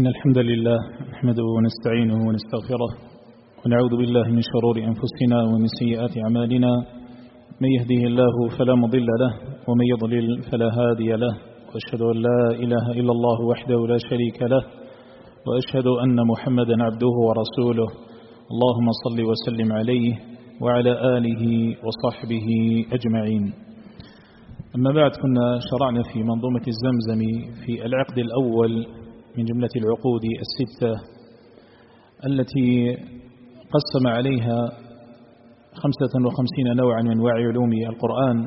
إن الحمد لله نحمده ونستعينه ونستغفره ونعوذ بالله من شرور أنفسنا ومن سيئات أعمالنا. من يهديه الله فلا مضل له ومن يضلل فلا هادي له، وأشهد أن لا إله إلا الله وحده لا شريك له، وأشهد أن محمدا عبده ورسوله. اللهم صل وسلم عليه وعلى آله وصحبه أجمعين. أما بعد، كنا شرعنا في منظومة الزمزم في العقد الأول من جملة العقود الستة التي قسم عليها 55 نوعا من أنواع علوم القرآن.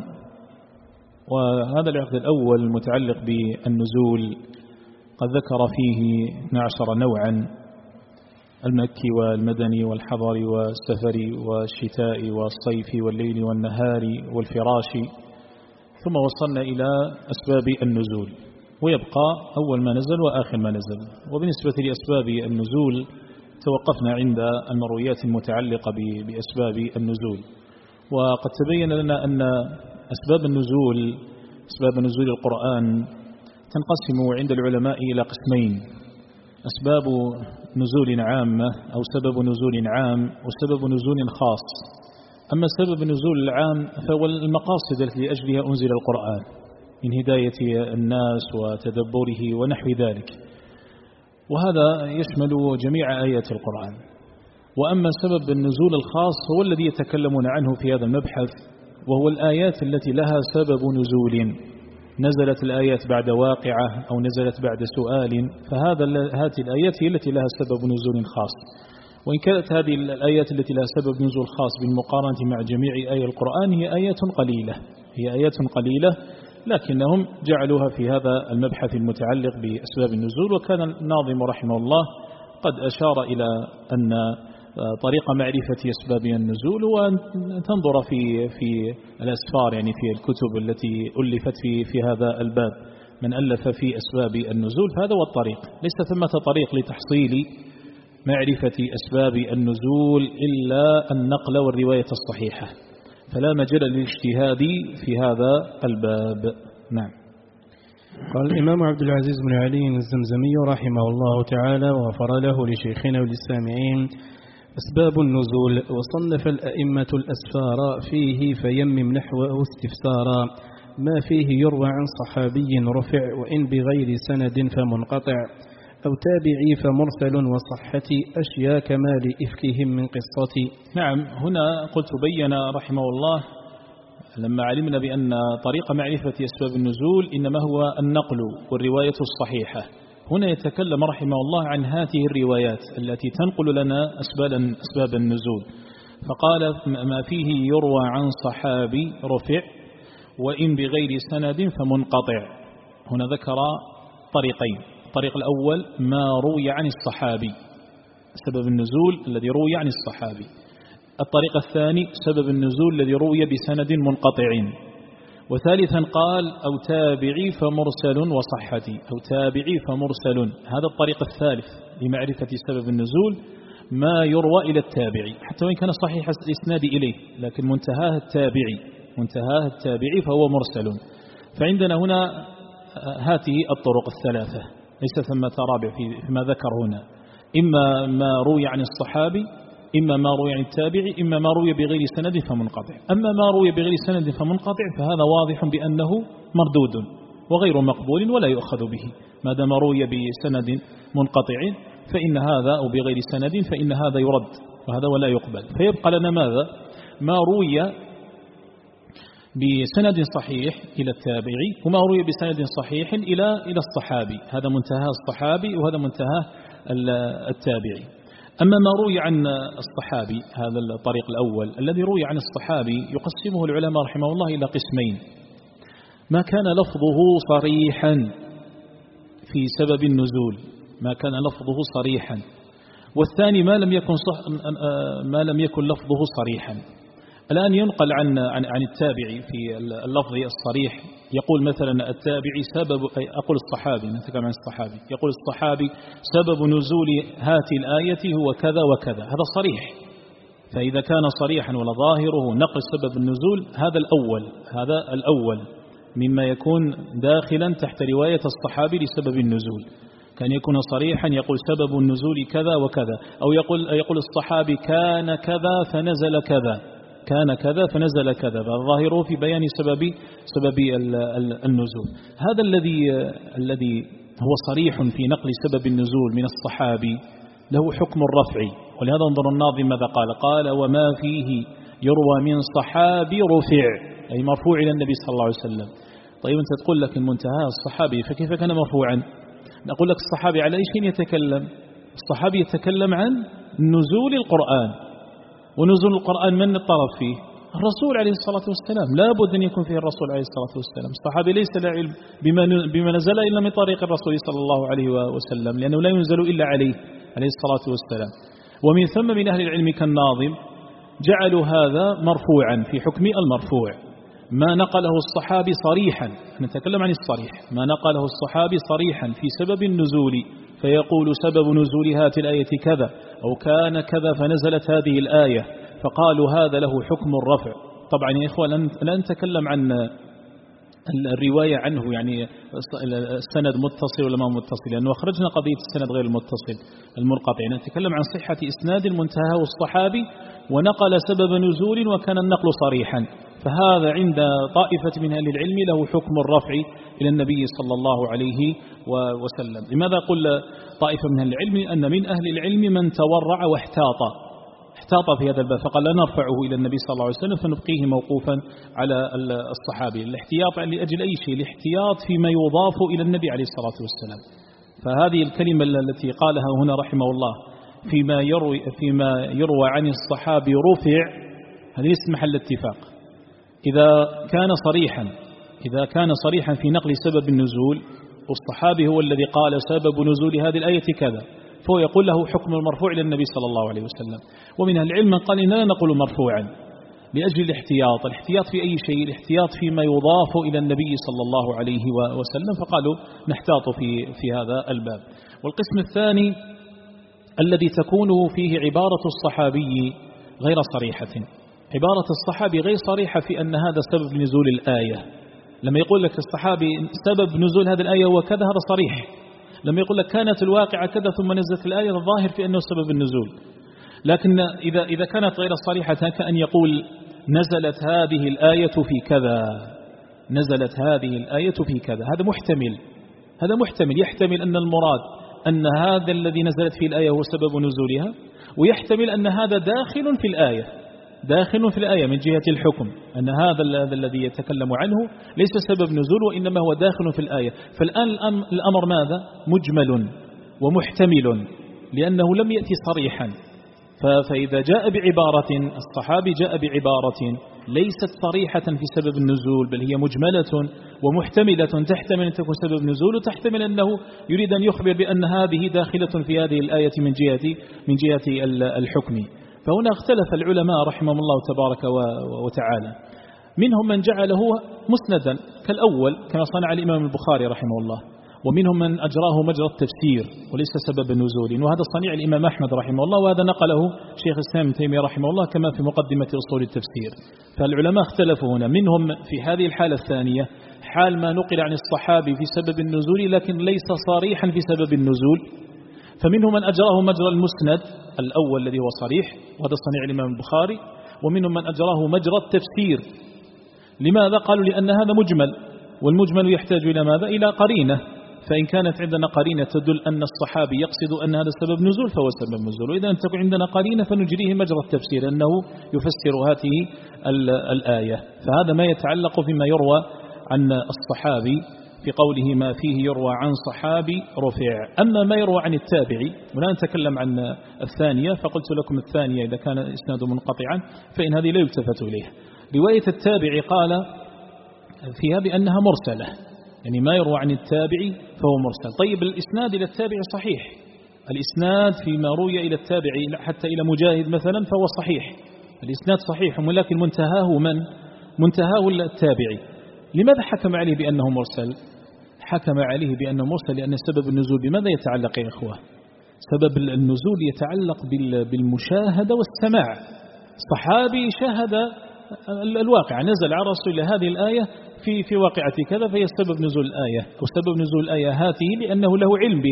وهذا العقد الأول متعلق بالنزول، قد ذكر فيه 12 نوعا: المكي والمدني والحضر والسفر والشتاء والصيف والليل والنهار والفراش، ثم وصلنا إلى أسباب النزول، ويبقى أول ما نزل وآخر ما نزل. وبالنسبة لأسباب النزول توقفنا عند المرويات المتعلقة بأسباب النزول. وقد تبين لنا أن أسباب نزول القرآن تنقسم عند العلماء إلى قسمين: أسباب نزول عامة أو سبب نزول عام وسبب نزول خاص. أما سبب النزول العام فهو المقاصد التي لأجلها أنزل القرآن من هداية الناس وتدبره ونحو ذلك، وهذا يشمل جميع آيات القرآن. وأما سبب النزول الخاص هو الذي يتكلمون عنه في هذا المبحث، وهو الآيات التي لها سبب نزول، نزلت الآيات بعد واقعة أو نزلت بعد سؤال، هذه الآيات هي التي لها سبب نزول خاص. وإن كانت هذه الآيات التي لها سبب نزول خاص بالمقارنة مع جميع آيات القرآن هي آيات قليلة، لكنهم جعلوها في هذا المبحث المتعلق بأسباب النزول. وكان الناظم رحمه الله قد أشار إلى أن طريق معرفة أسباب النزول وأن تنظر في الأسفار، يعني في الكتب التي ألفت في هذا الباب، من ألف في أسباب النزول، فهذا هو الطريق. ليس ثمة طريق لتحصيل معرفة أسباب النزول إلا النقل والرواية الصحيحة، فلا مجال للاجتهاد في هذا الباب. نعم. قال الإمام عبد العزيز بن علي الزمزمي رحمه الله تعالى وغفر له لشيخنا وللسامعين: أسباب النزول. وصنف الأئمة الأسفار فيه فيمم نحوه استفسارا، ما فيه يروى عن صحابي رفع، وإن بغير سند فمنقطع، أو تابعي فمرسل وصحة، أشياء كمال إفكهم من قصتي. نعم. هنا قلت بين رحمه الله لما علمنا بأن طريق معرفة أسباب النزول إنما هو النقل والرواية الصحيحة. هنا يتكلم رحمه الله عن هذه الروايات التي تنقل لنا أسباب النزول، فقال: ما فيه يروى عن صحابي رفع، وإن بغير سند فمنقطع. هنا ذكر طريقين: الطريق الأول ما روي عن الصحابي، سبب النزول الذي روي عن الصحابي. الطريق الثاني سبب النزول الذي روي بسند منقطع. وثالثا قال: أو تابعي فمرسل وصحتي، أو تابعي فمرسل. هذا الطريق الثالث لمعرفة سبب النزول، ما يروى إلى التابعي حتى وإن كان صحيح الإسناد إليه، لكن منتهاه التابعي فهو مرسل. فعندنا هنا هذه الطرق الثلاثة، ليس ثمة رابع فيما ذكر هنا: إما ما روي عن الصحابي، إما ما روي عن التابعي، إما ما روي بغير سند فمنقطع. أما ما روي بغير سند فمنقطع فهذا واضح بأنه مردود وغير مقبول ولا يؤخذ به، ما دام روي بسند منقطع فإن هذا، أو بغير سند فإن هذا يرد وهذا ولا يقبل. فيبقى لنا ماذا؟ ما روي بسند صحيح إلى التابعي، وما روي بسند صحيح إلى الصحابي، هذا منتهى الصحابي وهذا منتهى التابعي. أما ما روي عن الصحابي، هذا الطريق الأول الذي روي عن الصحابي يقسمه العلماء رحمه الله إلى قسمين: ما كان لفظه صريحا في سبب النزول، ما كان لفظه صريحا، والثاني ما لم يكن لفظه صريحا. الآن ينقل عن التابعي في اللفظ الصريح، يقول مثلا التابعي أقول الصحابي، نتكلم عن الصحابي، يقول الصحابي: سبب نزول هذه الآية هو كذا وكذا، هذا صريح. فإذا كان صريحا وظاهره نقل سبب النزول، هذا الأول مما يكون داخلا تحت رواية الصحابي لسبب النزول. كان يكون صريحا يقول سبب النزول كذا وكذا، أو يقول الصحابي كان كذا فنزل كذا، كان كذا فنزل كذا، فالظاهر في بيان سبب النزول. هذا الذي هو صريح في نقل سبب النزول من الصحابي له حكم الرفع. ولهذا انظر الناظم ماذا قال وما فيه يروى من صحابي رفع، أي مرفوع إلى النبي صلى الله عليه وسلم. طيب أنت تقول لك المنتهى الصحابي، فكيف كان مرفوعا؟ نقول لك الصحابي على أي شيء يتكلم؟ الصحابي يتكلم عن نزول القرآن، ونزول القرآن من الطرف فيه؟ الرسول عليه الصلاة والسلام، لا بد أن يكون فيه الرسول عليه الصلاة والسلام. الصحابي ليس له علم بما نزل إلا من طريق الرسول صلى الله عليه وسلم، لأنه لا ينزل إلا عليه الصلاة والسلام. ومن ثم من أهل العلم كالناظم جعلوا هذا مرفوعا في حكم المرفوع، ما نقله الصحابي صريحا، نتكلم عن الصريح، ما نقله الصحابي صريحا في سبب النزول، فيقول سبب نزول هذه الآية كذا، أو كان كذا فنزلت هذه الآية، فقالوا هذا له حكم الرفع. طبعا يا إخوة لا نتكلم عن الرواية عنه، يعني السند متصل ولا ما متصل، لأنه أخرجنا قضية السند غير المتصل المنقطع، يعني نتكلم عن صحة إسناد المنتهى والصحابي ونقل سبب نزول وكان النقل صريحا، فهذا عند طائفة من أهل العلم له حكم الرفع إلى النبي صلى الله عليه وسلم. لماذا قل طائفة من أهل العلم؟ أن من أهل العلم من تورع احتاط في هذا الباب، فقال لا نرفعه إلى النبي صلى الله عليه وسلم فنبقيه موقوفا على الصحابي. الاحتياط لأجل أي شيء؟ الاحتياط فيما يضاف إلى النبي عليه الصلاة والسلام. فهذه الكلمة التي قالها هنا رحمه الله فيما يروى عن الصحابي رفع، هذه ليست محل اتفاق. إذا كان صريحا في نقل سبب النزول، والصحابي هو الذي قال سبب نزول هذه الآية كذا، فهو يقول له حكم المرفوع إلى النبي صلى الله عليه وسلم. ومن أهل العلم من قال إننا نقول مرفوعا لأجل الاحتياط في أي شيء؟ الاحتياط فيما يضاف إلى النبي صلى الله عليه وسلم، فقالوا نحتاط في هذا الباب. والقسم الثاني الذي تكون فيه عبارة الصحابي غير صريحة، عبارة الصحابي غير صريحة في أن هذا سبب نزول الآية. لما يقول لك الصحابي سبب نزول هذه الآية وكذا، هذا صريح. لما يقول لك كانت الواقعة كذا ثم نزلت الآية، الظاهر في أنه سبب النزول. لكن إذا كانت غير صريحة كأن يقول نزلت هذه الآية في كذا، نزلت هذه الآية في كذا، هذا محتمل يحتمل أن المراد أن هذا الذي نزلت فيه الآية هو سبب نزولها، ويحتمل أن هذا داخل في الآية من جهة الحكم، أن هذا الذي يتكلم عنه ليس سبب نزول وإنما هو داخل في الآية. فالآن الأمر ماذا؟ مجمل ومحتمل، لأنه لم يأتي صريحا. فإذا جاء بعبارة، الصحابي جاء بعبارة ليست صريحة في سبب النزول، بل هي مجملة ومحتملة، تحتمل أن تكون سبب نزول، وتحتمل أنه يريد أن يخبر بأن هذه داخلة في هذه الآية من جهة الحكم. فهنا اختلف العلماء رحمهم الله تبارك وتعالى. منهم من جعله مسندا كالأول كما صنع الإمام البخاري رحمه الله، ومنهم من أجراه مجرى التفسير وليس سبب نزول، وهذا صنيع الإمام أحمد رحمه الله، وهذا نقله شيخ الإسلام ابن تيمية رحمه الله كما في مقدمة أصول التفسير. فالعلماء اختلفوا هنا. منهم في هذه الحالة الثانية، حال ما نقل عن الصحابي في سبب النزول لكن ليس صريحا في سبب النزول، فمنهم من أجراه مجرى المسند الأول الذي هو صريح، وهذا صنيع الإمام البخاري، ومنهم من أجراه مجرى التفسير. لماذا؟ قالوا لأن هذا مجمل، والمجمل يحتاج إلى ماذا؟ إلى قرينة، فإن كانت عندنا قرينة تدل أن الصحابي يقصد أن هذا سبب نزول فهو سبب نزول، وإذا لم تكن عندنا قرينة فنجريه مجرى التفسير أنه يفسر هذه الآية. فهذا ما يتعلق فيما يروى عن الصحابي في قوله ما فيه يروى عن صحابي رفع. أما ما يروى عن التابعي، ولا نتكلم عن الثانية، فقلت لكم الثانية إذا كان إسناد منقطعا فإن هذه لا يلتفت إليه. رواية التابعي قال فيها بأنها مرسلة، يعني ما يروى عن التابعي فهو مرسل. طيب الإسناد إلى التابعي صحيح، الإسناد فيما روي إلى التابعي حتى إلى مجاهد مثلا فهو صحيح، الإسناد صحيح، ولكن منتهاه من؟ منتهاه التابعي. لماذا حكم عليه بأنه مرسل؟ حكم عليه بأنه مرسل لأن سبب النزول بماذا يتعلق يا إخوة؟ سبب النزول يتعلق بالمشاهدة والسماع. صحابي شاهد الواقع، نزل على رسول الله هذه الآية في واقعة كذا، فهي سبب نزول الآية، وسبب نزول الآية هذه لأنه له علم بها،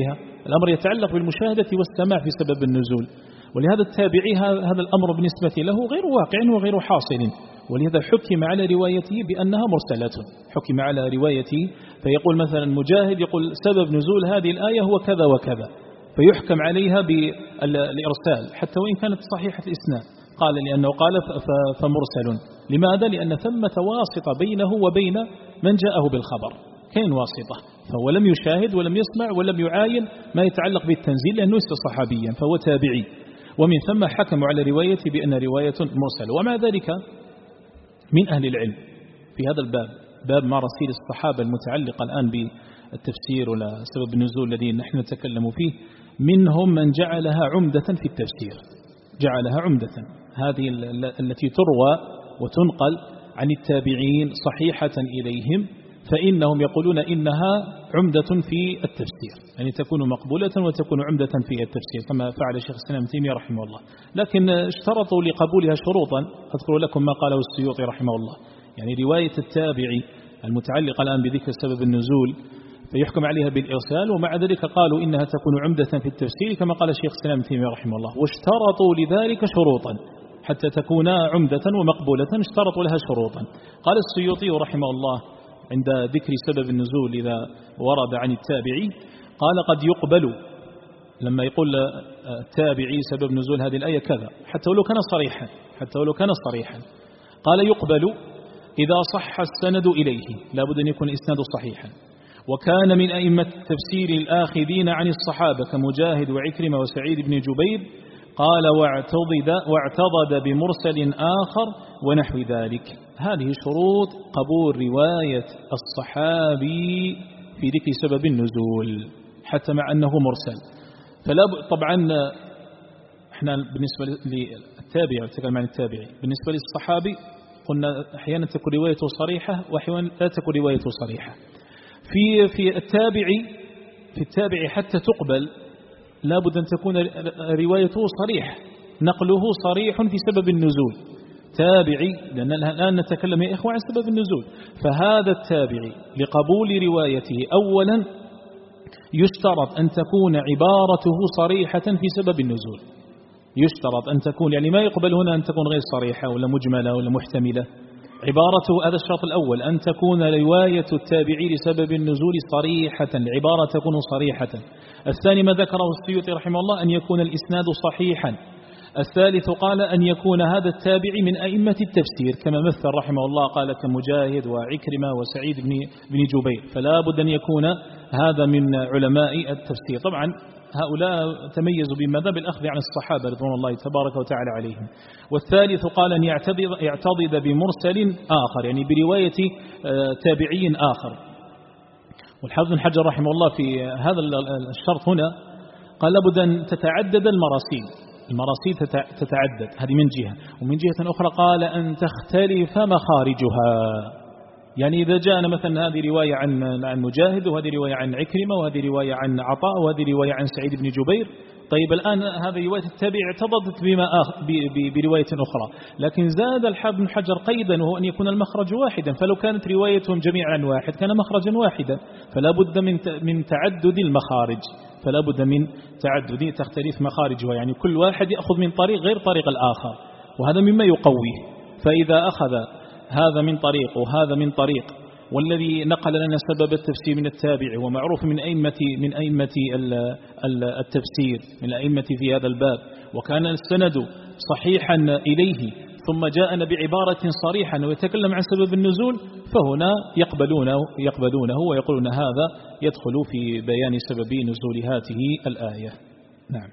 الأمر يتعلق بالمشاهدة والسماع في سبب النزول. ولهذا التابعي هذا الأمر بالنسبة له غير واقع وغير حاصل، ولهذا حكم على روايته بأنها مرسلة، حكم على روايته. فيقول مثلا مجاهد يقول سبب نزول هذه الآية هو كذا وكذا، فيحكم عليها بالإرسال حتى وإن كانت صحيحة الإسناد. قال لأنه قال فمرسل. لماذا؟ لأن ثمة واسطة بينه وبين من جاءه بالخبر، كان واسطة، فهو لم يشاهد ولم يسمع ولم يعاين ما يتعلق بالتنزيل لأنه ليس صحابيا، فهو تابعي. ومن ثم حكموا على روايته بأن رواية مرسلة. ومع ذلك من أهل العلم في هذا الباب، باب مراسيل الصحابة المتعلقة الآن بالتفسير ولا سبب النزول الذي نحن نتكلم فيه، منهم من جعلها عمدة في التفسير، جعلها عمدة، هذه التي تروى وتنقل عن التابعين صحيحة إليهم، فإنهم يقولون إنها عمدة في التفسير، يعني تكون مقبولة وتكون عمدة في التفسير كما فعل شيخ الإسلام ابن تيمية رحمه الله. لكن اشترطوا لقبولها شروطا أذكر لكم ما قاله السيوطي رحمه الله، يعني رواية التابعي المتعلقة الآن بذكر سبب النزول فيحكم عليها بالإرسال، ومع ذلك قالوا إنها تكون عمدة في التفسير كما قال الشيخ الإسلام ابن تيمية رحمه الله. واشترطوا لذلك شروطا حتى تكون عمدة ومقبولة، اشترطوا لها شروطا. قال السيوطي رحمه الله عند ذكر سبب النزول إذا ورد عن التابعي، قال قد يقبل لما يقول التابعي سبب نزول هذه الآية كذا حتى ولو كان صريحا، قال يقبل إذا صح السند إليه، لابد أن يكون الإسناد صحيحا، وكان من أئمة التفسير الآخذين عن الصحابة كمجاهد وعكرمة وسعيد بن جبير، قال واعتضد بمرسل آخر ونحو ذلك. هذه شروط قبول رواية الصحابي في ذكر سبب النزول حتى مع أنه مرسل. طبعا احنا بالنسبة للتابع نتكلم عن التابعي، بالنسبة للصحابي قلنا أحيانا تكون روايته صريحة وأحيانا لا تكون روايته صريحة. في التابعي حتى تقبل لابد أن تكون روايته صريح، نقله صريح في سبب النزول، تابعي، لأن الآن نتكلم يا إخوة عن سبب النزول. فهذا التابعي لقبول روايته أولا يشترط أن تكون عبارته صريحة في سبب النزول، يشترط أن تكون، يعني ما يقبل هنا أن تكون غير صريحة ولا مجملة ولا محتملة، عبارته، هذا الشرط الأول، أن تكون رواية التابعي لسبب النزول صريحة، العبارة تكون صريحة. الثاني ما ذكره السيوطي رحمه الله أن يكون الإسناد صحيحا. الثالث قال أن يكون هذا التابعي من أئمة التفسير كما مثل رحمه الله، قال كمجاهد وعكرمة وسعيد بن جبير، فلا بد أن يكون هذا من علماء التفسير. طبعا هؤلاء تميزوا بماذا؟ بالأخذ عن الصحابة رضوان الله تبارك وتعالى عليهم. والثالث قال أن يعتضد بمرسل آخر، يعني برواية تابعي آخر. والحافظ بن حجر رحمه الله في هذا الشرط هنا قال لابد أن تتعدد المراسيل تتعدد، هذه من جهة، ومن جهة أخرى قال أن تختلف مخارجها. يعني إذا جاءنا مثلا هذه رواية عن مجاهد وهذه رواية عن عكرمة وهذه رواية عن عطاء وهذه رواية عن سعيد بن جبير، طيب الآن هذه رواية التابع اعتضدت برواية أخرى، لكن زاد الحافظ بن حجر قيدا وهو أن يكون المخرج واحدا، فلو كانت روايتهم جميعا واحد كان مخرجا واحدا، فلا بد من تعدد المخارج، فلا بد من تعدد تختلف مخارجها، يعني كل واحد يأخذ من طريق غير طريق الآخر، وهذا مما يقويه. فإذا أخذ هذا من طريق وهذا من طريق، والذي نقل لنا سبب التفسير من التابع ومعروف من أئمة التفسير، من الأئمة في هذا الباب، وكان السند صحيحا إليه، ثم جاءنا بعبارة صريحة ويتكلم عن سبب النزول، فهنا يقبلونه ويقولون هذا يدخل في بيان سبب نزول هذه الآية. نعم.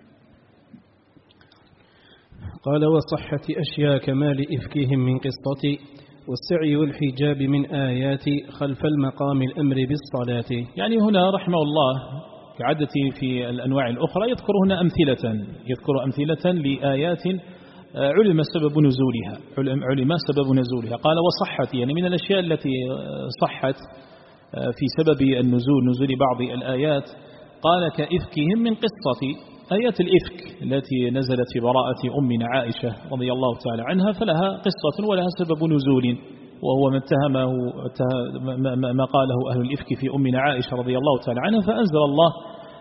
قال وصحة أشياء كمال إفكهم من قسطة والسعي والحجاب من آيات خلف المقام الأمر بالصلاة. يعني هنا رحمه الله كعادته في الأنواع الأخرى يذكر هنا أمثلة لآيات علم سبب نزولها. قال وصحت، يعني من الأشياء التي صحت في سبب النزول، نزول بعض الآيات، قال كإفكهم من قصة آيات الإفك التي نزلت في براءة أمنا عائشة رضي الله تعالى عنها، فلها قصة ولها سبب نزول، وهو ما قاله أهل الإفك في أمنا عائشة رضي الله تعالى عنها، فأنزل الله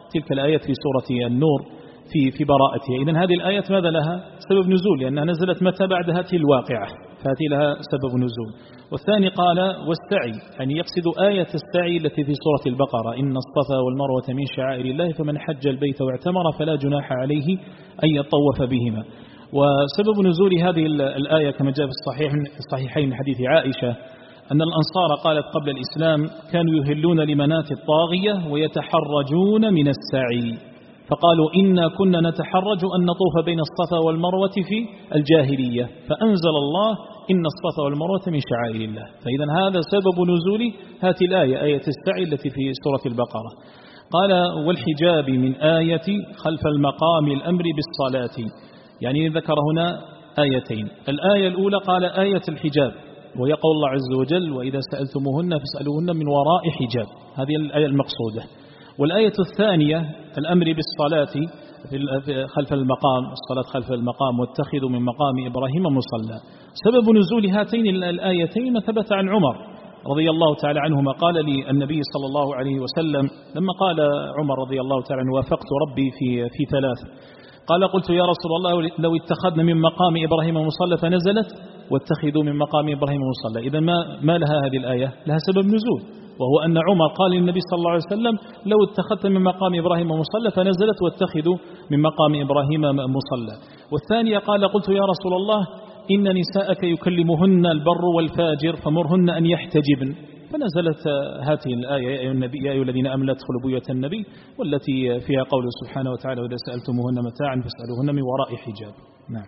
تلك الآيات في سورة النور في براءتها. إذن هذه الآيات ماذا لها سبب نزول؟ لأنها نزلت متى بعد هذه الواقعة، فهذه لها سبب نزول. والثاني قال والسعي، يعني يقصد آية السعي التي في سورة البقرة: إن الصفا والمروة من شعائر الله فمن حج البيت واعتمر فلا جناح عليه أن يطوف بهما. وسبب نزول هذه الآية كما جاء في الصحيحين من حديث عائشة أن الأنصار قالت قبل الإسلام كانوا يهلون لمنات الطاغية ويتحرجون من السعي، فقالوا إنا كنا نتحرج أن نطوف بين الصفا والمروة في الجاهلية، فأنزل الله إن الصفا والمروة من شعائر الله. فإذا هذا سبب نزول هذه الآية، آية السعي التي في سورة البقرة. قال والحجاب من آية خلف المقام الأمر بالصلاة، يعني ذكر هنا آيتين. الآية الأولى قال آية الحجاب، ويقول الله عز وجل: وإذا سألتموهن فاسألوهن من وراء حجاب، هذه الآية المقصودة. والآية الثانية الأمر بالصلاة خلف المقام، الصلاة خلف المقام، واتخذوا من مقام إبراهيم مصلى. سبب نزول هاتين الآيتين ما ثبت عن عمر رضي الله تعالى عنهما، قال للنبي صلى الله عليه وسلم لما قال عمر رضي الله تعالى عنه: وافقت ربي في ثلاث، قال: قلت يا رسول الله لو اتخذنا من مقام إبراهيم مصلى، فنزلت واتخذوا من مقام إبراهيم مصلى. إذا ما لها هذه الآية؟ لها سبب نزول، وهو أن عمر قال للنبي صلى الله عليه وسلم: لو اتخذت من مقام إبراهيم مصلى، فنزلت واتخذوا من مقام إبراهيم مصلى. والثانية قال: قلت يا رسول الله إن نساءك يكلمهن البر والفاجر فمرهن أن يحتجبن، فنزلت هذه الآية: يا أيها النبي يا أيها الذين آمنوا لا تدخلوا بيوت النبي، والتي فيها قوله سبحانه وتعالى: وإذا سألتموهن متاعا فاسألوهن من وراء حجاب. نعم.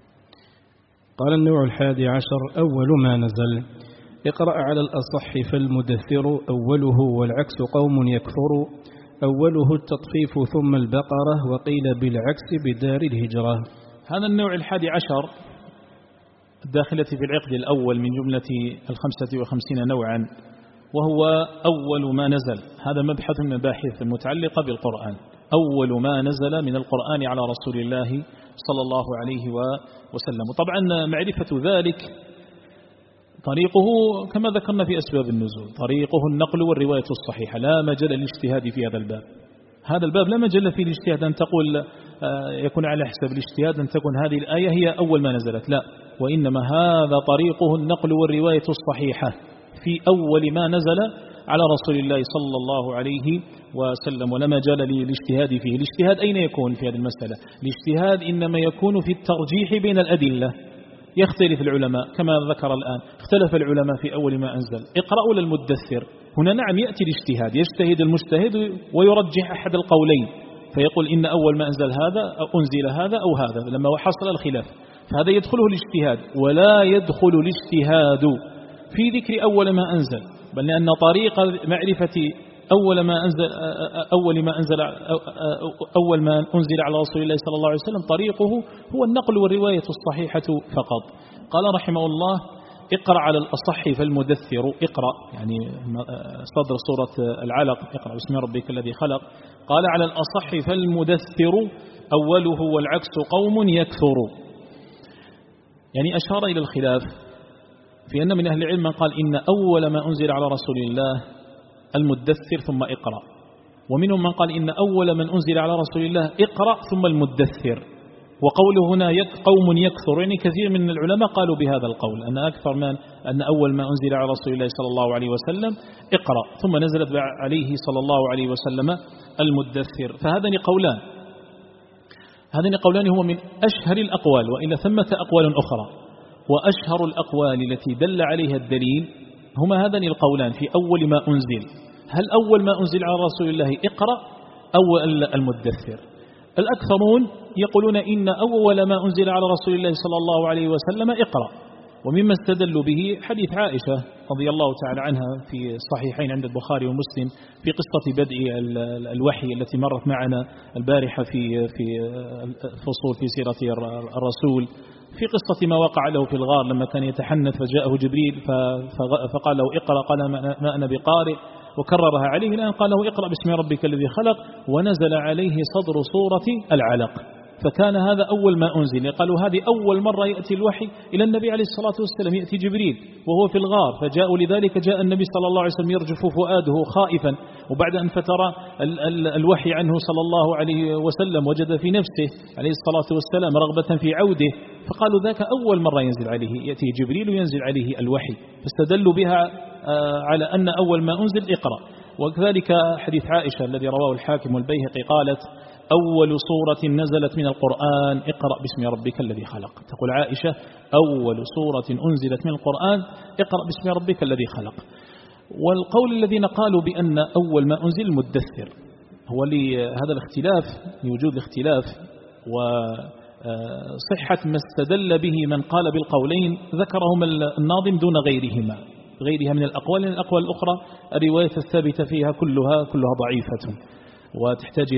قال النوع 11: أول ما نزل: اقرأ على الأصح فالمدثر أوله، والعكس قوم يكفر، أوله التطفيف ثم البقرة، وقيل بالعكس بدار الهجرة. هذا النوع 11 الداخلة في العقد الأول من جملة 55 نوعا، وهو أول ما نزل. هذا مبحث من المباحث المتعلقة بالقرآن، أول ما نزل من القرآن على رسول الله صلى الله عليه وسلم. وطبعا معرفة ذلك طريقه كما ذكرنا في أسباب النزول، طريقه النقل والرواية الصحيحة، لا مجال للاجتهاد في هذا الباب. هذا الباب لا مجال فيه الاجتهاد، أن تقول يكون على حسب الاجتهاد أن تكون هذه الآية هي أول ما نزلت، لا، وإنما هذا طريقه النقل والرواية الصحيحة في أول ما نزل على رسول الله صلى الله عليه وسلم، ولا مجال للاجتهاد فيه. الاجتهاد أين يكون في هذه المسألة؟ الاجتهاد إنما يكون في الترجيح بين الأدلة. يختلف العلماء كما ذكر الآن، اختلف العلماء في أول ما أنزل. اقرأوا للمدثر، هنا نعم يأتي الاجتهاد، يجتهد المجتهد ويرجح أحد القولين، فيقول إن أول ما أنزل هذا أو أنزل هذا أو هذا لما حصل الخلاف، فهذا يدخله الاجتهاد. ولا يدخل الاجتهاد في ذكر أول ما أنزل، بل لأن طريق معرفة أول ما أنزل على رسول الله صلى الله عليه وسلم طريقه هو النقل والرواية الصحيحة فقط. قال رحمه الله: اقرأ على الأصح فالمدثر، اقرأ يعني صدر سورة العلق، اقرأ باسم ربك الذي خلق. قال على الأصح فالمدثر أوله، والعكس قوم يكثر. يعني أشار إلى الخلاف في أن من أهل العلم من قال إن أول ما أنزل على رسول الله المدثر ثم اقرأ، ومنهم من قال إن أول من أنزل على رسول الله اقرأ ثم المدثر. وقوله هنا قوم يكثر، يعني كثير من العلماء قالوا بهذا القول، أن أول ما أنزل على رسول الله صلى الله عليه وسلم اقرأ، ثم نزلت عليه صلى الله عليه وسلم المدثر. فهذان قولان هو من أشهر الأقوال، وإن ثمة أقوال أخرى، وأشهر الأقوال التي دل عليها الدليل هما هذان القولان في أول ما أنزل. هل أول ما أنزل على رسول الله اقرأ أو المدثر؟ الأكثرون يقولون إن أول ما أنزل على رسول الله صلى الله عليه وسلم اقرأ، ومما استدلوا به حديث عائشة رضي الله تعالى عنها في الصحيحين عند البخاري ومسلم في قصة بدء الوحي التي مرت معنا البارحة في فصول في سيرة الرسول، في قصة ما وقع له في الغار لما كان يتحنث فجاءه جبريل فقال له اقرأ، قال ما أنا بقارئ، وكررها عليه. الآن قال له اقرأ باسم ربك الذي خلق، ونزل عليه صدر سورة العلق. فكان هذا أول ما أنزل. قالوا هذه أول مرة يأتي الوحي إلى النبي عليه الصلاة والسلام، يأتي جبريل وهو في الغار، فجاءوا لذلك جاء النبي صلى الله عليه وسلم يرجف فؤاده خائفا، وبعد أن فتر الوحي عنه صلى الله عليه وسلم وجد في نفسه عليه الصلاة والسلام رغبة في عوده، فقالوا ذاك أول مرة ينزل عليه، يأتي جبريل وينزل عليه الوحي، فاستدلوا بها على أن أول ما أنزل اقرأ. وكذلك حديث عائشة الذي رواه الحاكم والبيهقي قالت أول سورة نزلت من القرآن اقرأ باسم ربك الذي خلق. تقول عائشة أول سورة أنزلت من القرآن اقرأ باسم ربك الذي خلق. والقول الذين قالوا بأن أول ما أنزل المدثر هو لهذا الاختلاف، لوجود الاختلاف وصحة ما استدل به من قال بالقولين ذكرهم الناظم دون غيرها من الأقوال، لأن الأقوال الأخرى الرواية الثابتة فيها كلها ضعيفة وتحتاج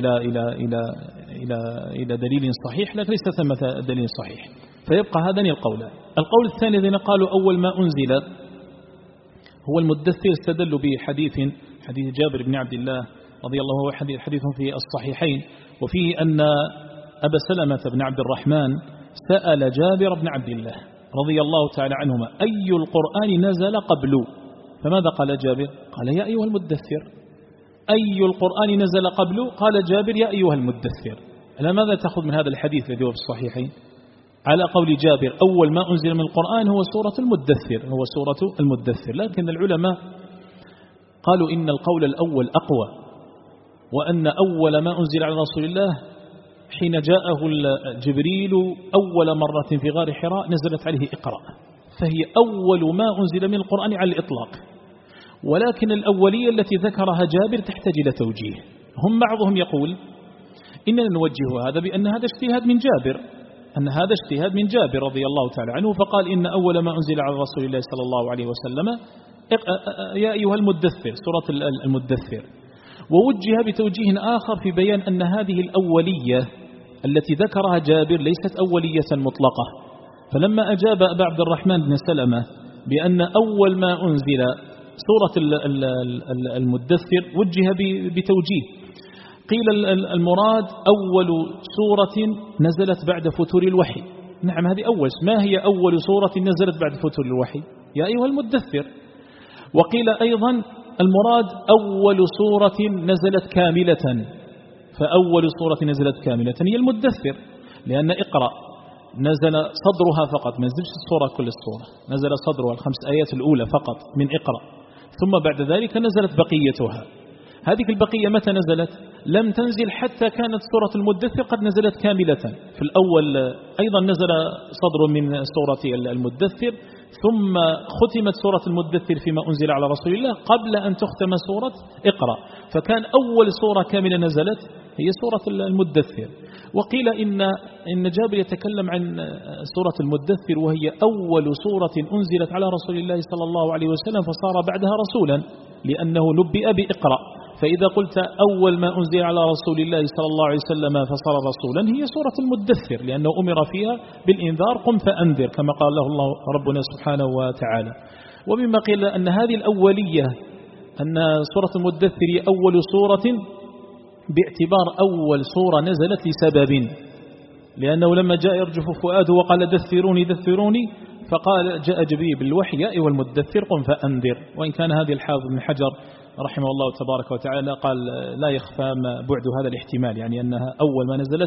إلى دليل صحيح، لكن ليس ثمة دليل صحيح، فيبقى هذان القولان. القول الثاني الذين قالوا أول ما أنزل هو المدثر استدلوا بحديث جابر بن عبد الله رضي الله عنه، حديث في الصحيحين، وفيه أن أبا سلمة بن عبد الرحمن سأل جابر بن عبد الله رضي الله تعالى عنهما أي القرآن نزل قبل، فماذا قال جابر؟ قال يا أيها المدثر. أي القرآن نزل قبل؟ قال جابر يا أيها المدثر. ألا ماذا تأخذ من هذا الحديث الذي هو في الصحيحين؟ على قول جابر أول ما أنزل من القرآن هو سورة المدثر، لكن العلماء قالوا إن القول الأول أقوى، وأن أول ما أنزل على رسول الله حين جاءه جبريل أول مرة في غار حراء نزلت عليه اقرأ، فهي أول ما أنزل من القرآن على الإطلاق. ولكن الأولية التي ذكرها جابر تحتاج إلى توجيه. هم بعضهم يقول إننا نوجه هذا بأن هذا اجتهاد من جابر رضي الله تعالى عنه، فقال إن أول ما أنزل على رسول الله صلى الله عليه وسلم يا أيها المدثر، سورة المدثر. ووجه بتوجيه آخر في بيان أن هذه الأولية التي ذكرها جابر ليست أولية مطلقة، فلما أجاب أبا عبد الرحمن بن سلمة بأن أول ما أنزل سورة المدثر وجه بتوجيه، قيل المراد أول سورة نزلت بعد فتور الوحي. نعم هذه أول، ما هي أول سورة نزلت بعد فتور الوحي؟ يا أيها المدثر. وقيل أيضا المراد أول سورة نزلت كاملة، فأول سورة نزلت كاملة هي المدثر، لأن اقرأ نزل صدرها فقط، ما نزلش السورة كل السورة، نزل صدرها 5 آيات الأولى فقط من اقرأ، ثم بعد ذلك نزلت بقيتها. هذه البقية متى نزلت؟ لم تنزل حتى كانت سورة المدثر قد نزلت كاملة. في الأول أيضا نزل صدر من سورة المدثر، ثم ختمت سورة المدثر فيما أنزل على رسول الله قبل أن تختم سورة اقرأ، فكان أول سورة كاملة نزلت هي سورة المدثر. وقيل إن جابر يتكلم عن سورة المدثر وهي أول سورة أنزلت على رسول الله صلى الله عليه وسلم فصار بعدها رسولا، لأنه نبئ بإقرأ. فإذا قلت أول ما أنزل على رسول الله صلى الله عليه وسلم فصار رسولا هي سورة المدثر، لأنه أمر فيها بالإنذار قم فأنذر كما قال له الله ربنا سبحانه وتعالى. ومما قيل أن هذه الأولية أن سورة المدثر هي أول سورة باعتبار أول سورة نزلت لسبب، لأنه لما جاء يرجف فؤاده وقال دثروني فقال جاء جبريل بالوحي يا أيها المدثر قم فأنذر. وإن كان هذه الحافظ بن حجر رحمه الله تبارك وتعالى قال لا يخفى بعد هذا الاحتمال، يعني أنها أول ما نزلت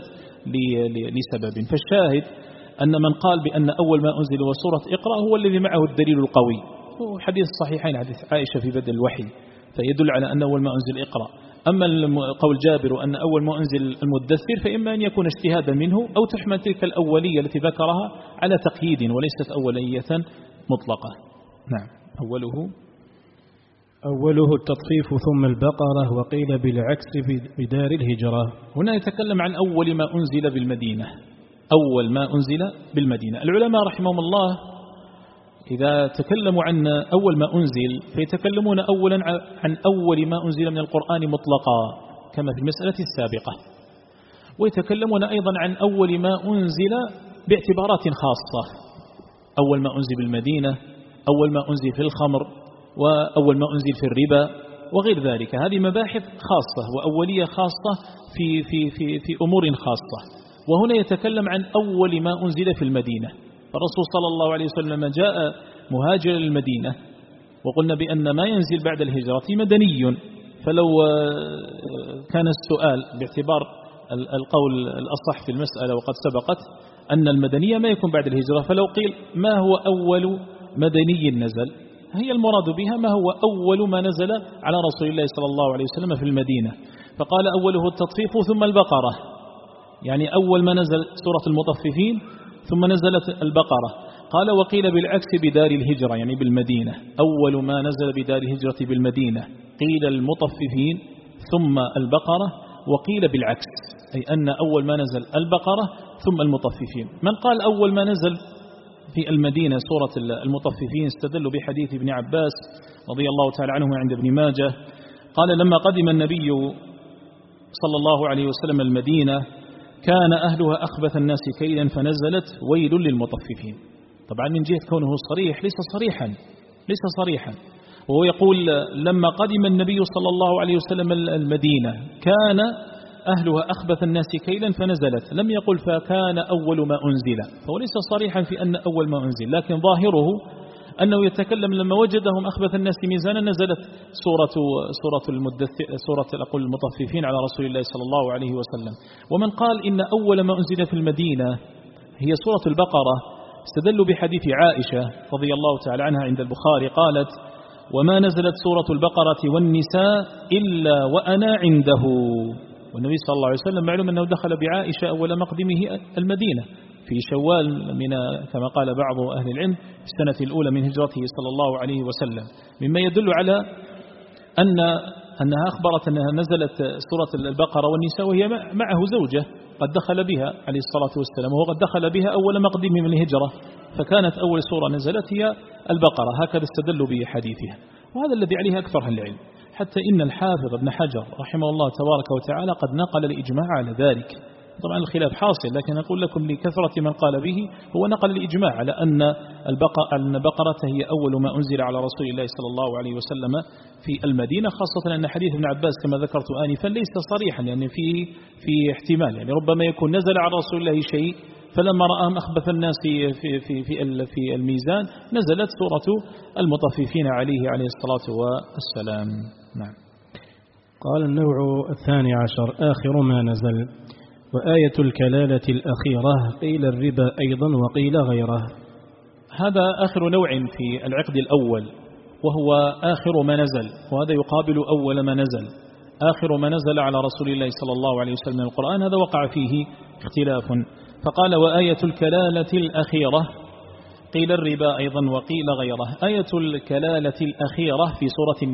لسبب. فالشاهد أن من قال بأن أول ما أنزل وسورة اقرأ هو الذي معه الدليل القوي، وحديث الصحيحين حديث عائشة في بدء الوحي فيدل على أن أول ما أنزل اقرأ. أما قول جابر أن أول ما أنزل المدثر فإما أن يكون اجتهادا منه أو تحمل تلك الأولية التي ذكرها على تقييد وليست أولية مطلقة. نعم أوله التطفيف ثم البقرة، وقيل بالعكس بدار الهجرة. هنا يتكلم عن أول ما أنزل بالمدينة، أول ما أنزل بالمدينة. العلماء رحمهم الله إذا تكلموا عن أول ما أنزل فيتكلمون أولا عن أول ما أنزل من القرآن مطلقا كما في المسألة السابقة، ويتكلمون أيضا عن أول ما أنزل باعتبارات خاصة، أول ما أنزل بالمدينة، أول ما أنزل في الخمر، وأول ما أنزل في الربا وغير ذلك. هذه مباحث خاصة وأولية خاصة في أمور خاصة. وهنا يتكلم عن أول ما أنزل في المدينة. الرسول صلى الله عليه وسلم جاء مهاجرا للمدينة، وقلنا بأن ما ينزل بعد الهجرة مدني، فلو كان السؤال باعتبار القول الأصح في المسألة وقد سبقت أن المدنية ما يكون بعد الهجرة، فلو قيل ما هو أول مدني نزل، هي المراد بها ما هو أول ما نزل على رسول الله صلى الله عليه وسلم في المدينة، فقال أوله التطفيف ثم البقرة، يعني أول ما نزل سورة المطففين ثم نزلت البقرة. قال وقيل بالعكس بدار الهجرة، يعني بالمدينة، أول ما نزل بدار الهجرة بالمدينة قيل المطففين ثم البقرة، وقيل بالعكس أي أن أول ما نزل البقرة ثم المطففين. من قال أول ما نزل في المدينة سورة المطففين استدل بحديث ابن عباس رضي الله تعالى عنه عند ابن ماجه، قال لما قدم النبي صلى الله عليه وسلم المدينة كان أهلها أخبث الناس كيلا فنزلت ويل للمطففين. طبعا من جهة كونه صريح ليس صريحا، وهو يقول لما قدم النبي صلى الله عليه وسلم المدينة كان أهلها أخبث الناس كيلا فنزلت، لم يقل فكان أول ما أنزل، فهو ليس صريحا في أن أول ما أنزل، لكن ظاهره أنه يتكلم لما وجدهم أخبث الناس ميزانا نزلت سورة المطففين على رسول الله صلى الله عليه وسلم. ومن قال إن أول ما أنزل في المدينة هي سورة البقرة استدلوا بحديث عائشة رضي الله تعالى عنها عند البخاري قالت وما نزلت سورة البقرة والنساء إلا وأنا عنده، والنبي صلى الله عليه وسلم معلوم أنه دخل بعائشة أول مقدمه المدينة في شوال كما قال بعض أهل العلم في السنة الأولى من هجرته صلى الله عليه وسلم، مما يدل على أنها أخبرت أنها نزلت سورة البقرة والنساء وهي معه زوجة قد دخل بها عليه الصلاة والسلام، وهو قد دخل بها أول مقدمه من الهجرة، فكانت أول سورة نزلت هي البقرة، هكذا استدلوا بحديثها، وهذا الذي عليه أكثر أهل العلم، حتى إن الحافظ ابن حجر رحمه الله تبارك وتعالى قد نقل الإجماع على ذلك. طبعا الخلاف حاصل، لكن أقول لكم لكثرة من قال به هو نقل الإجماع على أن البقرة هي أول ما أنزل على رسول الله صلى الله عليه وسلم في المدينة، خاصة أن حديث ابن عباس كما ذكرت آنفا ليس صريحا، يعني في احتمال، يعني ربما يكون نزل على رسول الله شيء فلما رأهم أخبث الناس في الميزان نزلت سورة المطففين عليه الصلاة والسلام. نعم. قال النوع الثاني عشر آخر ما نزل، وآية الكلالة الأخيرة قيل الربا أيضا وقيل غيره. هذا آخر نوع في العقد الأول، وهو آخر ما نزل، وهذا يقابل أول ما نزل. آخر ما نزل على رسول الله صلى الله عليه وسلم القرآن هذا وقع فيه اختلاف، فقال وآية الكلالة الأخيرة قيل الربا أيضا وقيل غيره. آية الكلالة الأخيرة في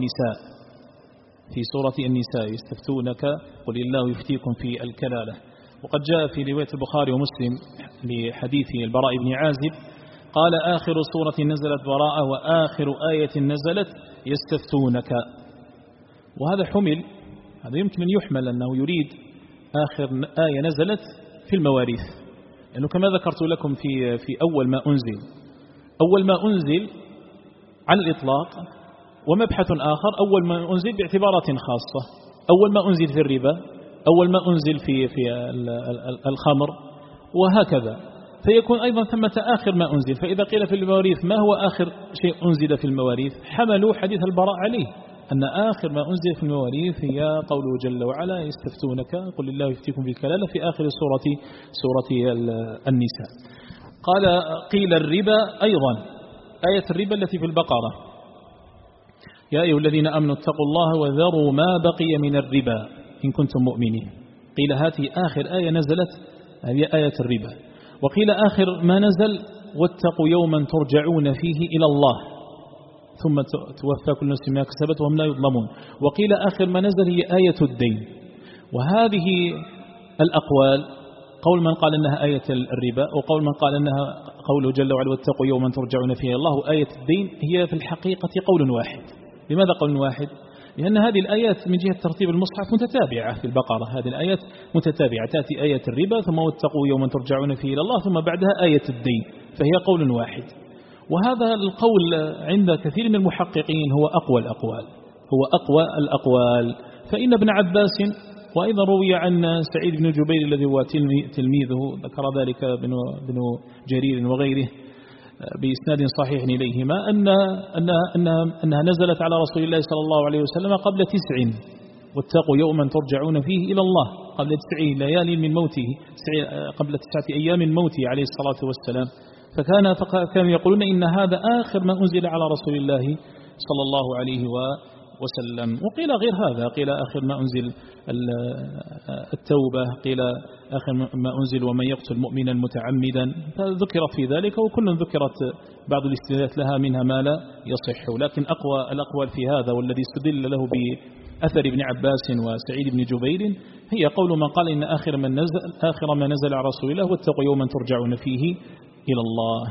سورة النساء يستفتونك قل الله يفتيكم في الكلالة، وقد جاء في رواية البخاري ومسلم لحديث البراء بن عازب قال آخر سورة نزلت براءة وآخر آية نزلت يستفتونك، وهذا هذا يمكن أن يحمل أنه يريد آخر آية نزلت في المواريث، لأنه كما ذكرت لكم في أول ما أنزل على الإطلاق، ومبحث آخر أول ما أنزل باعتبارات خاصة، أول ما أنزل في الربا، أول ما أنزل في الخمر، وهكذا، فيكون أيضا ثمة آخر ما أنزل. فإذا قيل في المواريث ما هو آخر شيء أنزل في المواريث حملوا حديث البراء عليه أن آخر ما أنزل في المواريث هي قوله جل وعلا يستفتونك قل الله يفتيكم في الكلالة في آخر سورة النساء. قال قيل الربا أيضا، آية الربا التي في البقرة يا أيها الذين آمنوا اتقوا الله وذروا ما بقي من الربا إن كنتم مؤمنين، قيل هذه آخر آية نزلت هذه آية الربا، وقيل آخر ما نزل واتقوا يوما ترجعون فيه إلى الله ثم توفى كل نفس ما كسبت وهم لا يظلمون، وقيل آخر ما نزل هي آية الدين. وهذه الأقوال قول من قال أنها آية الربا، وقول من قال أنها قوله جل وعلا واتقوا يوما ترجعون فيه إلى الله، وآية الدين هي في الحقيقة قول واحد. لماذا قول واحد؟ لأن هذه الآيات من جهة ترتيب المصحف متتابعة في البقرة، هذه الآيات متتابعة، تأتي آية الربا ثم واتقوا يوما ترجعون فيه إلى الله ثم بعدها آية الدين، فهي قول واحد. وهذا القول عند كثير من المحققين هو أقوى الأقوال، فإن ابن عباس وأيضا روي عن سعيد بن جبير الذي هو تلميذه، ذكر ذلك ابن جرير وغيره بإسناد صحيح إليهما أنها نزلت على رسول الله صلى الله عليه وسلم قبل 9، واتقوا يوما ترجعون فيه إلى الله، قبل 9 ليال من موته، قبل 9 أيام من موته عليه الصلاة والسلام. فكانوا يقولون إن هذا آخر ما أنزل على رسول الله صلى الله عليه وسلم. وقيل غير هذا، قيل آخر ما أنزل التوبة، قيل آخر ما أنزل ومن يقتل مؤمنا متعمدا، فذكرت في ذلك، وكل ذكرت بعض الاستدلالات لها منها ما لا يصح. لكن الأقوال في هذا والذي استدل له بأثر ابن عباس وسعيد بن جبير هي قول من قال إن آخر ما نزل على رسول الله واتقوا يوما ترجعون فيه إلى الله.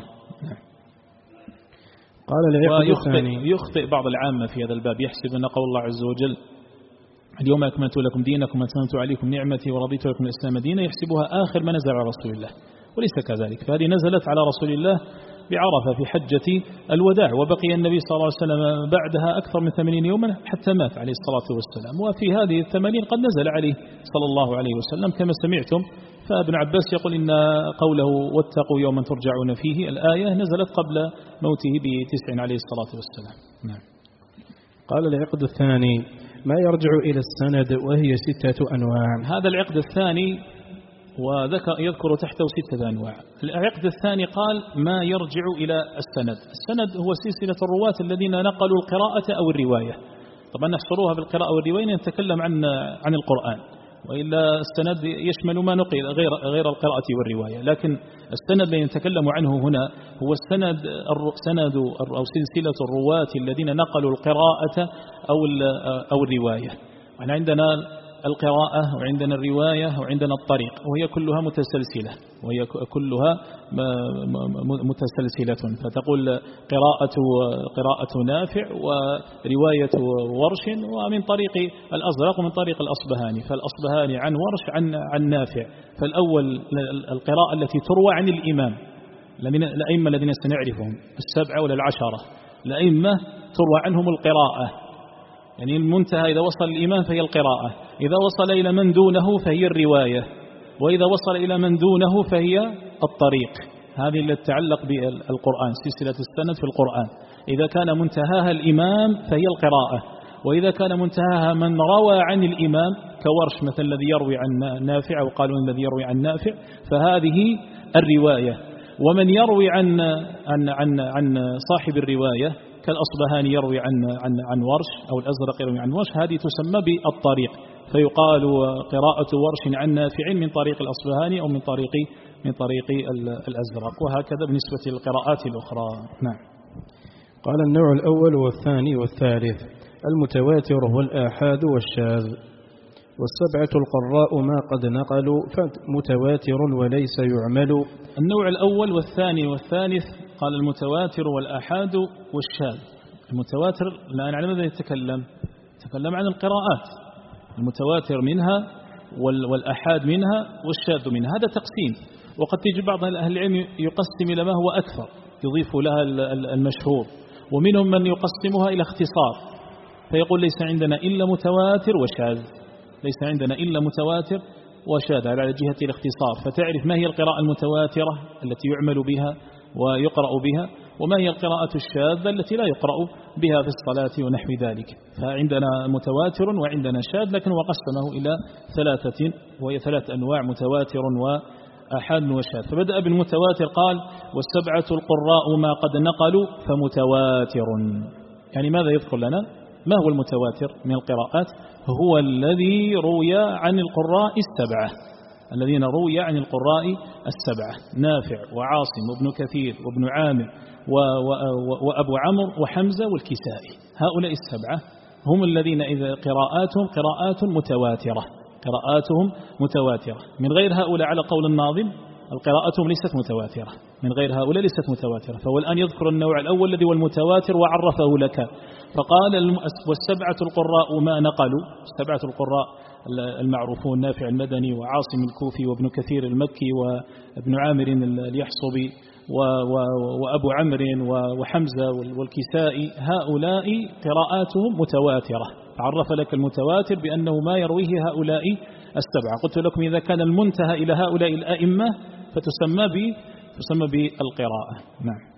ويخطئ بعض العامة في هذا الباب، يحسب أن قول الله عز وجل اليوم أكملت لكم دينكم وأتممت عليكم نعمتي ورضيت لكم الإسلام دينا، يحسبها آخر ما نزل على رسول الله، وليس كذلك. فهذه نزلت على رسول الله بعرفة في حجة الوداع، وبقي النبي صلى الله عليه وسلم بعدها أكثر من 80 يوما حتى مات عليه الصلاة والسلام. وفي هذه 80 قد نزل عليه صلى الله عليه وسلم كما سمعتم. فابن عباس يقول إن قوله واتقوا يوما ترجعون فيه الآية نزلت قبل موته ب9 عليه الصلاة والسلام. نعم. قال العقد الثاني ما يرجع إلى السند وهي 6 أنواع. هذا العقد الثاني يذكر تحته 6 أنواع. العقد الثاني قال ما يرجع إلى السند. السند هو سلسلة الرواة الذين نقلوا القراءة أو الرواية. طبعا نحصروها بالقراءة والرواية، نتكلم عن القرآن، وإلا السند يشمل ما نقل غير القراءة والرواية. لكن السند الذي نتكلم عنه هنا هو سند أو سلسلة الرواة الذين نقلوا القراءة أو الرواية. يعني عندنا القراءة وعندنا الرواية وعندنا الطريق، وهي كلها متسلسلة، فتقول قراءة نافع ورواية ورش ومن طريق الأزرق ومن طريق الأصبهاني، فالأصبهاني عن ورش عن نافع. فالأول القراءة التي تروى عن الإمام، الأئمة الذين سنعرفهم 7 ولا 10 الأئمة تروى عنهم القراءة، يعني المنتهى إذا وصل الإمام فهي القراءة، إذا وصل إلى من دونه فهي الرواية، وإذا وصل إلى من دونه فهي الطريق. هذه التي تتعلق بالقرآن، سلسلة السند في القرآن. إذا كان منتهاها الإمام فهي القراءة، وإذا كان منتهاها من روى عن الإمام كورش مثل الذي يروي عن نافع، وقالوا الذي يروي عن نافع، فهذه الرواية. ومن يروي عن صاحب الرواية كالأصبهاني يروي عن ورش، أو الأزرق يروي عن ورش، هذه تسمى بالطريق، فيقال قراءة ورش عن نافع من طريق الأصبهاني أو من طريق الأزرق، وهكذا بالنسبة للقراءات الأخرى. نعم. قال النوع الأول والثاني والثالث المتواتر والآحاد والشاذ، والسبعة القراء ما قد نقلوا فمتواتر وليس يعمل. النوع الأول والثاني والثالث قال المتواتر والآحاد والشاذ. المتواتر الآن على ماذا يتكلم عن القراءات، المتواتر منها والآحاد منها والشاذ منها، هذا تقسيم. وقد تجي بعض أهل العلم يقسم إلى ما هو أكثر، يضيف لها المشهور، ومنهم من يقسمها إلى اختصار فيقول ليس عندنا إلا متواتر وشاذ، ليس عندنا إلا متواتر وشاذ على جهة الاختصار، فتعرف ما هي القراءة المتواترة التي يعمل بها ويقرأ بها، وما هي القراءة الشاذة التي لا يقرأ بها في الصلاة ونحو ذلك. فعندنا متواتر وعندنا شاذ، لكن وقسمه إلى 3 وهي 3 أنواع: متواتر وآحاد وشاذ. فبدأ بالمتواتر قال والسبعة القراء ما قد نقلوا فمتواتر. يعني ماذا يذكر لنا؟ ما هو المتواتر من القراءات؟ هو الذي روي عن القراء 7، الذين روي عن القراء 7: نافع وعاصم وابن كثير وابن عامر وأبو عمرو وحمزة والكسائي. هؤلاء 7 هم الذين إذا قراءات متواترة. من غير هؤلاء على قول الناظم القراءة ليست متواترة، من غير هؤلاء ليست متواترة. فهو الآن يذكر النوع الأول الذي هو المتواتر وعرفه لك، فقال والسبعة القراء ما نقلوا. 7 القراء المعروفون: نافع المدني وعاصم الكوفي وابن كثير المكي وابن عامر اليحصبي وأبو عمرو وحمزة والكسائي، هؤلاء قراءاتهم متواترة. عرف لك المتواتر بأنه ما يرويه هؤلاء السبعة. قلت لكم إذا كان المنتهى إلى هؤلاء الأئمة فتسمى بالقراءة. نعم.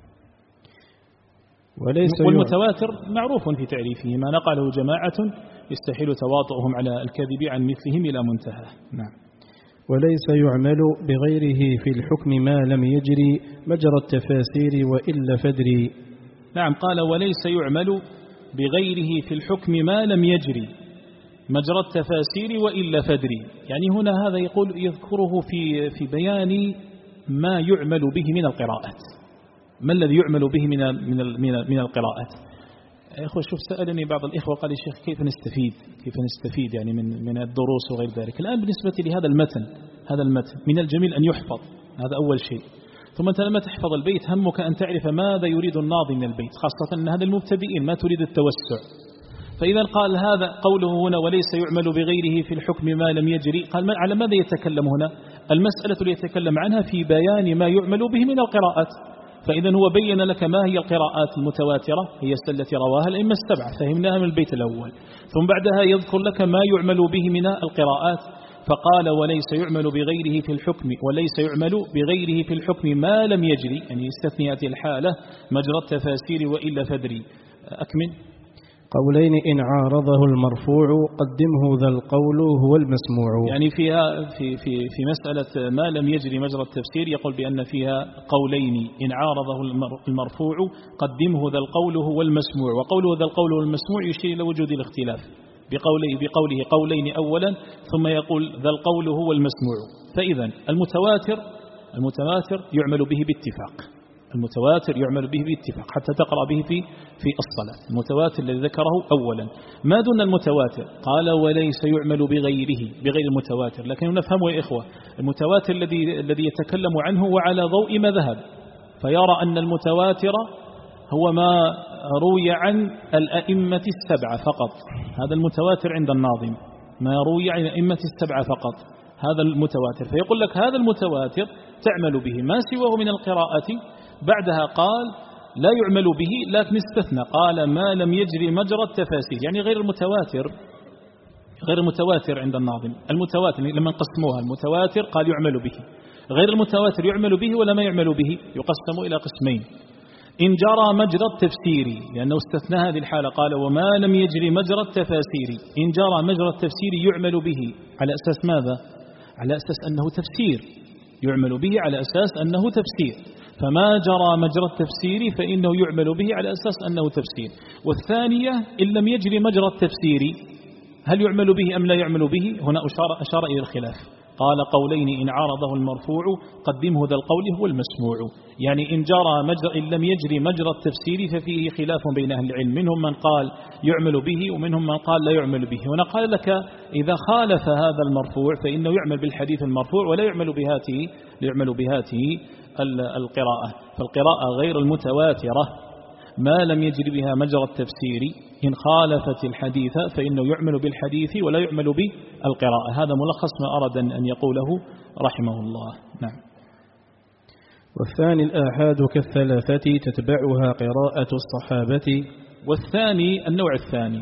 والمتواتر معروف في تعريفه، ما نقله جماعة يستحيل تواطؤهم على الكذب عن مثلهم إلى منتهى. نعم. وليس يعمل بغيره في الحكم ما لم يجري مجرى التفاسير وإلا فدري. نعم، قال وليس يعمل بغيره في الحكم ما لم يجري مجرى التفاسير وإلا فدري. يعني هنا هذا يذكره في بيان ما يعمل به من القراءات. ما الذي يعمل به من القراءات؟ يا أخوة شوف، سألني بعض الإخوة قال يا شيخ كيف نستفيد يعني من الدروس وغير ذلك. الآن بالنسبة لهذا المتن من الجميل أن يحفظ، هذا أول شيء. ثم أنت لما تحفظ البيت همك أن تعرف ماذا يريد الناظم من البيت، خاصة أن هذا المبتدئين ما تريد التوسع. فإذا قال هذا قوله هنا وليس يعمل بغيره في الحكم ما لم يجري، قال على ماذا يتكلم هنا؟ المسألة اللي يتكلم عنها في بيان ما يعمل به من القراءات. فإذا هو بين لك ما هي القراءات المتواترة، هي التي رواها الأئمة السبعة، فهمناها من البيت الأول. ثم بعدها يذكر لك ما يعمل به من القراءات، فقال وليس يعمل بغيره في الحكم، وليس يعمل بغيره في الحكم ما لم يجري، يعني استثنيت الحالة مجرى التفاسير وإلا فدري. أكمل. قولين إن عارضه المرفوع قدمه ذا القول هو المسموع. يعني فيها في مسألة ما لم يجري مجرى التفسير يقول بأن فيها قولين، إن عارضه المرفوع قدمه ذا القول هو المسموع. وقوله ذا القول هو المسموع يشير إلى وجود الاختلاف بقوله قولين أولا ثم يقول ذا القول هو المسموع. فإذا المتواتر يعمل به باتفاق، المتواتر يعمل به باتفاق حتى تقرأ به في الصلاة. المتواتر الذي ذكره أولا. ما دون المتواتر قال وليس يعمل بغير المتواتر. لكن نفهمه يا إخوة، المتواتر الذي يتكلم عنه وعلى ضوء ما ذهب، فيرى أن المتواتر هو ما روي عن الأئمة السبعة فقط. هذا المتواتر عند الناظم، ما روي عن الأئمة السبعة فقط، هذا المتواتر. فيقول لك هذا المتواتر تعمل به، ما سواه من القراءة. بعدها قال لا يعمل به، لكن استثنى قال ما لم يجري مجرى التفاسير، يعني غير المتواتر عند الناظم. المتواتر لما قسموها، المتواتر قال يعمل به، غير المتواتر يعمل به ولا ما يعمل به، يقسم إلى قسمين. إن جرى مجرى التفسير، لأنه استثنى هذه الحالة، قال وما لم يجري مجرى التفاسير. إن جرى مجرى التفسير يعمل به على أساس ماذا؟ على أساس أنه تفسير، يعمل به على أساس أنه تفسير. فما جرى مجرى التفسير فإنه يعمل به على أساس أنه تفسير. والثانية إن لم يجري مجرى التفسير هل يعمل به أم لا يعمل به؟ هنا أشار إلى الخلاف. قال قولين إن عارضه المرفوع قدمه ذا القول هو المسموع. يعني إن لم يجري مجرى التفسير ففيه خلاف بين أهل العلم، منهم من قال يعمل به ومنهم من قال لا يعمل به. هنا قال لك إذا خالف هذا المرفوع فإنه يعمل بالحديث المرفوع ولا يعمل بهاته القراءة. فالقراءة غير المتواترة ما لم يجري بها مجرى التفسير إن خالفت الحديث فإنه يعمل بالحديث ولا يعمل بالقراءة. هذا ملخص ما أراد أن يقوله رحمه الله. نعم. والثاني الآحاد كالثلاثة تتبعها قراءة الصحابة. والثاني النوع الثاني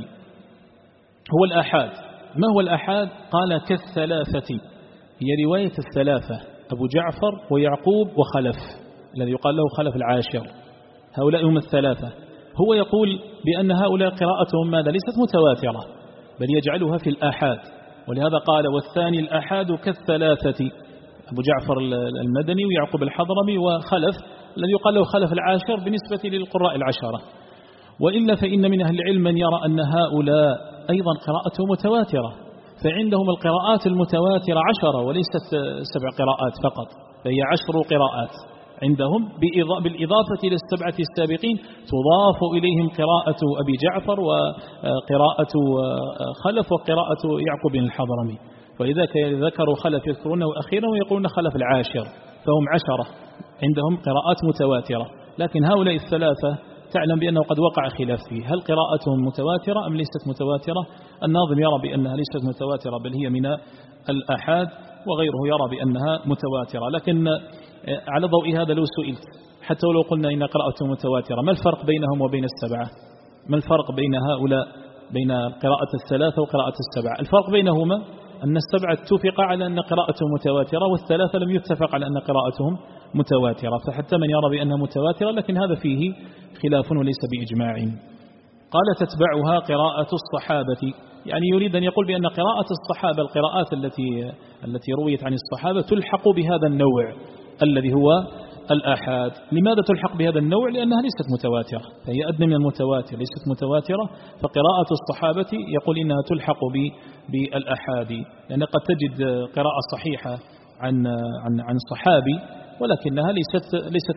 هو الآحاد. ما هو الآحاد؟ قال كالثلاثة، هي رواية الثلاثة، أبو جعفر ويعقوب وخلف الذي يقال له خلف العاشر، هؤلاء هم الثلاثة. هو يقول بأن هؤلاء قراءتهم ماذا؟ ليست متواترة، بل يجعلها في الآحاد. ولهذا قال والثاني الآحاد كالثلاثة، أبو جعفر المدني ويعقوب الحضرمي وخلف الذي يقال له خلف العاشر بالنسبة للقراء العشرة. وإلا فإن من أهل العلم من يرى أن هؤلاء أيضا قراءتهم متواترة، فعندهم القراءات المتواترة 10 وليست 7 قراءات فقط، فهي 10 قراءات عندهم بالإضافة إلى السبعة السابقين، تضاف إليهم قراءة أبي جعفر وقراءة خلف وقراءة يعقوب الحضرمي. ولذلك ذكروا خلف يذكرونه أخيرا ويقولون خلف العاشر، فهم 10 عندهم قراءات متواترة. لكن هؤلاء الثلاثة تعلم بأنه قد وقع خلاف فيه، هل قراءتهم متواترة أم ليست متواترة؟ الناظم يرى بأنها ليست متواترة بل هي من الآحاد، وغيره يرى بأنها متواترة. لكن على ضوء هذا لو سئلت حتى ولو قلنا إن قراءتهم متواترة، ما الفرق بينهم وبين السبعة؟ ما الفرق بين هؤلاء بين قراءة الثلاثة وقراءة السبعة. الفرق بينهما أن السبعة اتفق على أن قراءتهم متواترة، والثلاثة لم يتفق على أن قراءتهم متواترة، فحتى من يرى بأنها متواترة، لكن هذا فيه خلاف وليس بإجماع. قال تتبعها قراءة الصحابة، يعني يريد أن يقول بأن قراءة الصحابة القراءات التي رويت عن الصحابة تلحق بهذا النوع الذي هو الآحاد. لماذا تلحق بهذا النوع؟ لأنها ليست متواترة، فهي أدنى من المتواتر، ليست متواترة، فقراءة الصحابة يقول إنها تلحق بالآحاد، لأن قد تجد قراءة صحيحة عن صحابي ولكنها ليست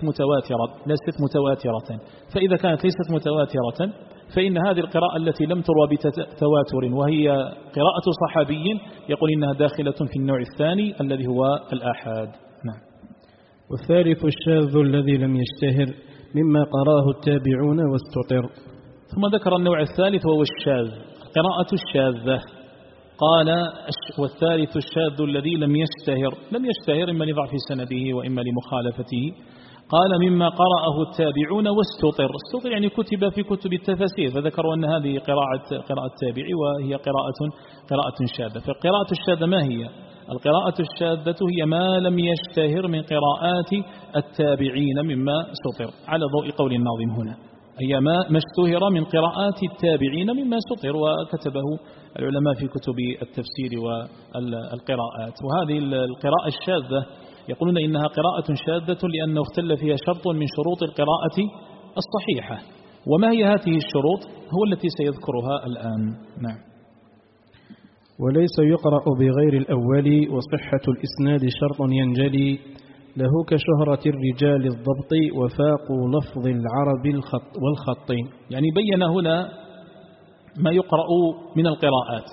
متواترة. فإذا كانت ليست متواترة فإن هذه القراءة التي لم تروى بتواتر وهي قراءة صحابي يقول إنها داخلة في النوع الثاني الذي هو الآحاد. نعم. والثالث الشاذ الذي لم يشتهر مما قراه التابعون واستطر. ثم ذكر النوع الثالث وهو الشاذ، قراءة الشاذة. قال والثالث الشاذ الذي لم يشتهر إما لضعف سنده وإما لمخالفته. قال مما قرأه التابعون واستطر. استطر يعني كتب في كتب التفاسير، فذكروا أن هذه قراءة التابعي وهي قراءة شاذة. فالقراءة الشاذة ما هي؟ القراءة الشاذة هي ما لم يشتهر من قراءات التابعين مما سطر، على ضوء قول الناظم هنا، هي ما اشتهر من قراءات التابعين مما سطر، وكتبه العلماء في كتب التفسير والقراءات. وهذه القراءة الشاذة يقولون إنها قراءة شاذة لأنه اختل فيها شرط من شروط القراءة الصحيحة. وما هي هذه الشروط؟ هو التي سيذكرها الآن. نعم. وليس يقرأ بغير الأول، وصحة الإسناد شرط ينجلي له كشهرة الرجال الضبط، وفاق لفظ العرب والخط. يعني بين هنا ما يقرأ من القراءات،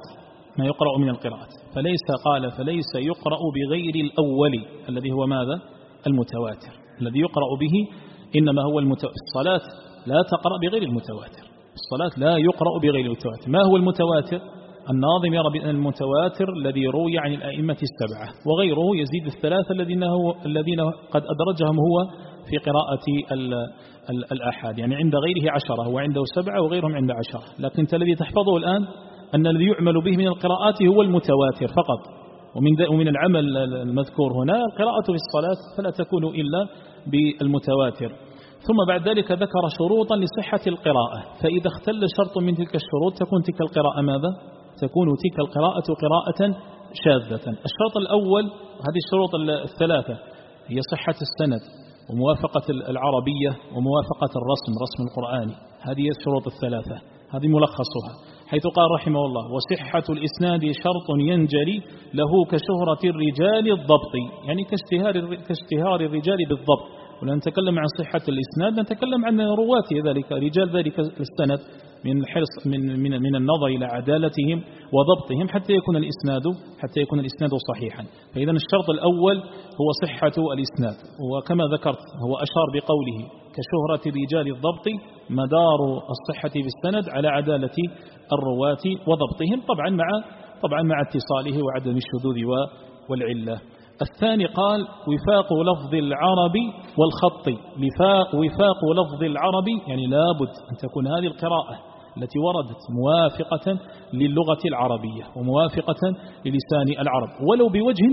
فليس يقرأ بغير الأول الذي هو ماذا؟ المتواتر. الذي يقرأ به إنما هو الصلاة لا تقرأ بغير المتواتر، الصلاة لا يقرأ بغير المتواتر. ما هو المتواتر؟ الناظم يرى بأن المتواتر الذي روي عن الأئمة السبعة، وغيره يزيد الثلاثة الذين قد أدرجهم هو في قراءة الآحاد، يعني عند غيره 10 وعنده 7 وغيرهم عنده 10. لكن الذي تحفظه الآن أن الذي يعمل به من القراءات هو المتواتر فقط. ومن العمل المذكور هنا القراءة في الصلاة فلا تكون إلا بالمتواتر. ثم بعد ذلك ذكر شروطا لصحة القراءة، فإذا اختل شرط من تلك الشروط تكون تلك القراءة ماذا؟ تكون تلك القراءة قراءة شاذة. الشرط الأول، هذه الشروط الثلاثة، هي صحة السند وموافقة العربية وموافقة رسم القرآني. هذه الشروط الثلاثة، هذه ملخصها، حيث قال رحمه الله وصحة الإسناد شرط ينجلي له كشهرة الرجال الضبط، يعني كاشتهار الرجال بالضبط. ولن نتكلم عن صحة الإسناد نتكلم عن رواته ذلك رجال ذلك السند من الحرص من النظر إلى عدالتهم وضبطهم حتى يكون الإسناد صحيحا. فإذا الشرط الأول هو صحة الإسناد، وكما ذكرت هو أشار بقوله كشهرة رجال الضبط، مدار الصحة بالسند على عدالة الرواة وضبطهم، طبعا مع اتصاله وعدم الشذوذ والعلة. الثاني قال وفاق لفظ العرب والخط. وفاق لفظ العرب يعني لابد أن تكون هذه القراءة التي وردت موافقة للغة العربية وموافقة للسان العرب ولو بوجه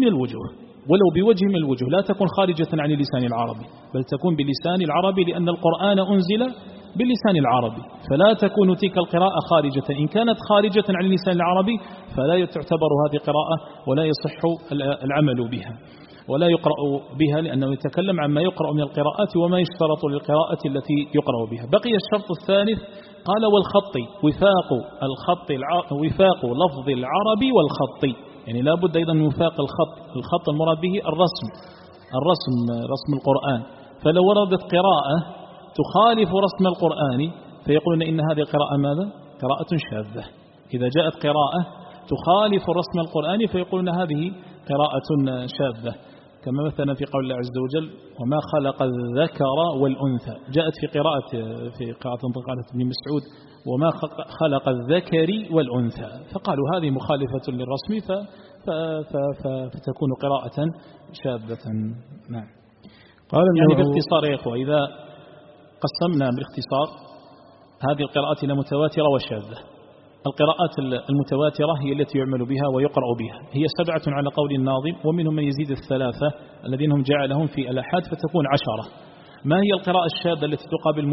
من الوجوه، لا تكون خارجة عن اللسان العربي، بل تكون بلسان العربي، لأن القرآن أنزل باللسان العربي، فلا تكون تلك القراءة خارجة. إن كانت خارجة عن اللسان العربي فلا تعتبر هذه قراءة ولا يصح العمل بها ولا يقرأ بها، لأنه يتكلم عن ما يقرأ من القراءات وما يشترط للقراءة التي يقرأ بها. بقي الشرط الثالث قال والخط. وفاق لفظ العرب والخط، يعني لا بد أيضا من وفاق الخط المراد به رسم القرآن. فلو وردت قراءة تخالف رسم القرآن فيقولون إن هذه القراءة ماذا؟ قراءة شاذة. إذا جاءت قراءة تخالف رسم القرآن فيقولون هذه قراءة شاذة، كما مثلا في قول الله عز وجل وما خلق الذكر والأنثى، جاءت في قراءة قالت ابن مسعود وما خلق الذكر والأنثى، فقالوا هذه مخالفة للرسم فتكون قراءة شاذة. نعم. قال يعني باختصار يا إخوة، إذا قسمنا بالاختصار هذه القراءات إلى متواترة وشاذة، القراءات المتواترة هي التي يعمل بها ويقرأ بها، هي 7 على قول الناظم، ومنهم من يزيد 3 الذين هم جعلهم في الآحاد فتكون 10. ما هي القراءة الشاذة التي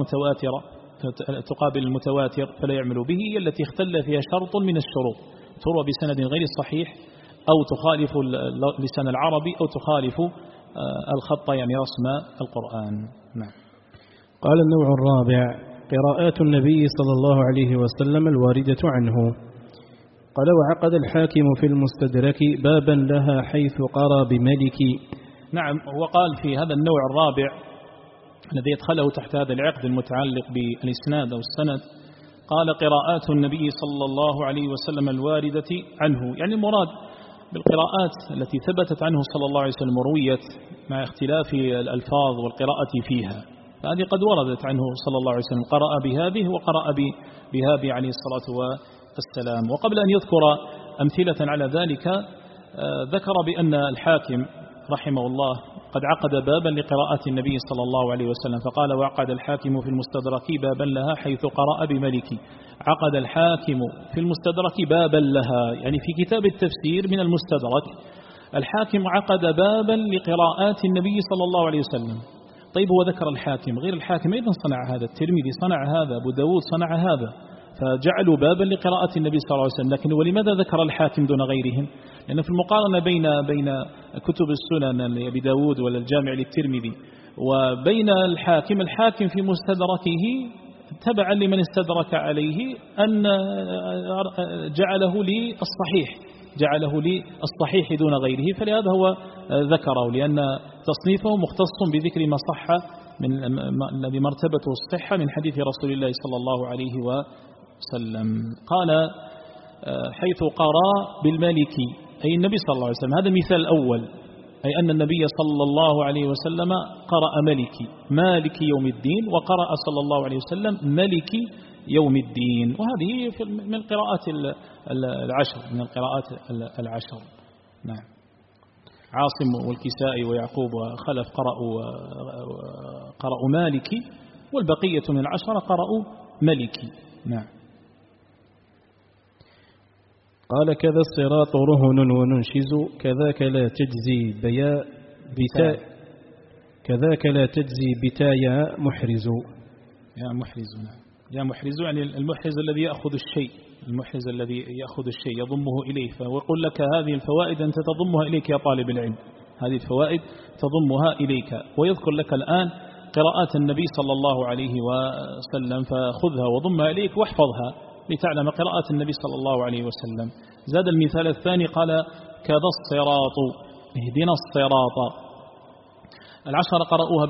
تقابل المتواتر فلا يعمل به؟ هي التي اختل فيها شرط من الشروط، تروى بسند غير صحيح، أو تخالف لسان العربي، أو تخالف الخط يعني رسم القرآن. نعم. قال النوع الرابع: قراءات النبي صلى الله عليه وسلم الواردة عنه. قال: وعقد الحاكم في المستدرك بابا لها حيث قرى بملك. نعم. وقال في هذا النوع الرابع الذي يدخله تحت هذا العقد المتعلق بالإسناد أو السند، قال: قراءات النبي صلى الله عليه وسلم الواردة عنه، يعني المراد بالقراءات التي ثبتت عنه صلى الله عليه وسلم ورويت مع اختلاف الألفاظ والقراءة فيها، فهذه قد وردت عنه صلى الله عليه وسلم، قرأ بهذه وقرأ بهذه عليه الصلاة والسلام. وقبل أن يذكر أمثلة على ذلك ذكر بأن الحاكم رحمه الله قد عقد بابا لقراءة النبي صلى الله عليه وسلم، فقال: وعقد الحاكم في المستدرك بابا لها حيث قرأ بملك. عقد الحاكم في المستدرك بابا لها، يعني في كتاب التفسير من المستدرك الحاكم عقد بابا لقراءات النبي صلى الله عليه وسلم. طيب، هو ذكر الحاكم، غير الحاكم أيضا صنع هذا، الترمذي صنع هذا، أبو داود صنع هذا، فجعلوا بابا لقراءة النبي صلى الله عليه وسلم. لكن ولماذا ذكر الحاكم دون غيرهم؟ لأن في المقارنة بين كتب السنن لأبي داود ولا الجامع للترمذي وبين الحاكم في مستدركه تبعا لمن استدرك عليه أن جعله للصحيح دون غيره، فلهذا هو ذكره، لأن تصنيفه مختص بذكر ما صح من الذي مرتبته الصحة من حديث رسول الله صلى الله عليه وسلم. قال: حيث قرأ بالمالك، أي النبي صلى الله عليه وسلم. هذا المثال الأول، أي أن النبي صلى الله عليه وسلم قرأ مالك يوم الدين، وقرأ صلى الله عليه وسلم ملك يوم الدين، وهذه من القراءات العشر. نعم. عاصم والكسائي ويعقوب وخلف قرأوا مالكي، والبقية من 10 قرأوا ملكي. نعم. قال: كذا الصراط رهن وننشز، كذاك لا تجزي بتايا محرز. يا محرز. نعم. يا محرز يعني المحرز الذي يأخذ الشيء يضمه إليه، فيقول لك هذه الفوائد أنت تضمها إليك يا طالب العلم، هذه الفوائد تضمها إليك، ويذكر لك الآن قراءات النبي صلى الله عليه وسلم، فخذها وضمها إليك واحفظها لتعلم قراءات النبي صلى الله عليه وسلم. زاد المثال الثاني قال: كذا الصراط، اهدنا الصراط. 10 قرأوها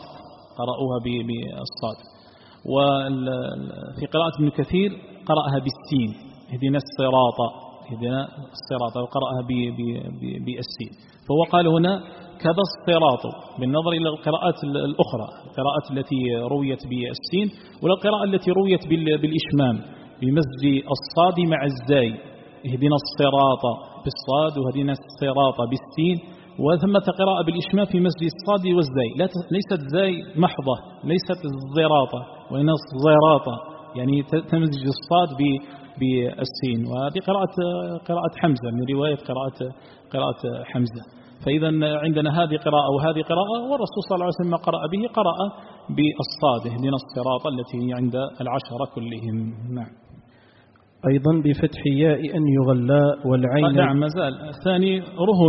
بالصاد، وفي قراءة ابن كثير قرأها بالسين، اهدنا الصراط، وقرأها بالسين. فهو قال هنا كذا الصراط بالنظر إلى القراءات الأخرى، القراءات التي رويت بالسين، والقراءة التي رويت بالإشمام بمزج الصاد مع الزاي، اهدنا الصراط بالصاد وهدنا الصراط بالسين، وثمة قراءة بالإشمام في مزج الصاد والزاي، ليست زاي محضة، ليست الزراطة وإن الزراطة، يعني تمزج الصاد بالسين، وهذه قراءة حمزة من رواية قراءة حمزة. فإذا عندنا هذه قراءة وهذه قراءة، والرسول صلى الله عليه وسلم قرأ به قرأ بالصاد اهدنا الصراط التي هي عند 10 كلهم. نعم. أيضا بفتح ياء أن يغلى والعين. نعم. مازال الثاني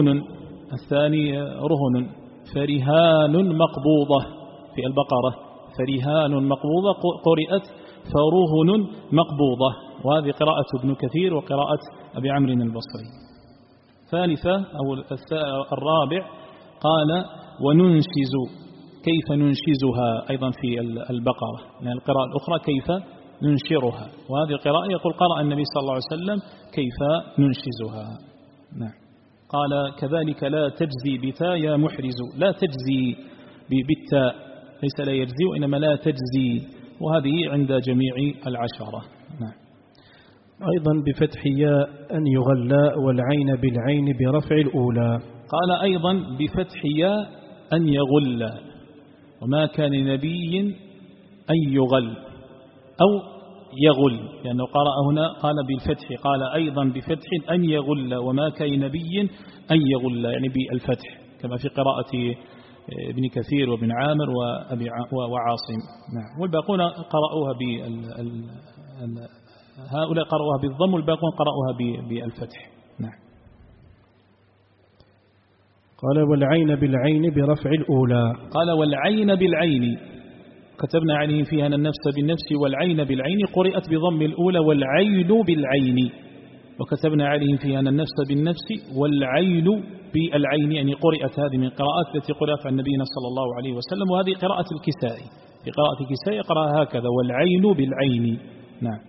رهن فرهان مقبوضة في البقرة، فرهان مقبوضة قرئت فرهن مقبوضة، وهذه قراءة ابن كثير وقراءة أبي عمرو البصري. ثالثة أو الرابع قال: وننشز، كيف ننشزها، أيضا في البقرة، لأن القراءة الأخرى كيف ننشرها، وهذه القراءة يقول قرأ النبي صلى الله عليه وسلم كيف ننشزها. نعم. قال: كذلك لا تجزي بتايا محرز، لا تجزي بالتاء، ليس لا يجزي وإنما لا تجزي، وهذه عند جميع 10. نعم. أيضا بفتح ياء أن يغلى والعين بالعين برفع الأولى. قال: أيضا بفتح ياء أن يغل، وما كان نبي أن يغل، أو يغل، لأنه قرأ هنا قال بالفتح، قال أيضا بفتح أن يغل وما كان نبي أن يغل، يعني بالفتح كما في قراءة ابن كثير وابن عامر وعاصم. نعم. والباقون قرأوها هؤلاء قرأوها بالضم والباقون قرأوها بالفتح. نعم. قال والعين بالعين برفع الأولى. قال والعين بالعين، كتبنا عليهم فيها أن النفس بالنفس والعين بالعين، قرأت بضم الأولى والعين بالعين، وكتبنا عليهم فيها أن النفس بالنفس والعين بالعين، يعني قرأت هذه من قراءات التي قرأت عن نبينا صلى الله عليه وسلم، وهذه قراءة الكسائي، في قراءة الكسائي يقرأ هكذا والعين بالعين. نعم.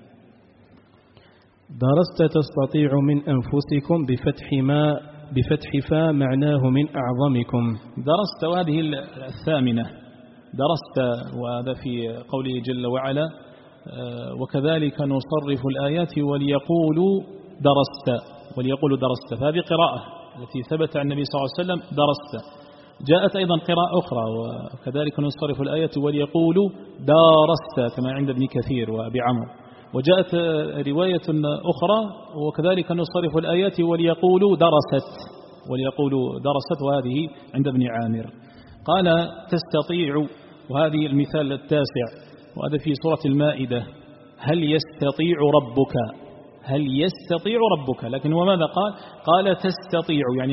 درست تستطيع من أنفسكم بفتح فا معناه من أعظمكم. درست، وهذه الثامنة، درست، وهذا في قوله جل وعلا وكذلك نصرف الآيات وليقولوا درست، فهذه قراءة التي ثبت عن النبي صلى الله عليه وسلم درست. جاءت أيضا قراءة أخرى وكذلك نصرف الآيات وليقولوا دارست كما عند ابن كثير وأبي عمرو، وجاءت رواية أخرى وكذلك نصرف الآيات وليقولوا درست، وهذه عند ابن عامر. قال تستطيع، وهذه المثال التاسع، وهذا في سورة المائدة، هل يستطيع ربك، لكن وماذا قال تستطيع، يعني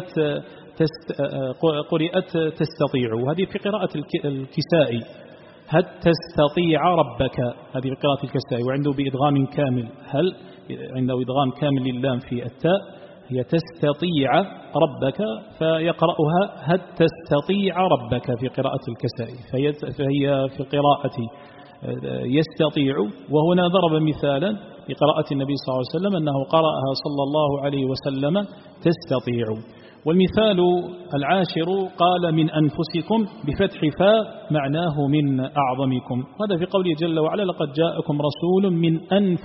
قرئت تستطيع، وهذه في قراءة الكسائي، هل تستطيع ربك، هذه قراءة الكسائي، وعنده بإدغام كامل، هل عنده إدغام كامل للام في التاء، هي تستطيع ربك، فيقرأها هل تستطيع ربك في قراءة الكسائي، فهي في قراءة يستطيع. وهنا ضرب مثالا لقراءة النبي صلى الله عليه وسلم أنه قرأها صلى الله عليه وسلم تستطيع. والمثال العاشر قال من أنفسكم بفتح فاء معناه من أعظمكم، هذا في قوله جل وعلا لقد جاءكم رسول من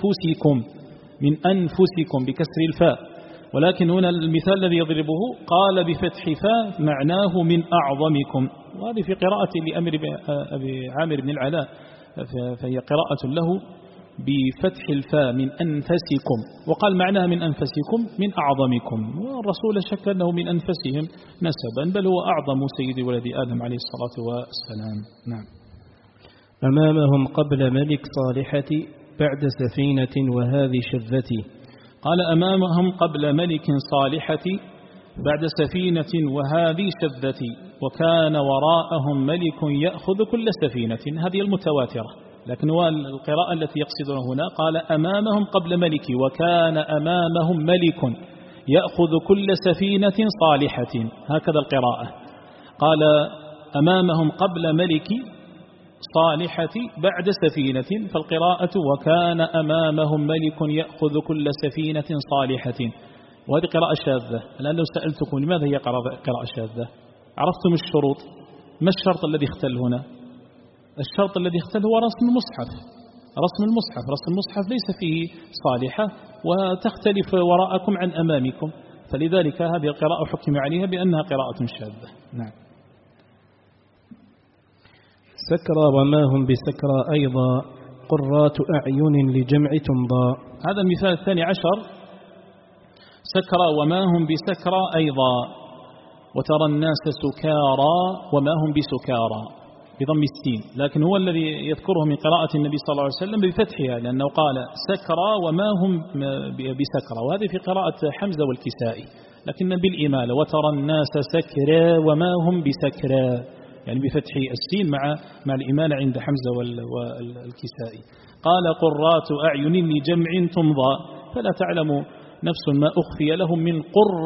أنفسكم بكسر الفاء، ولكن هنا المثال الذي يضربه قال بفتح فاء معناه من أعظمكم، وهذه في قراءة أبي عامر بن العلاء، فهي قراءة له بفتح الفاء من أنفسكم، وقال معناها من أنفسكم من أعظمكم، والرسول شك أنه من أنفسهم نسبا، بل هو أعظم سيد ولد آدم عليه الصلاة والسلام. نعم. أمامهم قبل ملك صالحة بعد سفينة وهذه شذتي. قال أمامهم قبل ملك صالحة بعد سفينة وهذه شذتي، وكان وراءهم ملك يأخذ كل سفينة، هذه المتواترة، لكن هو القراءة التي يقصدها هنا قال أمامهم قبل ملك، وكان أمامهم ملك يأخذ كل سفينة صالحة، هكذا القراءة. قال أمامهم قبل ملك صالحة بعد سفينة، فالقراءة وكان أمامهم ملك يأخذ كل سفينة صالحة، وهذه قراءة شاذة. الآن لو سألتكم لماذا هي قراءة شاذة، عرفتم الشروط، ما الشرط الذي اختل هنا؟ الشرط الذي اختل هو رسم المصحف ليس فيه صالحة، وتختلف وراءكم عن أمامكم، فلذلك هذه القراءة حكم عليها بأنها قراءة شاذة. نعم. سكرى وما هم بسكرى أيضا قرات أعين لجمع تمضى. هذا المثال الثاني عشر، سكرى وما هم بسكرى أيضا، وترى الناس سكارى وما هم بسكارى بضم السين، لكن هو الذي يذكره من قراءة النبي صلى الله عليه وسلم بفتحها، لأنه قال سكرى وما هم بسكرى، وهذه في قراءة حمزة والكسائي، لكن بالإمالة وترى الناس سكرى وما هم بسكرى، يعني بفتح السين مع الإمالة عند حمزة والكسائي. قال قرات أعين لجمع تمضى، فلا تعلم نفس ما أخفي لهم من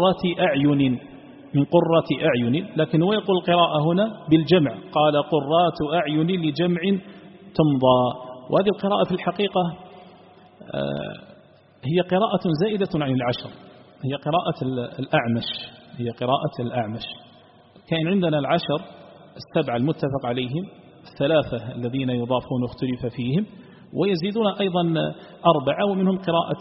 قرة أعين، لكن هو يقول القراءة هنا بالجمع، قال قرات أعين لجمع تمضى، وهذه القراءة في الحقيقة هي قراءة زائدة عن العشر، هي قراءة الأعمش. كان عندنا العشر السبعة المتفق عليهم، الثلاثة الذين يضافون اختلف فيهم، ويزيدون أيضا أربعة، ومنهم قراءة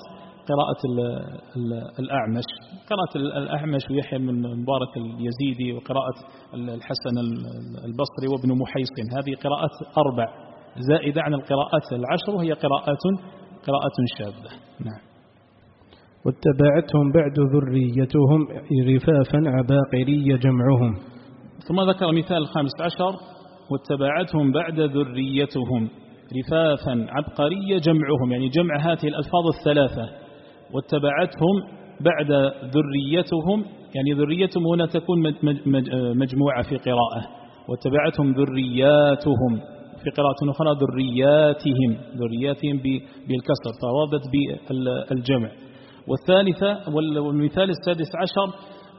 الأعمش، قراءة الأعمش ويحيى بن مبارك اليزيدي، وقراءة الحسن البصري وابن محيصن، هذه قراءة أربع، زائدة عن القراءات العشر، وهي قراءة شاذة. نعم. واتبعتهم بعد ذريتهم رفافا عباقري جمعهم. ثم ذكر مثال الخامس عشر: واتبعتهم بعد ذريتهم رفافا عبقري جمعهم، يعني جمع هذه الألفاظ الثلاثة. واتبعتهم بعد ذريتهم، يعني ذريتهم هنا تكون مجموعة في قراءة، واتبعتهم ذرياتهم في قراءة أخرى ذرياتهم بالكسر، فوردت بالجمع. والثالثة والمثال السادس عشر: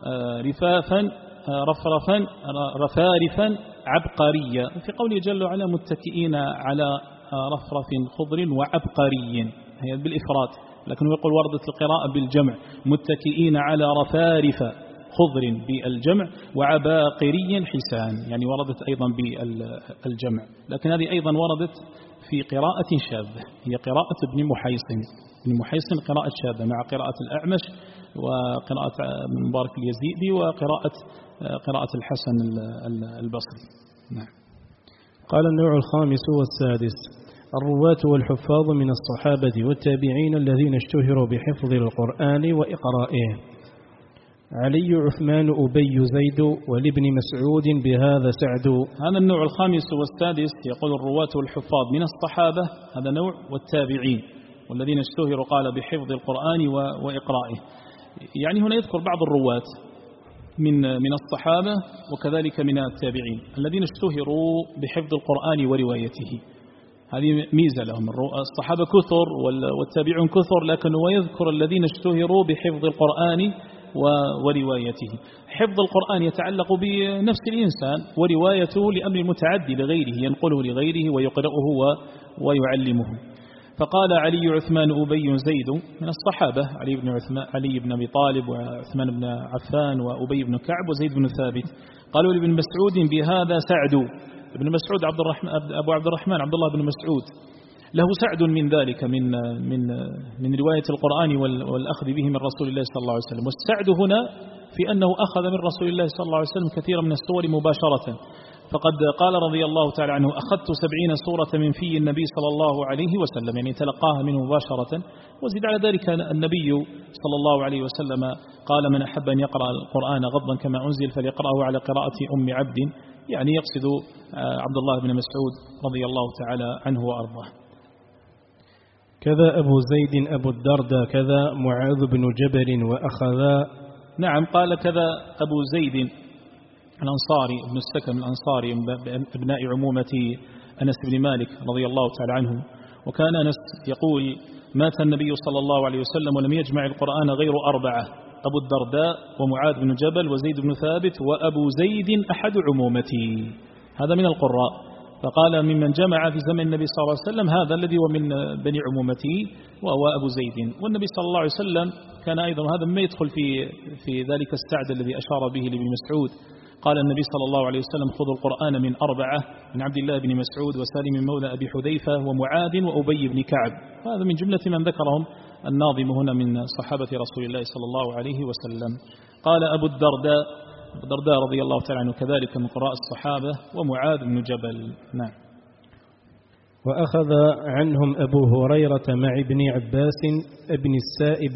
رفارفا عبقرية، في قوله جل وعلا: متكئين على رفرف خضر وعبقري، هي بالإفراد، لكن يقول وردت القراءة بالجمع: متكئين على رفارف خضر بالجمع وعباقري حسان، يعني وردت أيضا بالجمع، لكن هذه أيضا وردت في قراءة شاذة، هي قراءة ابن محيصن قراءة شاذة مع قراءة الأعمش وقراءة مبارك اليزيدي وقراءة الحسن البصري. نعم. قال: النوع الخامس والسادس: الرواة والحفاظ من الصحابة والتابعين الذين اشتهروا بحفظ القرآن وإقرائه. علي، عثمان، أبي، زيد، ولابن مسعود بهذا سعد. هذا النوع الخامس والسادس، يقول الرواة والحفاظ من الصحابة، هذا نوع، والتابعين والذين اشتهروا قال بحفظ القرآن وإقرائه. يعني هنا يذكر بعض الرواة من الصحابة وكذلك من التابعين الذين اشتهروا بحفظ القرآن وروايته، هذه ميزة لهم. الصحابة كثر والتابعون كثر، لكن هو يذكر الذين اشتهروا بحفظ القرآن وروايته. حفظ القرآن يتعلق بنفس الإنسان، وروايته لأمر متعدي لغيره، ينقله لغيره ويقرأه ويعلمه. فقال: علي، عثمان، أبي، زيد من الصحابة، علي بن أبي طالب وعثمان بن عفان وأبي بن كعب وزيد بن ثابت. قالوا لابن مسعود بهذا سعد. ابن مسعود أبو عبد الرحمن عبد الله بن مسعود له سعد من ذلك من رواية القرآن والأخذ به من رسول الله صلى الله عليه وسلم. والسعد هنا في أنه أخذ من رسول الله صلى الله عليه وسلم كثيرا من السور مباشرة، فقد قال رضي الله تعالى عنه: أخذت 70 سورة من في النبي صلى الله عليه وسلم، يعني تلقاها منه مباشرة. وزد على ذلك النبي صلى الله عليه وسلم قال: من أحب أن يقرأ القرآن غضا كما أنزل فليقرأه على قراءة أم عبد، يعني يقصد عبد الله بن مسعود رضي الله تعالى عنه وأرضاه. كذا أبو زيد أبو الدرداء، كذا معاذ بن جبل وأخذا. نعم، قال: كذا أبو زيد الأنصاري ابن السكن الأنصاري ابناء عمومة أنس بن مالك رضي الله تعالى عنه. وكان أنس يقول: مات النبي صلى الله عليه وسلم ولم يجمع القرآن غير 4: أبو الدرداء ومعاذ بن جبل وزيد بن ثابت وأبو زيد أحد عمومتي. هذا من القراء، فقال: ممن جمع في زمن النبي صلى الله عليه وسلم هذا الذي هو من بني عمومته وهو أبو زيد. والنبي صلى الله عليه وسلم كان أيضا، هذا ما يدخل في ذلك السعد الذي أشار به لابن مسعود. قال النبي صلى الله عليه وسلم: خذوا القرآن من 4: من عبد الله بن مسعود وسالم مولى أبي حذيفة ومعاذ وأبي بن كعب. هذا من جملة من ذكرهم الناظم هنا من صحابة رسول الله صلى الله عليه وسلم. قال أبو الدرداء رضي الله تعالى عنه كذلك من قراء الصحابة، ومعاذ بن جبل. نعم. وأخذ عنهم أبو هريرة مع ابن عباس ابن السائب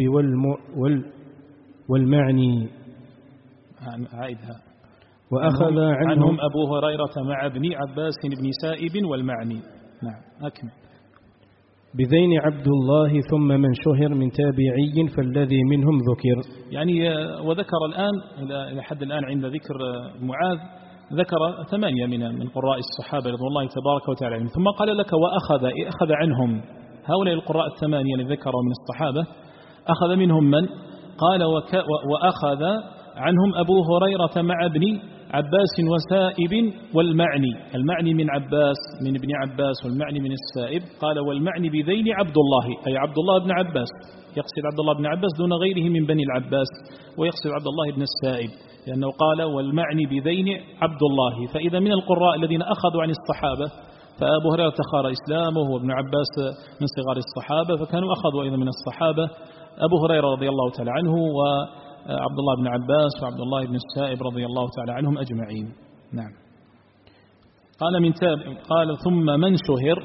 والمعني. عائدها. وأخذ عنهم أبو هريرة مع ابن عباس ابن سائب والمعني. نعم، أكمل. بذين عبد الله ثم من شهر من تابعي فالذي منهم ذكر. يعني وذكر الآن إلى حد الآن عند ذكر معاذ ذكر 8 من قراء الصحابة رضي الله تبارك وتعالى عنهم، ثم قال لك أخذ عنهم هؤلاء القراء 8 الذين ذكروا من الصحابة. أخذ منهم من؟ قال: وأخذ عنهم أبو هريرة مع ابن عباس وسائب والمعني. المعني من عباس من ابن عباس، والمعني من السائب. قال: والمعني بذين عبد الله، أي عبد الله بن عباس، يقصد عبد الله بن عباس دون غيره من بني العباس، ويقصد عبد الله بن السائب، لأنه قال: والمعني بذين عبد الله. فإذا من القراء الذين أخذوا عن الصحابة فأبو هريرة تخار إسلامه، وابن عباس من صغار الصحابة، فكانوا أخذوا أيضا من الصحابة أبو هريرة رضي الله تعالى عنه، وعبد الله بن عباس وعبد الله بن السائب رضي الله تعالى عنهم أجمعين. نعم. قال ثم من شهر،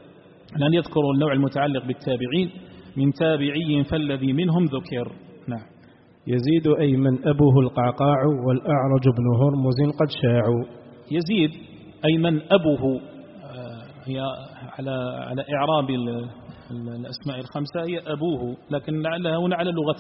لن يذكروا النوع المتعلق بالتابعين، من تابعي فالذي منهم ذكر. نعم. يزيد أي من أبوه القعقاع والأعرج بن هرمز قد شاعوا. يزيد أي من أبوه، هي على إعراب الأسماء الخمسة هي أبوه، لكن هنا على لغة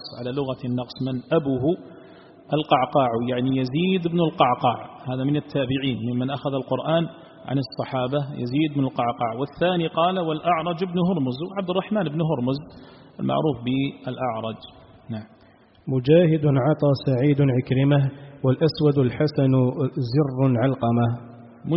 النقص من أبوه القعقاع، يعني يزيد بن القعقاع، هذا من التابعين ممن أخذ القرآن عن الصحابة، يزيد بن القعقاع. والثاني قال والأعرج بن هرمز، وعبد الرحمن بن هرمز المعروف بالأعرج. نعم. مجاهد عطى سعيد عكرمة والأسود الحسن زر علقمة.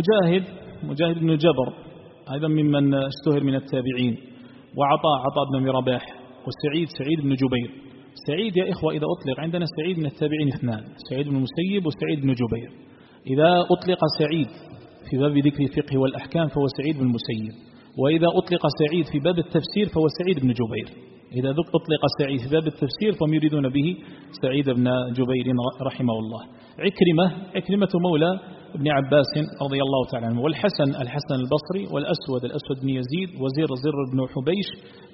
مجاهد بن جبر أيضا ممن اشتهر من التابعين، وعطاء بن رباح، سعيد بن جبير. سعيد يا إخوة إذا أطلق عندنا سعيد من التابعين اثنان، سعيد بن المسيب وسعيد بن جبير. إذا أطلق سعيد في باب ذكر الفقه والأحكام فهو سعيد بن المسيب، وإذا أطلق سعيد في باب التفسير فهو سعيد بن جبير. إذا أطلق سعيد في باب التفسير فهم يريدون به سعيد بن جبير رحمه الله. عكرمة مولى ابن عباس رضي الله تعالى عنه، والحسن البصري، والأسود بن يزيد، وزر بن حبيش،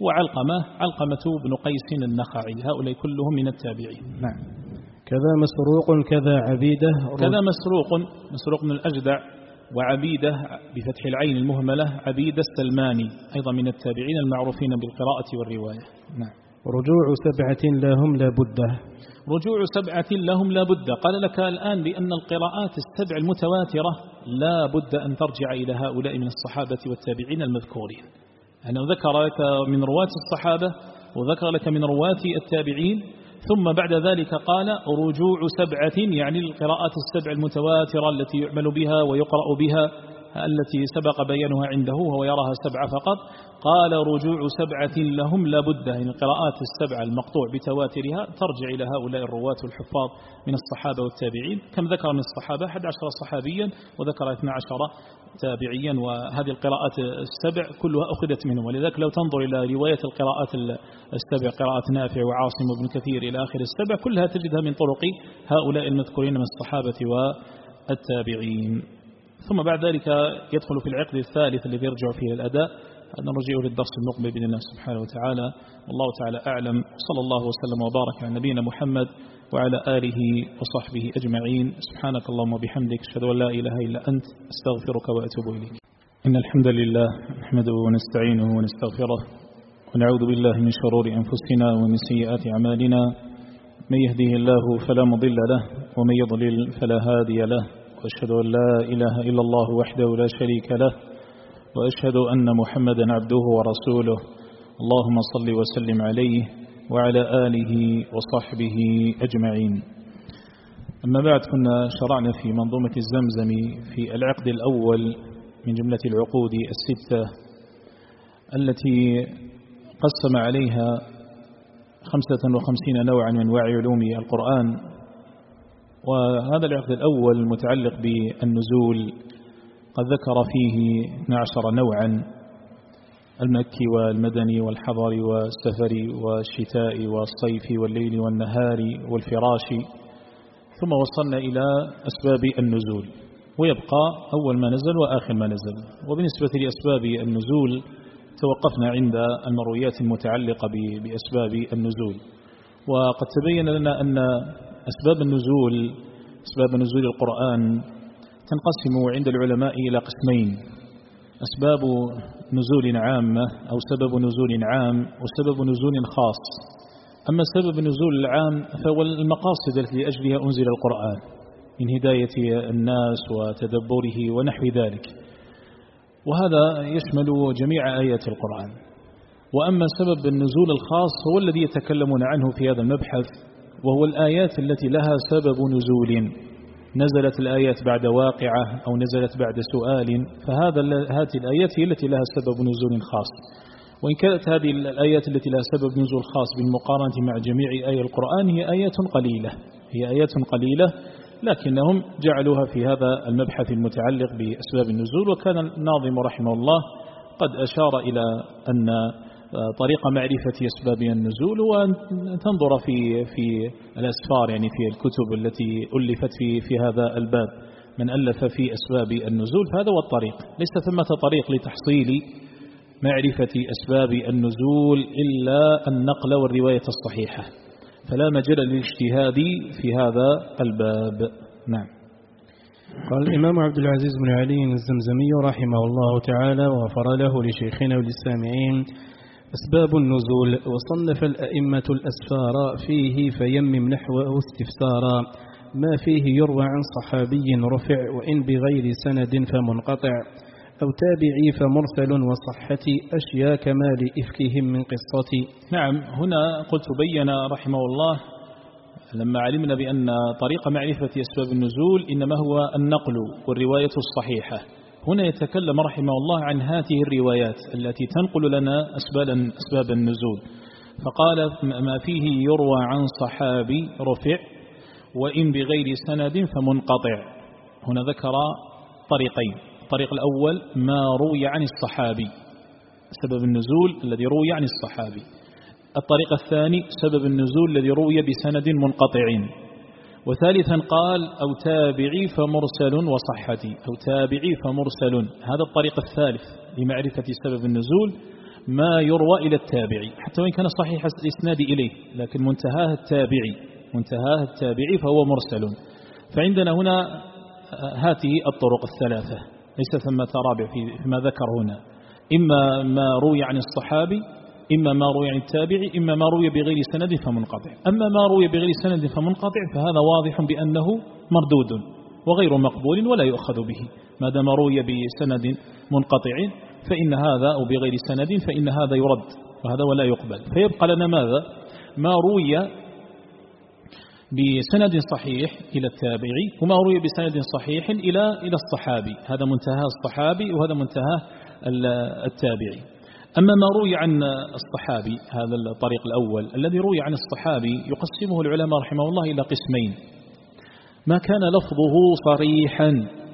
علقمة بن قيس النخعي، هؤلاء كلهم من التابعين. نعم. كذا مسروق كذا عبيدة، كذا مسروق بن الأجدع، وعبيدة بفتح العين المهملة عبيدة السلماني أيضا من التابعين المعروفين بالقراءة والرواية. نعم. رجوع 7 لهم لا بد. رجوع 7 لهم لا بد، قال لك الآن بأن القراءات 7 المتواترة لا بد أن ترجع إلى هؤلاء من الصحابة والتابعين المذكورين. أنه ذكر لك من رواة الصحابة وذكر لك من رواة التابعين، ثم بعد ذلك قال رجوع 7، يعني القراءات 7 المتواترة التي يعمل بها ويقرأ بها، التي سبق بيانها عنده وهو يراها 7 فقط. قال رجوع 7 لهم لا بد، يعني القراءات 7 المقطوع بتواترها ترجع إلى هؤلاء الرواة والحفاظ من الصحابة والتابعين. كم ذكر من الصحابة؟ 11 صحابيا وذكر 12 تابعيا، وهذه القراءات 7 كلها أخذت منهم. ولذلك لو تنظر إلى رواية القراءات 7 قراءة نافع وعاصم وابن كثير إلى آخر 7 كلها تجدها من طرق هؤلاء المذكورين من الصحابة والتابعين. ثم بعد ذلك يدخل في العقد الثالث الذي يرجع فيه الأداء، أن نرجع للدرس المقبل بإذن الله سبحانه وتعالى. والله تعالى أعلم، وصلى الله وسلم وبارك على نبينا محمد وعلى آله وصحبه أجمعين. سبحانك اللهم وبحمدك، أشهد أن لا إله إلا أنت، أستغفرك وأتوب إليك. إن الحمد لله نحمده ونستعينه ونستغفره، ونعوذ بالله من شرور أنفسنا ومن سيئات أعمالنا، من يهده الله فلا مضل له ومن يضلل فلا هادي له، وأشهد أن لا إله إلا الله وحده لا شريك له، وأشهد أن محمدا عبده ورسوله. اللهم صل وسلم عليه وعلى آله وصحبه أجمعين. أما بعد، كنا شرعنا في منظومة الزمزم في العقد الأول من جملة العقود 6 التي قسم عليها 55 نوعا من أنواع علوم القرآن. وهذا العقد الأول متعلق بالنزول، قد ذكر فيه 12 نوعا: المكي والمدني والحضر والسفر والشتاء والصيف والليل والنهار والفراش. ثم وصلنا إلى أسباب النزول، ويبقى أول ما نزل وآخر ما نزل. وبالنسبة لأسباب النزول توقفنا عند المرويات المتعلقة بأسباب النزول، وقد تبين لنا أن أسباب نزول القرآن تنقسم عند العلماء إلى قسمين: أسباب نزول عامة أو سبب نزول عام وسبب نزول خاص. أما سبب النزول العام فهو المقاصد التي لأجلها أنزل القرآن من هداية الناس وتدبره ونحو ذلك، وهذا يشمل جميع آيات القرآن. وأما سبب النزول الخاص هو الذي يتكلمون عنه في هذا المبحث، وهو الآيات التي لها سبب نزول، نزلت الآيات بعد واقعة أو نزلت بعد سؤال، هذه الآيات هي التي لها سبب نزول خاص. وإن كانت هذه الآيات التي لها سبب نزول خاص بالمقارنة مع جميع آيات القرآن هي آيات قليلة، لكنهم جعلوها في هذا المبحث المتعلق بأسباب النزول. وكان الناظم رحمه الله قد أشار إلى أن طريق معرفة أسباب النزول وأن تنظر في الأسفار، يعني في الكتب التي ألفت في هذا الباب. من ألف في أسباب النزول، فهذا هو الطريق. ليس ثمة طريق لتحصيل معرفة أسباب النزول إلا النقل والرواية الصحيحة، فلا مجال للاجتهاد في هذا الباب. نعم. قال الإمام عبد العزيز بن علي الزمزمي رحمه الله تعالى وغفر له لشيخنا وللسامعين: أسباب النزول، وصنف الأئمة الأسفار فيه فيمم نحوه استفسارا، ما فيه يروى عن صحابي رفع وإن بغير سند فمنقطع، أو تابعي فمرسل وصحة أشياء كمال إفكهم من قصة. نعم. هنا قلت بين رحمه الله لما علمنا بأن طريق معرفة أسباب النزول إنما هو النقل والرواية الصحيحة. هنا يتكلم رحمه الله عن هذه الروايات التي تنقل لنا أسباب النزول، فقال: ما فيه يروى عن صحابي رفع وإن بغير سند فمنقطع. هنا ذكر طريقين: الطريق الأول ما روي عن الصحابي، سبب النزول الذي روي عن الصحابي. الطريق الثاني سبب النزول الذي روي بسند منقطع. وثالثا قال: أو تابعي فمرسل وصحتي، أو تابعي فمرسل. هذا الطريق الثالث لمعرفة سبب النزول، ما يروى إلى التابعي حتى وإن كان صحيح الإسناد إليه، لكن منتهاه التابعي فهو مرسل. فعندنا هنا هذه الطرق الثلاثة، ليس ثمة رابع فيما ذكر هنا: إما ما روي عن الصحابي، إما ما روي عن التابعي، إما ما روي بغير سند فمنقطع. أما ما روي بغير سند فمنقطع فهذا واضح بأنه مردود وغير مقبول ولا يؤخذ به، ما دام روي بسند منقطع فإن هذا، أو بغير سند فإن هذا يرد وهذا ولا يقبل. فيبقى لنا ماذا؟ ما روي بسند صحيح إلى التابعي، وما روي بسند صحيح إلى الصحابي، هذا منتهى الصحابي وهذا منتهى التابعي. أما ما روي عن الصحابي، هذا الطريق الأول الذي روي عن الصحابي يقسمه العلماء رحمه الله إلى قسمين: ما كان لفظه صريحا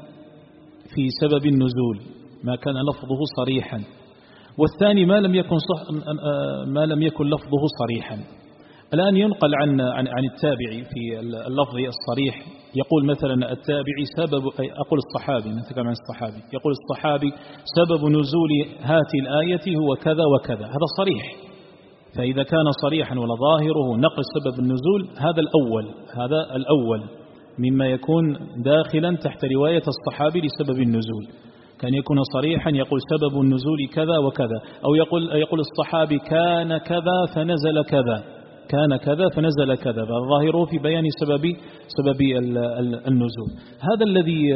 في سبب النزول، ما كان لفظه صريحا، والثاني ما لم يكن لفظه صريحا. الآن ينقل عن التابعي في اللفظ الصريح، يقول مثلا التابعي أقول الصحابي، نتكلم عن الصحابي، يقول الصحابي: سبب نزول هذه الآية هو كذا وكذا، هذا صريح. فإذا كان صريحا ولا ظاهره نقل سبب النزول، هذا الأول مما يكون داخلا تحت رواية الصحابي لسبب النزول. كان يكون صريحا يقول سبب النزول كذا وكذا، أو يقول الصحابي كان كذا فنزل كذا، كان كذا فنزل كذا، فالظاهر في بيان سبب النزول. هذا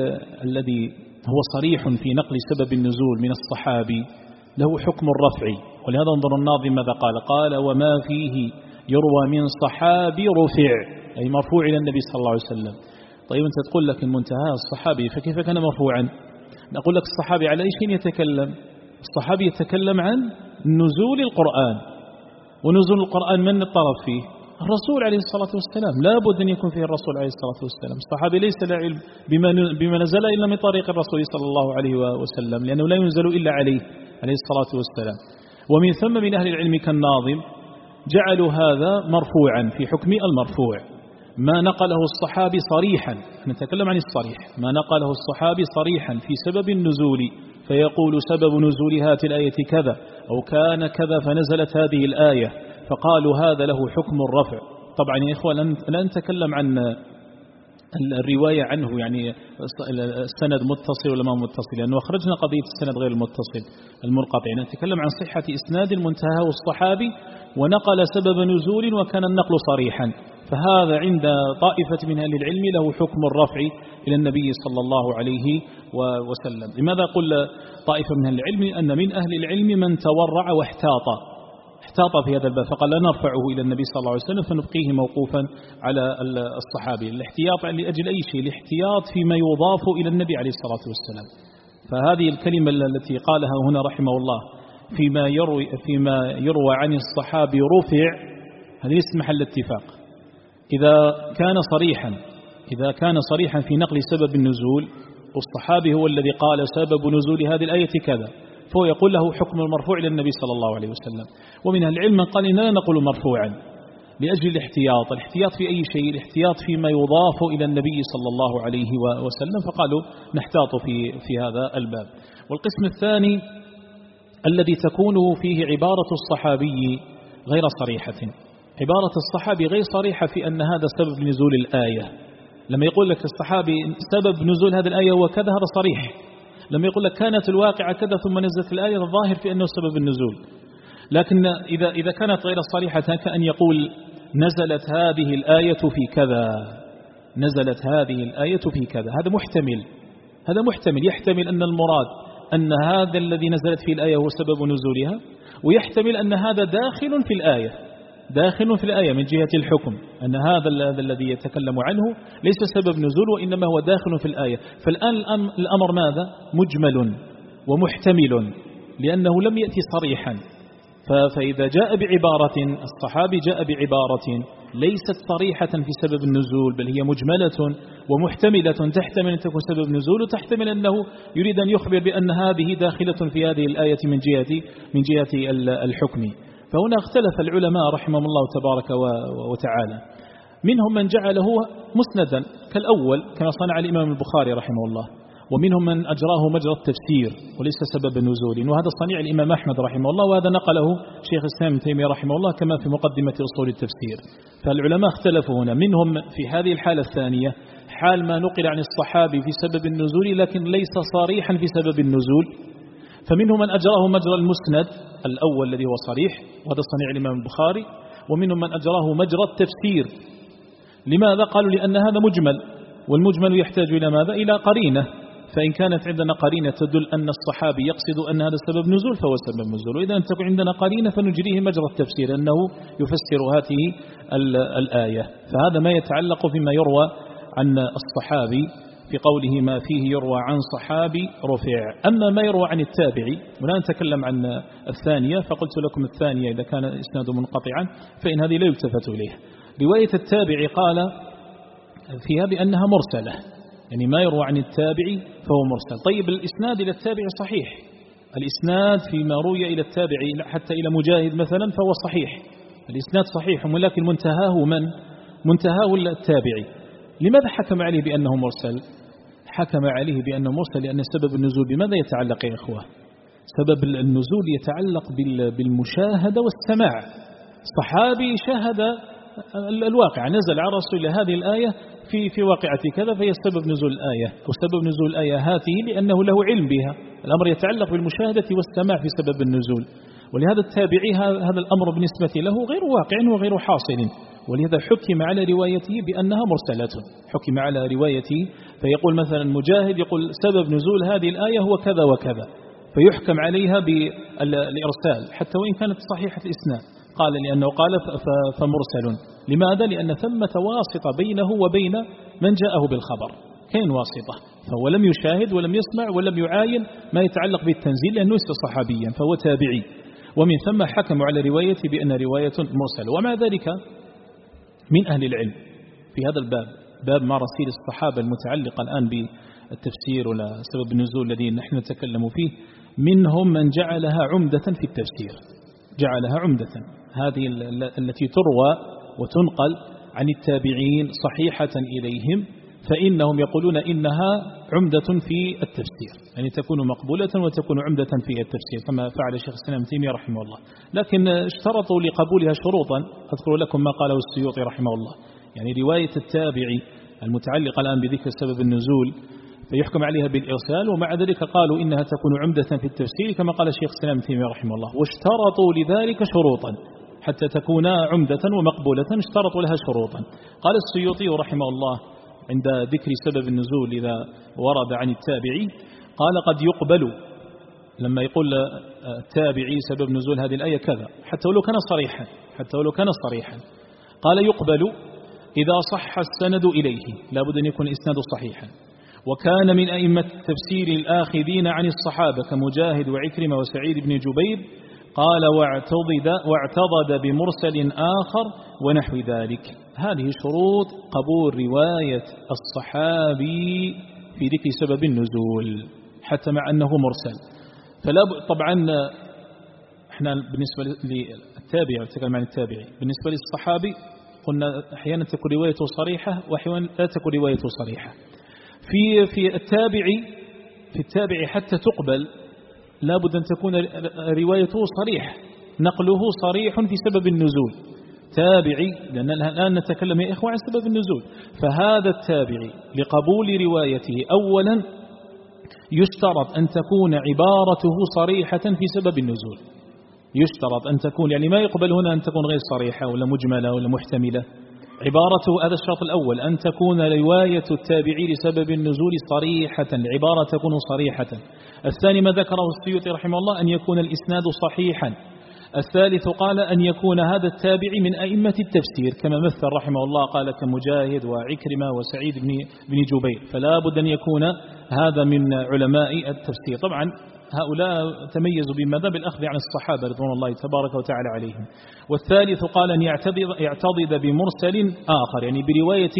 الذي هو صريح في نقل سبب النزول من الصحابي له حكم الرفع. ولهذا انظر الناظم ماذا قال: وما فيه يروى من صحابي رفع، أي مرفوع إلى النبي صلى الله عليه وسلم. طيب أنت تقول لك المنتهى الصحابي، فكيف كان مرفوعا؟ نقول لك الصحابي على أي شيء يتكلم؟ الصحابي يتكلم عن نزول القرآن، ونزول القرآن من الطرف فيه؟ الرسول عليه الصلاة والسلام، لا بد أن يكون فيه الرسول عليه الصلاة والسلام. الصحابي ليس له علم بما نزل إلا من طريق الرسول صلى الله عليه وسلم، لأنه لا ينزل إلا عليه الصلاة والسلام. ومن ثم من أهل العلم كالناظم جعلوا هذا مرفوعا في حكم المرفوع، ما نقله الصحابي صريحا، نتكلم عن الصريح، ما نقله الصحابي صريحا في سبب النزول، فيقول سبب نزول هذه الآية كذا، أو كان كذا فنزلت هذه الآية، فقالوا هذا له حكم الرفع. طبعا يا إخوة لا نتكلم عن الرواية عنه، يعني السند متصل ولا ما متصل، لأنه أخرجنا قضية السند غير المتصل المنقطع، نتكلم عن صحة إسناد المنتهى والصحابي ونقل سبب نزول وكان النقل صريحا، فهذا عند طائفة من أهل العلم له حكم الرفع إلى النبي صلى الله عليه وسلم. لماذا قل طائفة من أهل العلم؟ أن من أهل العلم من تورع واحتاط في هذا الباب، فقال لا نرفعه إلى النبي صلى الله عليه وسلم فنبقيه موقوفا على الصحابي. الاحتياط لأجل أي شيء؟ الاحتياط فيما يضاف إلى النبي عليه الصلاة والسلام. فهذه الكلمة التي قالها هنا رحمه الله فيما يروى عن الصحابي رفع، هذه ليست محل اتفاق. إذا كان صريحا في نقل سبب النزول، والصحابي هو الذي قال سبب نزول هذه الآية كذا، فهو يقول له حكم المرفوع إلى النبي صلى الله عليه وسلم. ومن أهل العلم من قال إننا نقول مرفوعا، لأجل الاحتياط في أي شيء، الاحتياط فيما يضاف إلى النبي صلى الله عليه وسلم، فقالوا نحتاط في هذا الباب. والقسم الثاني الذي تكون فيه عبارة الصحابي غير صريحة، عبارة الصحابي غير صريحة في أن هذا سبب نزول الآية. لما يقول لك الصحابي سبب نزول هذه الآية وكذا، هذا صريح. لما يقول لك كانت الواقعة كذا ثم نزلت الآية، الظاهر في أنه سبب النزول. لكن إذا كانت غير صريحة كأن يقول نزلت هذه الآية في كذا، نزلت هذه الآية في كذا، هذا محتمل يحتمل أن المراد أن هذا الذي نزلت فيه الآية هو سبب نزولها، ويحتمل أن هذا داخل في الآية من جهة الحكم، أن هذا الذي يتكلم عنه ليس سبب نزول وإنما هو داخل في الآية. فالآن الأمر ماذا؟ مجمل ومحتمل، لأنه لم يأتي صريحا. فإذا جاء بعبارة، الصحابي جاء بعبارة ليست صريحة في سبب النزول، بل هي مجملة ومحتملة، تحتمل أن تكون سبب نزول، وتحتمل أنه يريد أن يخبر بأن هذه داخلة في هذه الآية من جهة الحكم. فهنا اختلف العلماء رحمهم الله تبارك وتعالى. منهم من جعله مسندا كالأول كما صنع الإمام البخاري رحمه الله، ومنهم من أجراه مجرى التفسير وليس سبب نزول، وهذا صنيع الإمام أحمد رحمه الله، وهذا نقله شيخ الإسلام ابن تيمية رحمه الله كما في مقدمة أصول التفسير. فالعلماء اختلفوا هنا، منهم في هذه الحالة الثانية حال ما نقل عن الصحابي في سبب النزول لكن ليس صريحا في سبب النزول، فمنهم من أجراه مجرى المسند الأول الذي هو صريح، وهذا صنيع الإمام البخاري، ومنهم من أجراه مجرى التفسير. لماذا؟ قالوا لأن هذا مجمل، والمجمل يحتاج إلى ماذا؟ إلى قرينة، فإن كانت عندنا قرينة تدل أن الصحابي يقصد أن هذا سبب نزول فهو سبب نزول، وإذا لم تكن عندنا قرينة فنجريه مجرى التفسير أنه يفسر هذه الآية. فهذا ما يتعلق بما يروى عن الصحابي في قوله ما فيه يروى عن صحابي رفع. أما ما يروى عن التابعي، ولا نتكلم عن الثانية، فقلت لكم الثانية إذا كان الإسناد منقطعا فإن هذه لا يلتفت إليه. رواية التابعي قال فيها بأنها مرسلة، يعني ما يروى عن التابعي فهو مرسل. طيب الإسناد إلى التابعي صحيح، الإسناد فيما روي إلى التابعي حتى إلى مجاهد مثلا فهو صحيح، الإسناد صحيح، ولكن منتهاه من؟ منتهاه التابعي. لماذا حكم عليه بأنه مرسل؟ حكم عليه بأنه مرسل لأن سبب النزول بماذا يتعلق يا إخوة؟ سبب النزول يتعلق بالمشاهدة والسماع. صحابي شاهد الواقع، نزل على رسول الله هذه الآية في واقعة كذا، فهي سبب نزول الآية أو سبب نزول الآية هاته لأنه له علم بها. الأمر يتعلق بالمشاهدة والسماع في سبب النزول، ولهذا التابعي هذا الأمر بالنسبة له غير واقع وغير حاصل، ولهذا حكم على روايته بأنها مرسلة، حكم على روايته. فيقول مثلا مجاهد يقول سبب نزول هذه الآية هو كذا وكذا، فيحكم عليها بالإرسال حتى وإن كانت صحيحة الإسناد. قال لأنه قال فمرسل. لماذا؟ لأن ثمة واسطة بينه وبين من جاءه بالخبر، كان واسطة، فهو لم يشاهد ولم يسمع ولم يعاين ما يتعلق بالتنزيل لأنه ليس صحابيا فهو تابعي، ومن ثم حكموا على روايته بأن رواية مرسلة. ومع ذلك من أهل العلم في هذا الباب، باب مراسيل الصحابة المتعلقة الآن بالتفسير ولا سبب النزول الذي نحن نتكلم فيه، منهم من جعلها عمدة في التفسير، جعلها عمدة، هذه التي تروى وتنقل عن التابعين صحيحة إليهم، فإنهم يقولون إنها عمدة في التفسير، يعني تكون مقبولة وتكون عمدة في التفسير كما فعل شيخ الإسلام ابن تيمية رحمه الله. لكن اشترطوا لقبولها شروطا أذكر لكم ما قاله السيوطي رحمه الله، يعني رواية التابعي المتعلقة الآن بذكر سبب النزول فيحكم عليها بالإرسال، ومع ذلك قالوا إنها تكون عمدة في التفسير كما قال الشيخ الإسلام ابن تيمية رحمه الله. واشترطوا لذلك شروطا حتى تكون عمدة ومقبولة، اشترطوا لها شروطا. قال السيوطي رحمه الله عند ذكر سبب النزول إذا ورد عن التابعي قال قد يقبل، لما يقول التابعي سبب نزول هذه الآية كذا حتى ولو كان صريحا قال يقبل إذا صح السند إليه، لا بد أن يكون الإسناد صحيحا، وكان من أئمة التفسير الآخذين عن الصحابة كمجاهد وعكرمة وسعيد بن جبير. قال واعتضد بمرسل آخر ونحو ذلك. هذه شروط قبول رواية الصحابي في ذكر سبب النزول حتى مع أنه مرسل. طبعا احنا بالنسبة التابع، نتكلم عن التابعي. بالنسبة للصحابي قلنا أحيانا تكون روايته صريحة وأحيانا لا تكون روايته صريحة. في التابعي حتى تقبل لابد أن تكون روايته صريح، نقله صريح في سبب النزول. تابعي، لأن الآن نتكلم يا إخوة عن سبب النزول، فهذا التابعي لقبول روايته أولا يشترط أن تكون عبارته صريحة في سبب النزول. يشترط أن تكون، يعني ما يقبل هنا أن تكون غير صريحة ولا مجملة ولا محتملة. عبارته، هذا الشرط الأول، أن تكون رواية التابعي لسبب النزول صريحة، العبارة تكون صريحة. الثاني ما ذكره السيوطي رحمه الله أن يكون الإسناد صحيحا. الثالث قال أن يكون هذا التابعي من أئمة التفسير كما مثل رحمه الله، قال كمجاهد وعكرمة وسعيد بن جبير، فلا بد أن يكون هذا من علماء التفسير. طبعا هؤلاء تميزوا بماذا؟ بالأخذ عن الصحابة رضوان الله تبارك وتعالى عليهم. والثالث قال أن يعتضد بمرسل آخر، يعني برواية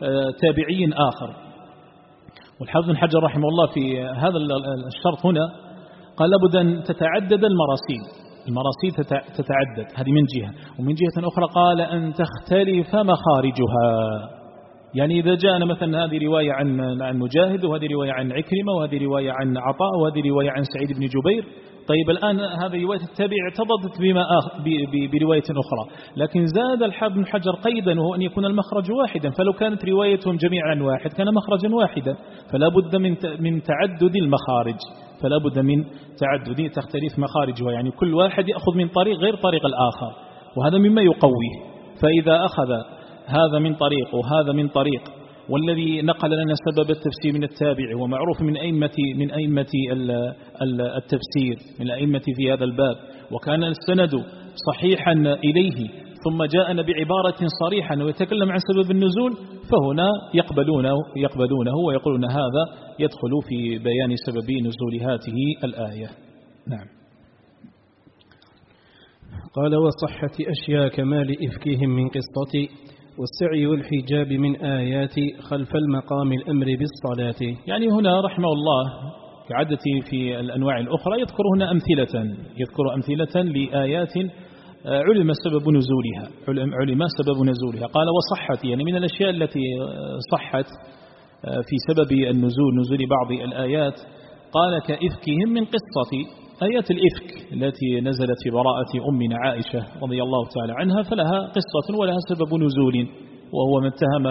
تابعي آخر. والحافظ بن حجر رحمه الله في هذا الشرط هنا قال لابد أن تتعدد المراسيل تتعدد، هذه من جهة. ومن جهة أخرى قال أن تختلف مخارجها، يعني إذا جاءنا مثلا هذه رواية عن مجاهد، وهذه رواية عن عكرمة، وهذه رواية عن عطاء، وهذه رواية عن سعيد بن جبير. طيب الآن هذه رواية التابع اعتضدت برواية أخرى، لكن زاد الحافظ بن حجر قيدا، وهو أن يكون المخرج واحدا. فلو كانت روايتهم جميعا عن واحد كان مخرجا واحدا، فلا بد من تعدد المخارج، فلا بد من تعدد تختلف مخارجها، يعني كل واحد يأخذ من طريق غير طريق الآخر، وهذا مما يقويه. فإذا أخذ هذا من طريق وهذا من طريق، والذي نقل لنا سبب التفسير من التابع ومعروف من أئمة التفسير، من الأئمة في هذا الباب، وكان السند صحيحا إليه، ثم جاءنا بعبارة صريحة ويتكلم عن سبب النزول، فهنا يقبلونه ويقولون هذا يدخل في بيان سبب نزول هذه الآية. نعم. قال وصحة أشياء كمال إفكهم من قصة والسعي والحجاب من آيات خلف المقام الأمر بالصلاة. يعني هنا رحمه الله كعادته في الأنواع الأخرى يذكر هنا أمثلة لآيات علم سبب نزولها. قال وصحت، يعني من الأشياء التي صحت في سبب نزول بعض الآيات، قال كإفكهم من قصة آيات الإفك التي نزلت في براءة أمنا عائشة رضي الله تعالى عنها، فلها قصة ولها سبب نزول، وهو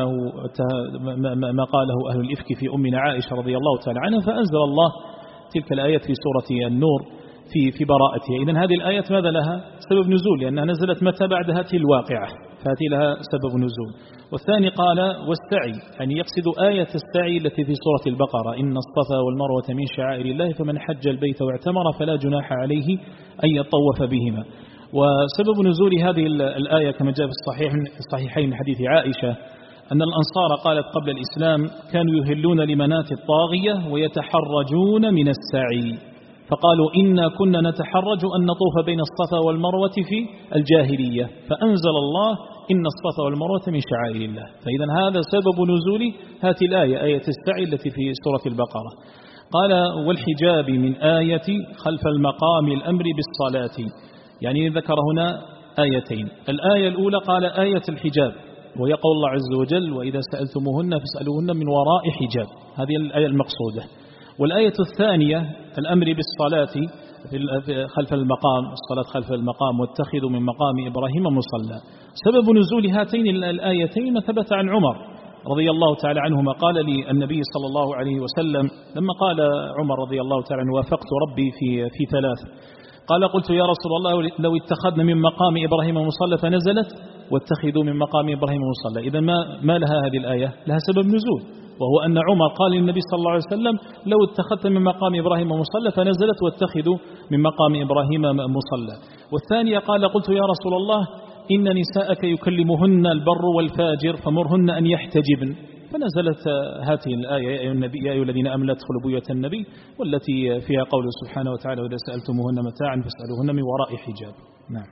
ما قاله أهل الإفك في أمنا عائشة رضي الله تعالى عنها، فأنزل الله تلك الآيات في سورة النور في براءتها. إذن هذه الآيات ماذا لها سبب نزول؟ لأنها نزلت متى؟ بعد هذه الواقعة، فهذه لها سبب نزول. والثاني قال والسعي، يعني يقصد آية السعي التي في سورة البقرة، إن الصفا والمروة من شعائر الله فمن حج البيت واعتمر فلا جناح عليه أن يطوف بهما. وسبب نزول هذه الآية كما جاء في الصحيحين من حديث عائشة أن الأنصار قالت قبل الإسلام كانوا يهلون لمنات الطاغية ويتحرجون من السعي، فقالوا إنا كنا نتحرج أن نطوف بين الصفا والمروة في الجاهلية، فأنزل الله إن الصفا والمروة من شعائر الله. فإذا هذا سبب نزول هذه الآية، آية السعي التي في سورة البقرة. قال والحجاب من آية خلف المقام الأمر بالصلاة، يعني ذكر هنا آيتين. الآية الأولى قال آية الحجاب، ويقول الله عز وجل وإذا سألتموهن فاسألوهن من وراء حجاب، هذه الآية المقصودة. والآية الثانية الأمر بالصلاة خلف المقام، الصلاة خلف المقام واتخذوا من مقام إبراهيم مصلى. سبب نزول هاتين الآيتين ما ثبت عن عمر رضي الله تعالى عنهما، قال لي النبي صلى الله عليه وسلم لما قال عمر رضي الله تعالى عنه وافقت ربي في ثلاث، قال قلت يا رسول الله لو اتخذنا من مقام إبراهيم مصلى، فنزلت واتخذوا من مقام إبراهيم مصلى. إذا ما لها هذه الآية؟ لها سبب نزول، وهو أن عمر قال للنبي صلى الله عليه وسلم لو اتخذت من مقام إبراهيم مصلى، فنزلت واتخذوا من مقام إبراهيم مصلى. والثانية قال قلت يا رسول الله إن نساءك يكلمهن البر والفاجر فمرهن أن يحتجبن، فنزلت هذه الآية يا أيها الذين آمنوا لا تدخلوا بيوت النبي، والتي فيها قوله سبحانه وتعالى وإذا سألتموهن متاعا فاسألوهن من وراء حجاب. نعم.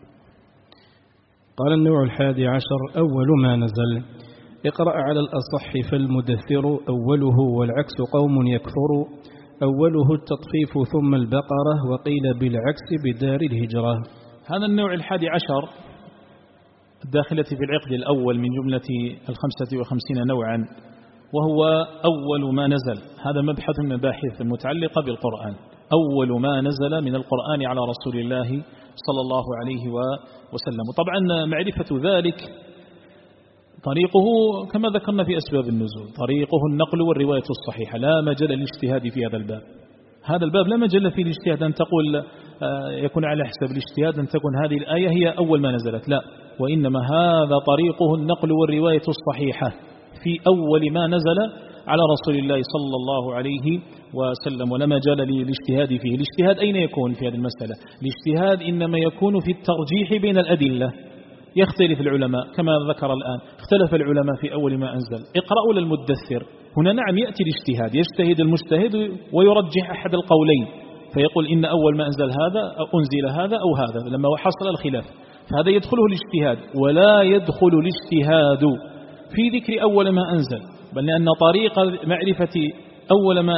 قال النوع 11 أول ما نزل اقرأ على الأصح فالمدثر أوله، والعكس قوم يكفر، أوله التطفيف ثم البقرة، وقيل بالعكس بدار الهجرة. هذا النوع 11 الداخلة في العقد الأول من جملة 55 نوعا، وهو أول ما نزل. هذا مبحث من المباحث المتعلقة بالقرآن، أول ما نزل من القرآن على رسول الله صلى الله عليه وسلم. وطبعا معرفة ذلك طريقه كما ذكرنا في أسباب النزول، طريقه النقل والرواية الصحيحة، لا مجال للاجتهاد في هذا الباب. هذا الباب لا مجال فيه الاجتهاد، أن تقول يكون على حسب الاجتهاد أن تكون هذه الآية هي أول ما نزلت، لا، وإنما هذا طريقه النقل والرواية الصحيحة في أول ما نزل على رسول الله صلى الله عليه وسلم، ولا مجال للاجتهاد فيه. الاجتهاد أين يكون في هذه المسألة؟ الاجتهاد إنما يكون في الترجيح بين الأدلة. يختلف العلماء كما ذكر الآن، اختلف العلماء في أول ما أنزل، اقرأ ولا المدثر. هنا نعم يأتي الاجتهاد، يجتهد المجتهد ويرجح أحد القولين، فيقول إن أول ما أنزل هذا أو أنزل هذا أو هذا لما حصل الخلاف، فهذا يدخله الاجتهاد. ولا يدخل الاجتهاد في ذكر أول ما أنزل، بل لأن طريق معرفة أول ما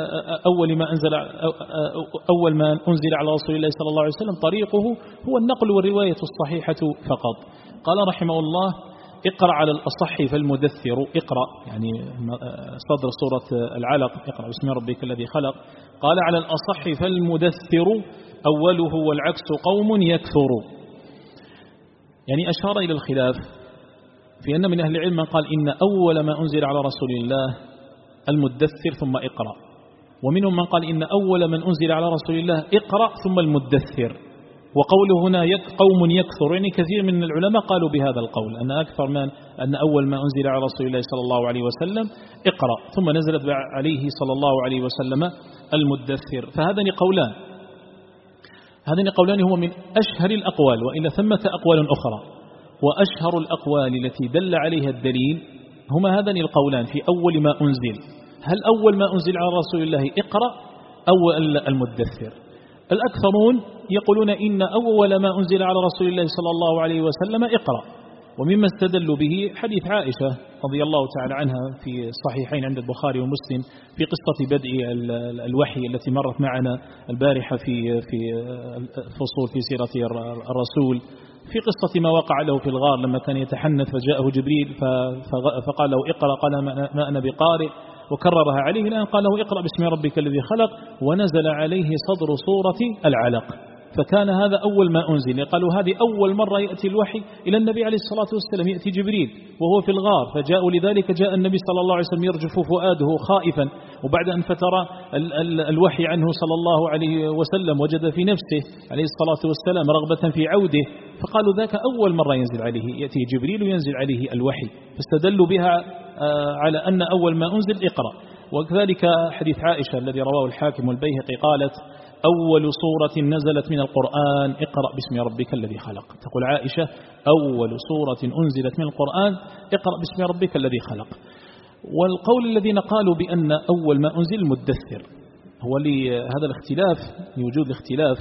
أنزل على رسول الله صلى الله عليه وسلم طريقه هو النقل والرواية الصحيحة فقط. قال رحمه الله: اقرأ على الأصح فالمدثر. اقرأ يعني صدر سورة العلق، اقرأ باسم ربك الذي خلق. قال على الأصح فالمدثر أوله والعكس قوم يكثر. يعني أشار إلى الخلاف في أن من أهل العلم من قال إن أول ما أنزل على رسول الله المدثر ثم اقرأ، ومنهم من قال إن أول من أنزل على رسول الله اقرأ ثم المدثر. وقوله هنا قوم يكثر، يعني كثير من العلماء قالوا بهذا القول، أن أول ما أنزل على رسول الله صلى الله عليه وسلم اقرأ، ثم نزلت عليه صلى الله عليه وسلم المدثر. فهذان قولان هو من أشهر الأقوال، وإلا ثمة أقوال أخرى، وأشهر الأقوال التي دل عليها الدليل هما هذان القولان في أول ما أنزل. هل أول ما أنزل على رسول الله اقرأ أو المدثر؟ الأكثرون يقولون إن أول ما أنزل على رسول الله صلى الله عليه وسلم اقرأ، ومما استدلوا به حديث عائشة رضي الله تعالى عنها في الصحيحين عند البخاري ومسلم في قصة بدء الوحي التي مرت معنا البارحة في فصول في سيرة الرسول، في قصة ما وقع له في الغار لما كان يتحنث فجاءه جبريل فقال له اقرأ، قال ما أنا بقارئ، وكررها عليه الآن قال له اقرأ باسم ربك الذي خلق، ونزل عليه صدر سورة العلق. فكان هذا أول ما أنزل. قالوا هذه أول مرة يأتي الوحي إلى النبي عليه الصلاة والسلام، يأتي جبريل وهو في الغار، فجاءوا لذلك جاء النبي صلى الله عليه وسلم يرجف فؤاده خائفا، وبعد أن فتر الوحي عنه صلى الله عليه وسلم وجد في نفسه عليه الصلاة والسلام رغبة في عوده، فقالوا ذاك أول مرة ينزل عليه، يأتي جبريل وينزل عليه الوحي، فاستدلوا بها على أن أول ما أنزل اقرأ. وكذلك حديث عائشة الذي رواه الحاكم والبيهقي قالت: أول سورة نزلت من القرآن اقرأ باسم ربك الذي خلق. تقول عائشة: أول سورة أنزلت من القرآن اقرأ باسم ربك الذي خلق. والقول الذين قالوا بأن أول ما أنزل المدثر هو لهذا الاختلاف، لوجود الاختلاف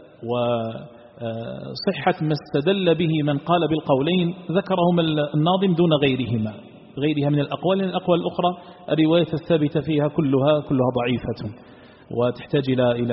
وصحة ما استدل به من قال بالقولين ذكرهم الناظم دون غيرها من الأقوال، لأن الأقوال الأخرى الرواية الثابتة فيها كلها ضعيفة وتحتاج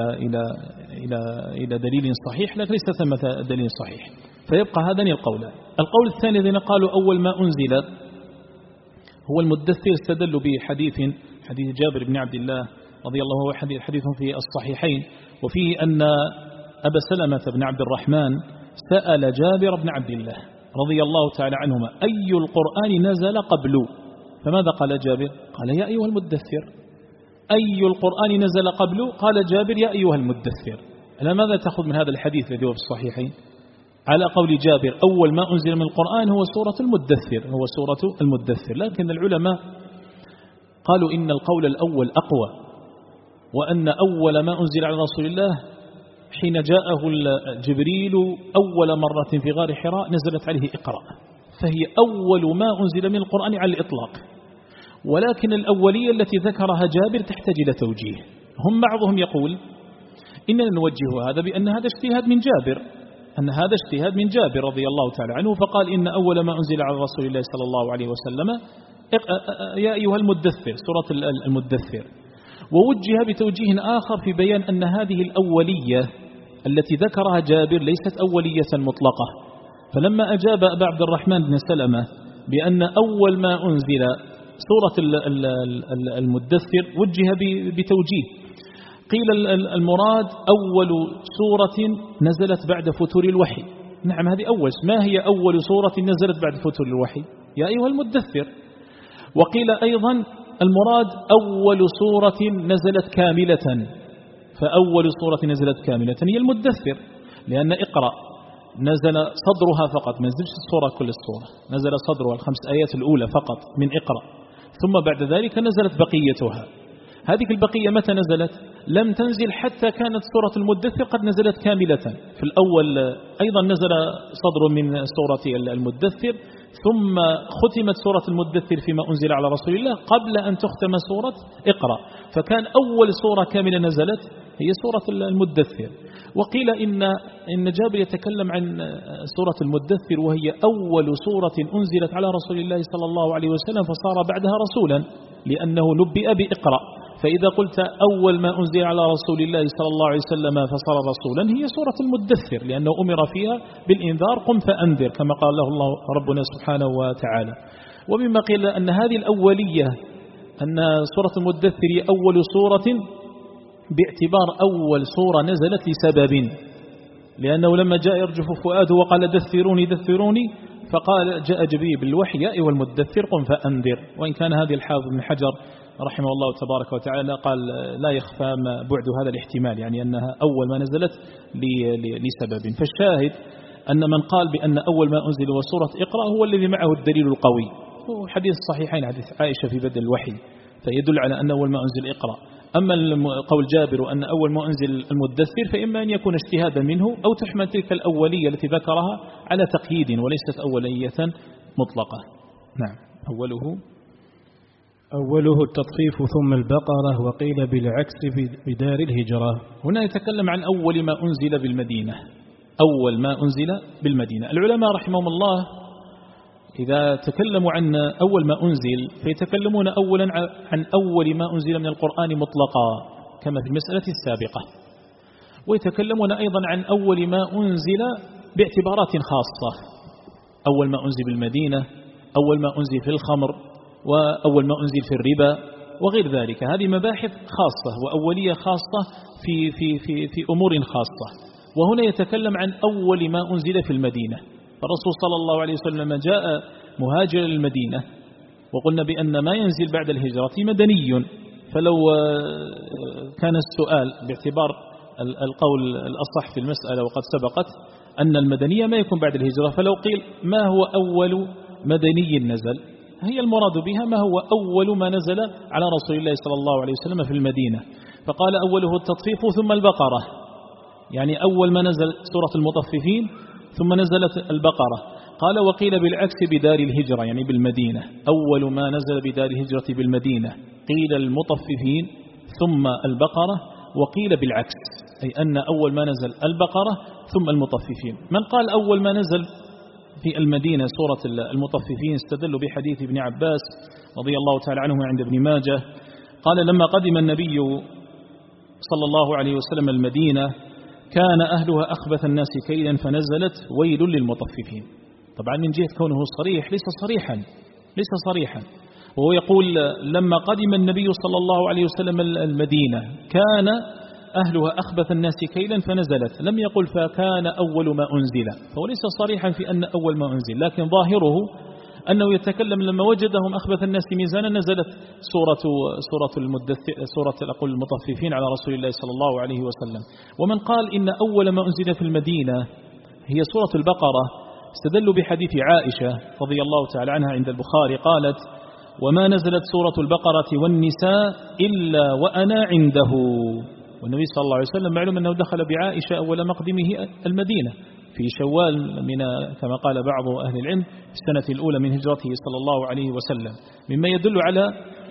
إلى دليل صحيح، لكن ليس ثمة دليل صحيح، فيبقى هذان القولان. القول الثاني الذين قالوا أول ما أنزل هو المدثر استدلوا بحديث جابر بن عبد الله رضي الله عنه، حديث في الصحيحين، وفيه أن أبا سلمة بن عبد الرحمن سأل جابر بن عبد الله رضي الله تعالى عنهما: أي القرآن نزل قبل؟ فماذا قال جابر؟ قال: يا أيها المدثر. أي القرآن نزل قبل؟ قال جابر: يا أيها المدثر. ألا ماذا تأخذ من هذا الحديث الذي هو في الصحيحين؟ على قول جابر أول ما أنزل من القرآن هو سورة المدثر، لكن العلماء قالوا إن القول الأول أقوى، وأن أول ما أنزل على رسول الله حين جاءه جبريل أول مرة في غار حراء نزلت عليه اقرأ، فهي أول ما أنزل من القرآن على الإطلاق. ولكن الأولية التي ذكرها جابر تحتاج إلى توجيه. بعضهم يقول إننا نوجه هذا بأن هذا اجتهاد من جابر رضي الله تعالى عنه، فقال إن أول ما أنزل على رسول الله صلى الله عليه وسلم يا أيها المدثر، سورة المدثر. ووجه بتوجيه آخر في بيان أن هذه الأولية التي ذكرها جابر ليست أولية مطلقة. فلما أجاب أبا عبد الرحمن بن سلمة بأن أول ما أنزل سورة المدثر وجه بتوجيه، قيل المراد أول سورة نزلت بعد فتور الوحي. نعم، هذه أول. ما هي أول سورة نزلت بعد فتور الوحي؟ يا أيها المدثر. وقيل أيضا المراد أول سورة نزلت كاملة، فأول سورة نزلت كاملة هي المدثر، لأن اقرأ نزل صدرها فقط، ما نزلش السورة كل السورة، نزل صدرها 5 آيات الأولى فقط من اقرأ، ثم بعد ذلك نزلت بقيتها. هذه البقية متى نزلت؟ لم تنزل حتى كانت سورة المدثر قد نزلت كاملة. في الأول أيضا نزل صدر من سورة المدثر، ثم ختمت سورة المدثر فيما أنزل على رسول الله قبل أن تختم سورة اقرأ، فكان أول سورة كاملة نزلت هي سورة المدثر. وقيل إن جابر يتكلم عن سورة المدثر وهي أول سورة أنزلت على رسول الله صلى الله عليه وسلم فصار بعدها رسولا، لأنه نبئ بإقرأ. فإذا قلت أول ما أنزل على رسول الله صلى الله عليه وسلم فصار رسولا هي سورة المدثر، لأنه أمر فيها بالإنذار، قم فأنذر، كما قال له الله ربنا سبحانه وتعالى. ومما قيل أن هذه الأولية أن سورة المدثر هي أول سورة باعتبار أول سورة نزلت لسبب، لأنه لما جاء يرجف فؤاده وقال دثروني دثروني، فقال جاء جبريل بالوحي يا أيها المدثر قم فأنذر. وإن كان هذه الحافظ بن حجر رحمه الله تبارك وتعالى قال لا يخفى بعد هذا الاحتمال، يعني أنها أول ما نزلت لسبب. فالشاهد أن من قال بأن أول ما أنزل وسورة اقرأ هو الذي معه الدليل القوي، وحديث الصحيحين حديث عائشة في بدء الوحي فيدل على أن أول ما أنزل اقرأ. أما قول جابر أن أول ما أنزل المدثر فإما أن يكون اجتهادا منه أو تحمل تلك الأولية التي ذكرها على تقييد وليست أولية مطلقة. نعم. أوله التطفيف ثم البقرة، وقيل بالعكس بدار الهجرة. هنا يتكلم عن أول ما أنزل بالمدينة، أول ما أنزل بالمدينة. العلماء رحمهم الله إذا تكلموا عن أول ما أنزل فيتكلمون أولا عن أول ما أنزل من القرآن مطلقا كما في المسألة السابقة، ويتكلمون أيضا عن أول ما أنزل باعتبارات خاصة، أول ما أنزل بالمدينة، أول ما أنزل في الخمر، وأول ما أنزل في الربا وغير ذلك. هذه مباحث خاصة وأولية خاصة في أمور خاصة. وهنا يتكلم عن أول ما أنزل في المدينة. الرسول صلى الله عليه وسلم جاء مهاجرا للمدينة، وقلنا بأن ما ينزل بعد الهجرة مدني، فلو كان السؤال باعتبار القول الأصح في المسألة وقد سبقت أن المدنية ما يكون بعد الهجرة، فلو قيل ما هو أول مدني نزل، هي المراد بها ما هو أول ما نزل على رسول الله صلى الله عليه وسلم في المدينة. فقال أوله التطفيف ثم البقرة، يعني أول ما نزل سورة المطففين ثم نزلت البقرة. قال وقيل بالعكس بدار الهجرة، يعني بالمدينة، أول ما نزل بدار الهجرة بالمدينة قيل المطففين ثم البقرة، وقيل بالعكس أي أن أول ما نزل البقرة ثم المطففين. من قال أول ما نزل في المدينة سورة المطففين استدلوا بحديث ابن عباس رضي الله تعالى عنه عند ابن ماجه، قال لما قدم النبي صلى الله عليه وسلم المدينة كان أهلها أخبث الناس كيلا فنزلت ويل للمطففين. طبعا من جهة كونه صريح ليس صريحا، وهو يقول لما قدم النبي صلى الله عليه وسلم المدينة كان أهلها أخبث الناس كيلا فنزلت، لم يقل فكان أول ما أنزل، فهو ليس صريحا في أن أول ما أنزل، لكن ظاهره أنه يتكلم لما وجدهم أخبث الناس ميزانا نزلت سورة المطففين على رسول الله صلى الله عليه وسلم. ومن قال إن أول ما أنزل في المدينة هي سورة البقرة استدلوا بحديث عائشة رضي الله تعالى عنها عند البخاري قالت وما نزلت سورة البقرة والنساء إلا وأنا عنده. والنبي صلى الله عليه وسلم معلوم أنه دخل بعائشة أول مقدمه المدينة في شوال من كما قال بعض أهل العلم في السنة الأولى من هجرته صلى الله عليه وسلم، مما يدل على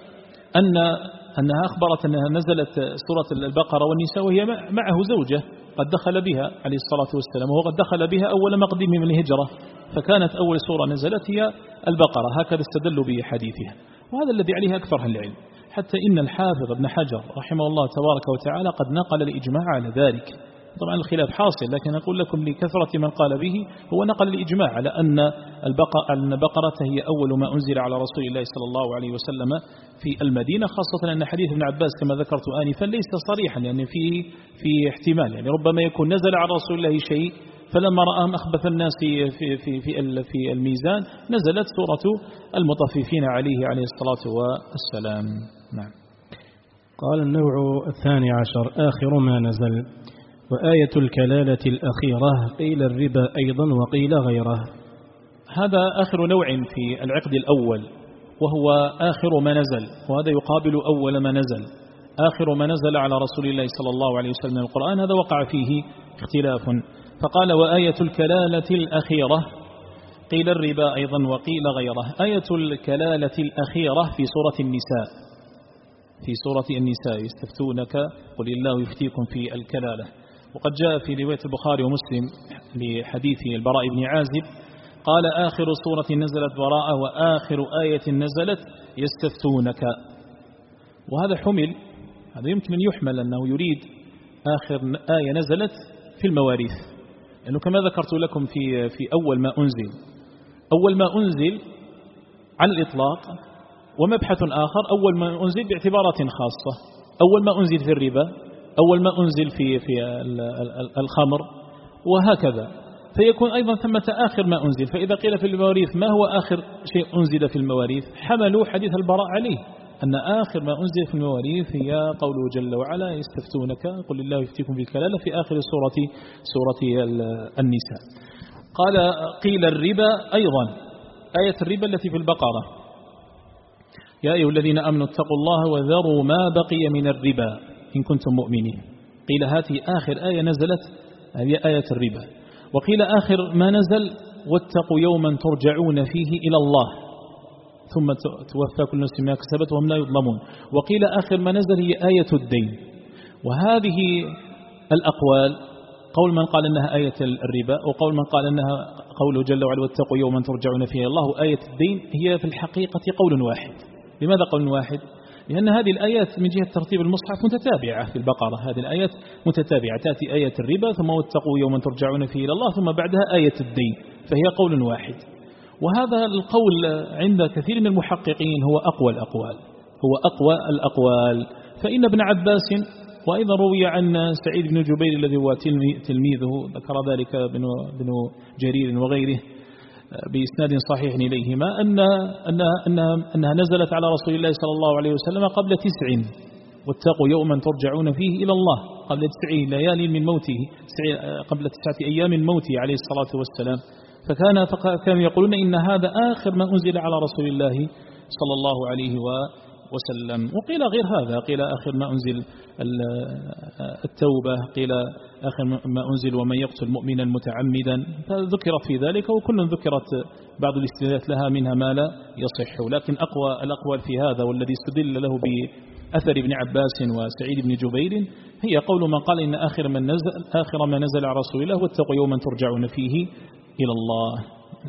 أنها أخبرت أنها نزلت سورة البقرة والنساء وهي معه زوجة قد دخل بها عليه الصلاة والسلام، وهو قد دخل بها أول مقدمه من الهجرة، فكانت أول سورة نزلت هي البقرة، هكذا استدلوا بحديثها. وهذا الذي عليه أكثر أهل العلم، حتى إن الحافظ ابن حجر رحمه الله تبارك وتعالى قد نقل الإجماع على ذلك، طبعا الخلاف حاصل، لكن أقول لكم لكثرة من قال به هو نقل الإجماع على أن البقرة هي أول ما أنزل على رسول الله صلى الله عليه وسلم في المدينة، خاصة أن حديث ابن عباس كما ذكرت آنفا ليس صريحا، يعني في احتمال، يعني ربما يكون نزل على رسول الله شيء فلما رآهم أخبث الناس في الميزان نزلت سورة المطففين عليه الصلاة والسلام. نعم. قال النوع الثاني عشر آخر ما نزل، وآية الكلالة الأخيرة قيل الربا أيضا وقيل غيره. هذا آخر نوع في العقد الأول، وهو آخر ما نزل، وهذا يقابل أول ما نزل. آخر ما نزل على رسول الله صلى الله عليه وسلم القرآن، هذا وقع فيه اختلاف، فقال وآية الكلالة الأخيرة قيل الربا أيضا وقيل غيره. آية الكلالة الأخيرة في سورة النساء، في سورة النساء يستفتونك قل الله يفتيكم في الكلالة، وقد جاء في رواية البخاري ومسلم لحديث البراء بن عازب قال آخر سورة نزلت براءة وآخر آية نزلت يستفتونك. وهذا حمل، هذا يمكن أن يحمل أنه يريد آخر آية نزلت في المواريث، لأنه كما ذكرت لكم في أول ما أنزل على الإطلاق. ومبحث آخر أول ما أنزل باعتبارات خاصة، أول ما أنزل في الربا، أول ما أنزل في الخمر، وهكذا. فيكون أيضا ثمة آخر ما أنزل. فإذا قيل في المواريث ما هو آخر شيء أنزل في المواريث، حملوا حديث البراء عليه أن آخر ما أنزل في المواريث هي قوله جل وعلا يستفتونك قل الله يفتيكم في الكلالة في آخر سورة النساء. قال قيل الربا أيضا، آية الربا التي في البقرة يا أيها الذين آمنوا اتقوا الله وذروا ما بقي من الربا إن كنتم مؤمنين. قيل هذه آخر آية نزلت، هذه آية الربا. وقيل آخر ما نزل واتقوا يوما ترجعون فيه إلى الله ثم توفى كل نفس ما كسبت وهم لا يظلمون. وقيل آخر ما نزل هي آية الدين. وهذه الأقوال قول من قال أنها آية الربا، وقول من قال أنها قوله جل وعلا واتقوا يوما ترجعون فيه إلى الله. وآية الدين هي في الحقيقة قول واحد. لماذا قول واحد؟ لأن هذه الآيات من جهة ترتيب المصحف متتابعة في البقرة، هذه الآيات متتابعة، تأتي آية الربا ثم واتقوا يوما ترجعون فيه إلى الله ثم بعدها آية الدين، فهي قول واحد. وهذا القول عند كثير من المحققين هو أقوى الأقوال. فإن ابن عباس وأيضا روي عن سعيد بن جبير الذي هو تلميذه ذكر ذلك بن جرير وغيره بإسناد صحيح إليهما أنها نزلت على رسول الله صلى الله عليه وسلم قبل 9، واتقوا يوما ترجعون فيه إلى الله، قبل 9 ليالي من موته، قبل 9 أيام من موته عليه الصلاة والسلام. فكانوا يقولون إن هذا آخر ما أنزل على رسول الله صلى الله عليه وسلم. وقيل غير هذا، قيل آخر ما أنزل التوبة، قيل آخر ما أنزل ومن يقتل مؤمنا متعمدا، فذكرت في ذلك، وكل ذكرت بعض الاستدلالات لها منها ما لا يصح. لكن الأقوال في هذا والذي استدل له بأثر ابن عباس وسعيد بن جبير هي قول من قال إن آخر ما نزل على رسول الله واتقوا يوما ترجعون فيه إلى الله.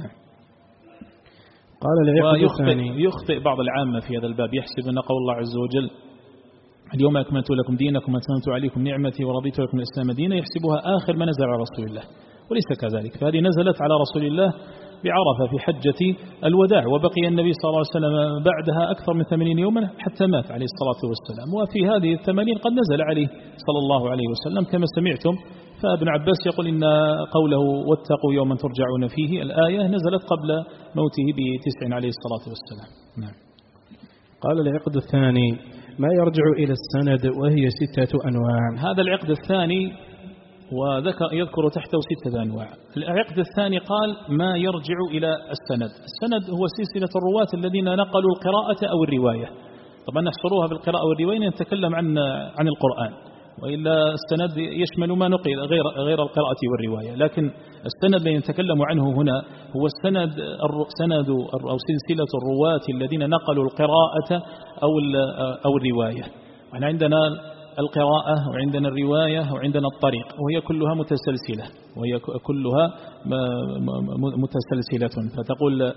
ويخطئ بعض العامة في هذا الباب، يحسب أن قول الله عز وجل اليوم أكملت لكم دينكم وأتممت عليكم نعمتي ورضيت لكم الإسلام دينا، يحسبها آخر ما نزل على رسول الله، وليس كذلك. فهذه نزلت على رسول الله بعرفة في حجة الوداع، وبقي النبي صلى الله عليه وسلم بعدها أكثر من 80 يوما حتى مات عليه الصلاة والسلام. وفي هذه 80 قد نزل عليه صلى الله عليه وسلم كما سمعتم. فابن عباس يقول إن قوله واتقوا يوما ترجعون فيه الآية نزلت قبل موته ب9 عليه الصلاة والسلام. نعم. قال العقد الثاني ما يرجع إلى السند وهي 6 أنواع. هذا العقد الثاني يذكر تحته 6 أنواع. العقد الثاني قال ما يرجع إلى السند. السند هو سلسلة الرواة الذين نقلوا القراءة أو الرواية. طبعا نحصروها بالقراءة والرواية نتكلم عن القرآن، وإلا السند يشمل ما نقل غير القراءة والرواية. لكن السند الذي نتكلم عنه هنا هو سند أو سلسلة الرواة الذين نقلوا القراءة أو الرواية. وعندنا القراءة وعندنا الرواية وعندنا الطريق، وهي كلها متسلسلة، وهي كلها متسلسلة. فتقول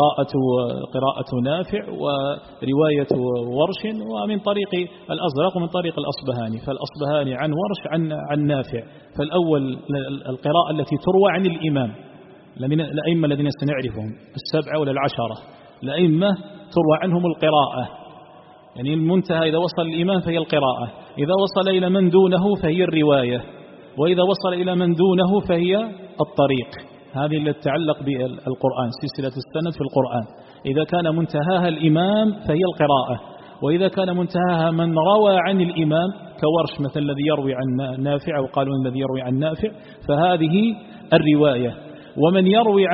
قراءة نافع ورواية ورش ومن طريق الأزرق ومن طريق الأصبهاني، فالأصبهاني عن ورش عن نافع. فالأول القراءة التي تروى عن الإمام، الأئمة الذين سنعرفهم 7 ولا 10 الأئمة تروى عنهم القراءة، يعني المنتهى إذا وصل الإمام فهي القراءة، إذا وصل إلى من دونه فهي الرواية، وإذا وصل إلى من دونه فهي الطريق. هذه التي تتعلق بالقرآن، سلسلة السند في القرآن. إذا كان منتهاها الإمام فهي القراءة، وإذا كان منتهاها من روى عن الإمام كورش مثل الذي يروي عن نافع، أو قالوا الذي يروي عن نافع، فهذه الرواية. ومن يروي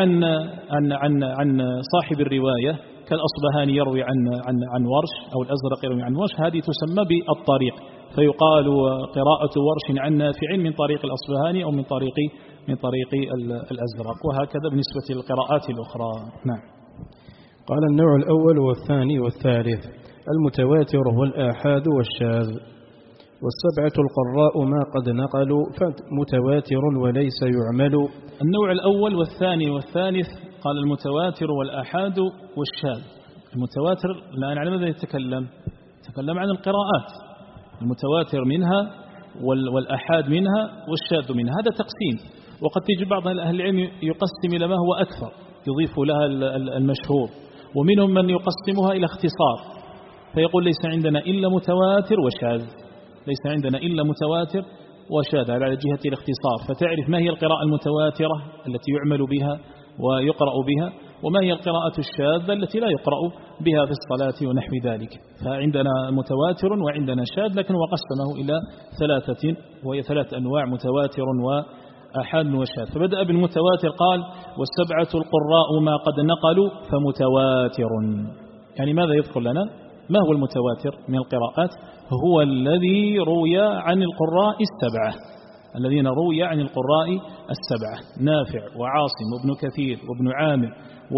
عن صاحب الرواية كالأصبهاني يروي عن ورش، أو الأزرق يروي عن ورش، هذه تسمى بالطريق، فيقال قراءة ورش عن نافع من طريق الأصبهاني أو من طريق الأزرق، وهكذا بالنسبة للقراءات الأخرى. نعم. قال: النوع الأول والثاني والثالث: المتواتر والآحاد والشاذ. والسبعة القراء ما قد نقلوا فمتواتر وليس يعمل. النوع الأول والثاني والثالث، قال المتواتر والآحاد والشاذ. المتواتر الآن على ماذا يتكلم عن القراءات، المتواتر منها والآحاد منها والشاذ منها، هذا تقسيم. وقد تجي بعض أهل العلم يقسم إلى ما هو أكثر، يضيف لها المشهور، ومنهم من يقسمها إلى اختصار فيقول ليس عندنا إلا متواتر وشاذ، ليس عندنا إلا متواتر وشاذ على جهة الاختصار، فتعرف ما هي القراءة المتواترة التي يعمل بها ويقرأ بها، وما هي القراءة الشاذة التي لا يقرأ بها في الصلاة ونحو ذلك. فعندنا متواتر وعندنا شاذ، لكن وقسمه إلى 3، وهي 3 أنواع: متواتر وآحاد وشاذ. فبدأ بالمتواتر قال: والسبعة القراء ما قد نقلوا فمتواتر. يعني ماذا يذكر لنا؟ ما هو المتواتر من القراءات؟ هو الذي روي عن القراء 7، الذين روي عن القراء 7: نافع وعاصم وابن كثير وابن عامر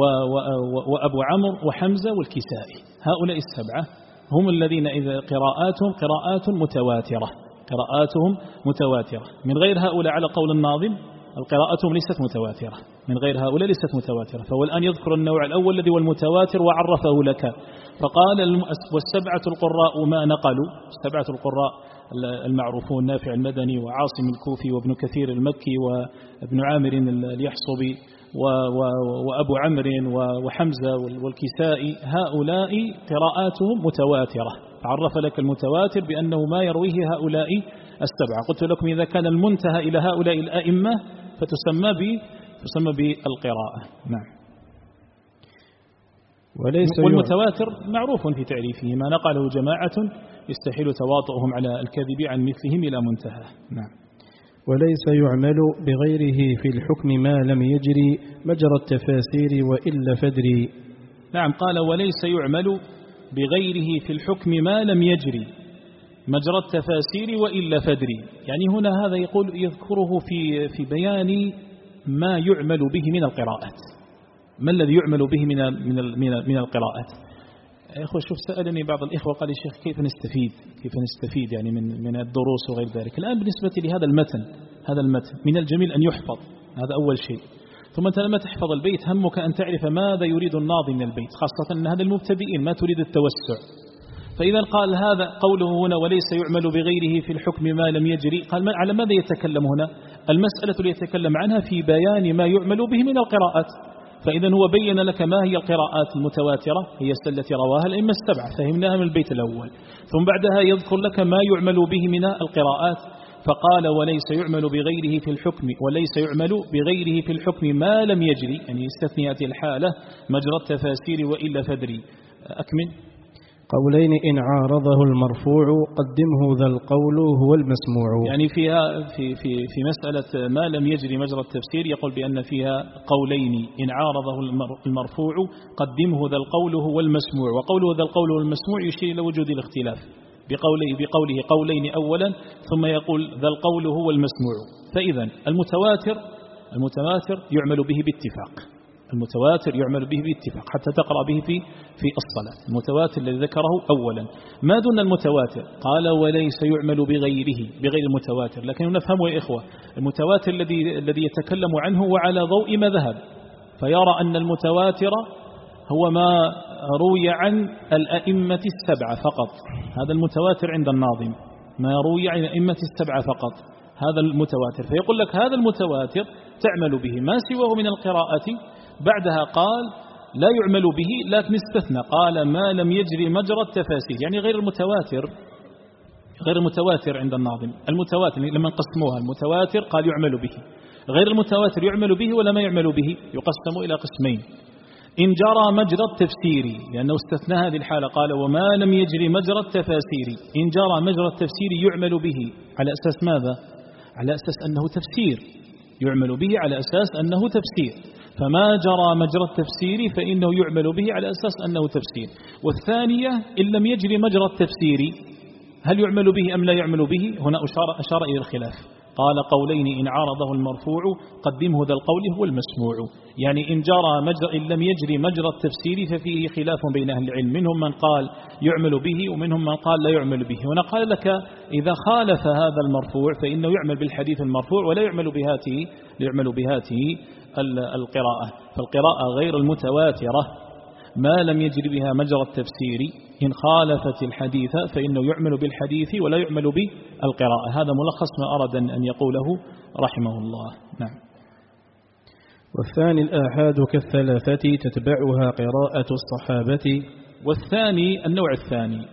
وأبو عمرو وحمزة والكسائي. هؤلاء 7 هم الذين إذا قراءاتهم قراءات متواترة. من غير هؤلاء على قول الناظم القراءاتهم ليست متواترة، من غير هؤلاء ليست متواترة. فهو الآن يذكر النوع الأول الذي هو المتواتر وعرفه لك، فقال: والسبعة القراء ما نقلوا. 7 القراء المعروفون: نافع المدني وعاصم الكوفي وابن كثير المكي وابن عامر اليحصبي وأبو عمرو وحمزة والكسائي، هؤلاء قراءاتهم متواترة. عرف لك المتواتر بأنه ما يرويه هؤلاء 7. قلت لكم إذا كان المنتهى إلى هؤلاء الأئمة فتسمى بالقراءة. نعم. والمتواتر معروف في تعريفه: ما نقله جماعة يستحيل تواطؤهم على الكذب عن مثلهم إلى منتهى. نعم. وليس يعمل بغيره في الحكم ما لم يجري مجرى التفاسير وإلا فدري. نعم. قال: وليس يعمل بغيره في الحكم ما لم يجري مجرى التفاسير وإلا فدري. يعني هنا هذا يذكره في بيان ما يعمل به من القراءات. ما الذي يعمل به من القراءات؟ يا أخوة، شوف، سألني بعض الإخوة قال: يا شيخ كيف نستفيد يعني من الدروس وغير ذلك. الآن بالنسبة لهذا المتن من الجميل أن يحفظ، هذا أول شيء. ثم أنت لما تحفظ البيت همك أن تعرف ماذا يريد الناظم من البيت، خاصة أن هذا المبتدئين ما تريد التوسع. فإذا قال هذا قوله هنا: وليس يعمل بغيره في الحكم ما لم يجري، قال على ماذا يتكلم هنا؟ المسألة اللي يتكلم عنها في بيان ما يعمل به من القراءات. فإذا هو بين لك ما هي القراءات المتواترة، هي التي رواها الأئمة 7، فهمناها من البيت الأول. ثم بعدها يذكر لك ما يعمل به من القراءات، فقال: وليس يعمل بغيره في الحكم ما لم يجري، يعني استثنيت الحالة مجرى التفاسير وإلا فدري. أكمل. قولين إن عارضه المرفوع قدمه ذا القول هو المسموع. يعني فيها في مسألة ما لم يجري مجرى التفسير يقول بأن فيها قولين: إن عارضه المرفوع قدمه ذا القول هو المسموع. وقوله ذا القول هو المسموع يشير إلى وجود الاختلاف بقوله قولين أولا، ثم يقول ذا القول هو المسموع. فإذا المتواتر يعمل به باتفاق، المتواتر يعمل به باتفاق حتى تقرأ به في الصلاة. المتواتر الذي ذكره أولا. ما دون المتواتر قال وليس يعمل بغير المتواتر. لكن نفهمه يا إخوة، المتواتر الذي يتكلم عنه وعلى ضوء ما ذهب، فيرى أن المتواتر هو ما روي عن الأئمة السبعة فقط. هذا المتواتر عند الناظم، ما روي عن الأئمة السبعة فقط، هذا المتواتر. فيقول لك هذا المتواتر تعمل به، ما سواه من القراءة بعدها قال لا يعمل به، لكن استثنى قال ما لم يجري مجرى التفاسير، يعني غير المتواتر عند الناظم. المتواتر لما قسموها، المتواتر قال يعمل به، غير المتواتر يعمل به ولا ما يعمل به، يقسم إلى قسمين. إن جرى مجرى التفسير، لأنه استثنى هذه الحالة قال وما لم يجري مجرى التفاسير، إن جرى مجرى التفسير يعمل به على أساس ماذا؟ على أساس أنه تفسير، يعمل به على أساس أنه تفسير. فما جرى مجرى التفسير فإنه يعمل به على أساس أنه تفسير. والثانية إن لم يجري مجرى التفسير هل يعمل به أم لا يعمل به؟ هنا أشار إلى الخلاف، قال قولين إن عارضه المرفوع قدمه ذا القول هو المسموع. يعني إن لم يجري مجرى التفسير ففيه خلاف بين أهل العلم، منهم من قال يعمل به ومنهم من قال لا يعمل به. هنا قال لك إذا خالف هذا المرفوع فإنه يعمل بالحديث المرفوع ولا يعمل بهاته القراءة. فالقراءة غير المتواترة ما لم يجري بها مجرى التفسير إن خالفت الحديث فإنه يعمل بالحديث ولا يعمل بالقراءة. هذا ملخص ما أراد أن يقوله رحمه الله. نعم. والثاني الآحاد كالثلاثة تتبعها قراءة الصحابة. والثاني النوع الثاني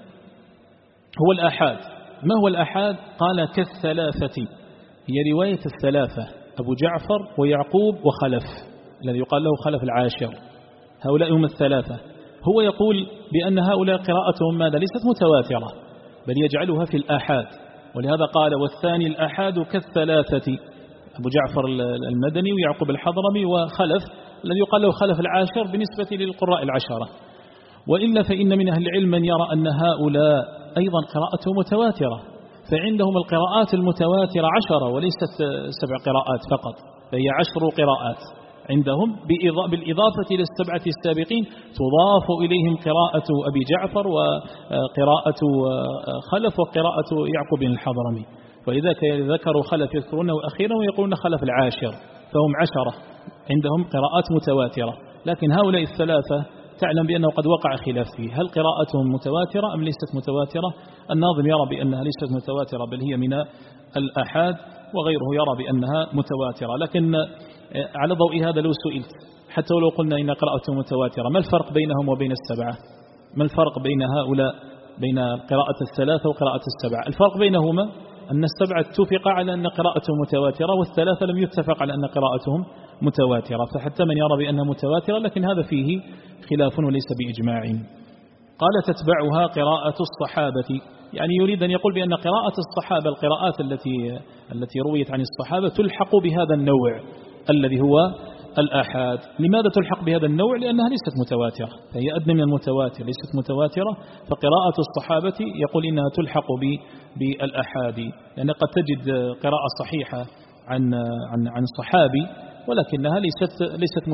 هو الآحاد. ما هو الآحاد؟ قال كالثلاثة، هي رواية الثلاثة أبو جعفر ويعقوب وخلف، الذي يقال له خلف العاشر، هؤلاء هم الثلاثة. هو يقول بأن هؤلاء قراءتهم ماذا؟ ليست متواترة، بل يجعلها في الآحاد. ولهذا قال والثاني الآحاد كالثلاثة، أبو جعفر المدني ويعقوب الحضرمي وخلف، الذي يقال له خلف العاشر بالنسبة للقراء العشرة. وإلا فإن من أهل العلم من يرى أن هؤلاء أيضا قراءتهم متواترة، فعندهم القراءات المتواترة 10 وليست 7 قراءات فقط، فهي 10 قراءات عندهم بالإضافة إلى السبعة السابقين، تضاف إليهم قراءة أبي جعفر وقراءة خلف وقراءة يعقوب الحضرمي. ولذلك ذكروا خلف يذكرونه أخيرا ويقولون خلف العاشر، فهم 10 عندهم قراءات متواترة. لكن هؤلاء الثلاثة تعلم بأنه قد وقع خلاف فيه، هل قراءتهم متواترة أم ليست متواترة؟ الناظم يرى بأنها ليست متواترة بل هي من الآحاد، وغيره يرى بأنها متواترة. لكن على ضوء هذا لو سئلت حتى ولو قلنا إن قراءتهم متواترة، ما الفرق بينهم وبين السبعة؟ ما الفرق بين هؤلاء بين قراءة الثلاثة وقراءة السبعة؟ الفرق بينهما أن السبعة اتفق على أن قراءتهم متواترة، والثلاثة لم يتفق على أن قراءتهم متواترة، فحتى من يرى بأنها متواترة لكن هذا فيه خلاف وليس بإجماع. قال تتبعها قراءة الصحابة، يعني يريد أن يقول بأن قراءة الصحابة القراءات التي رويت عن الصحابة تلحق بهذا النوع الذي هو الآحاد. لماذا تلحق بهذا النوع؟ لأنها ليست متواترة، فهي أدنى من المتواتر، ليست متواترة. فقراءة الصحابة يقول إنها تلحق بالآحاد، لأن قد تجد قراءة صحيحة عن صحابي ولكنها ليست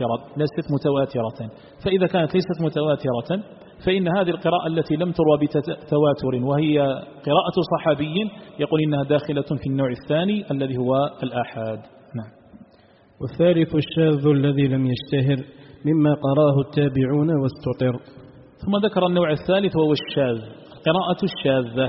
متواترة. فإذا كانت ليست متواترة فإن هذه القراءة التي لم تروى بتواتر وهي قراءة صحابي يقول إنها داخلة في النوع الثاني الذي هو الآحاد. نعم. والثالث الشاذ الذي لم يشتهر مما قراه التابعون واستطر. ثم ذكر النوع الثالث وهو الشاذ، قراءة الشاذة.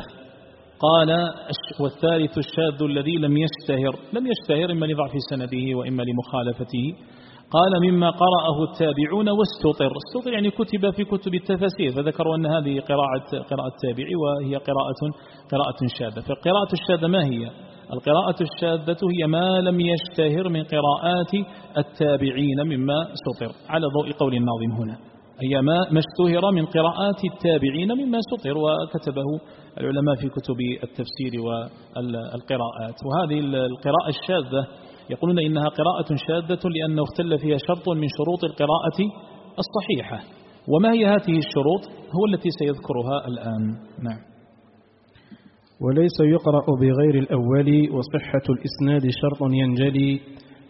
قال والثالث الشاذ الذي لم يشتهر إما لضعف سنده وإما لمخالفته. قال مما قرأه التابعون واستطر. استطر يعني كتب في كتب التفاسير، فذكروا أن هذه قراءة التابعي وهي قراءة شاذة. فالقراءة الشاذة ما هي؟ القراءة الشاذة هي ما لم يشتهر من قراءات التابعين مما سطر، على ضوء قول الناظم هنا، أي ما اشتهر من قراءات التابعين مما سطر، وكتبه العلماء في كتب التفسير والقراءات. وهذه القراءة الشاذة يقولون إنها قراءة شاذة لأنه اختل فيها شرط من شروط القراءة الصحيحة. وما هي هذه الشروط؟ هو التي سيذكرها الآن. نعم. وليس يقرأ بغير الأول وصحة الإسناد شرط ينجلي،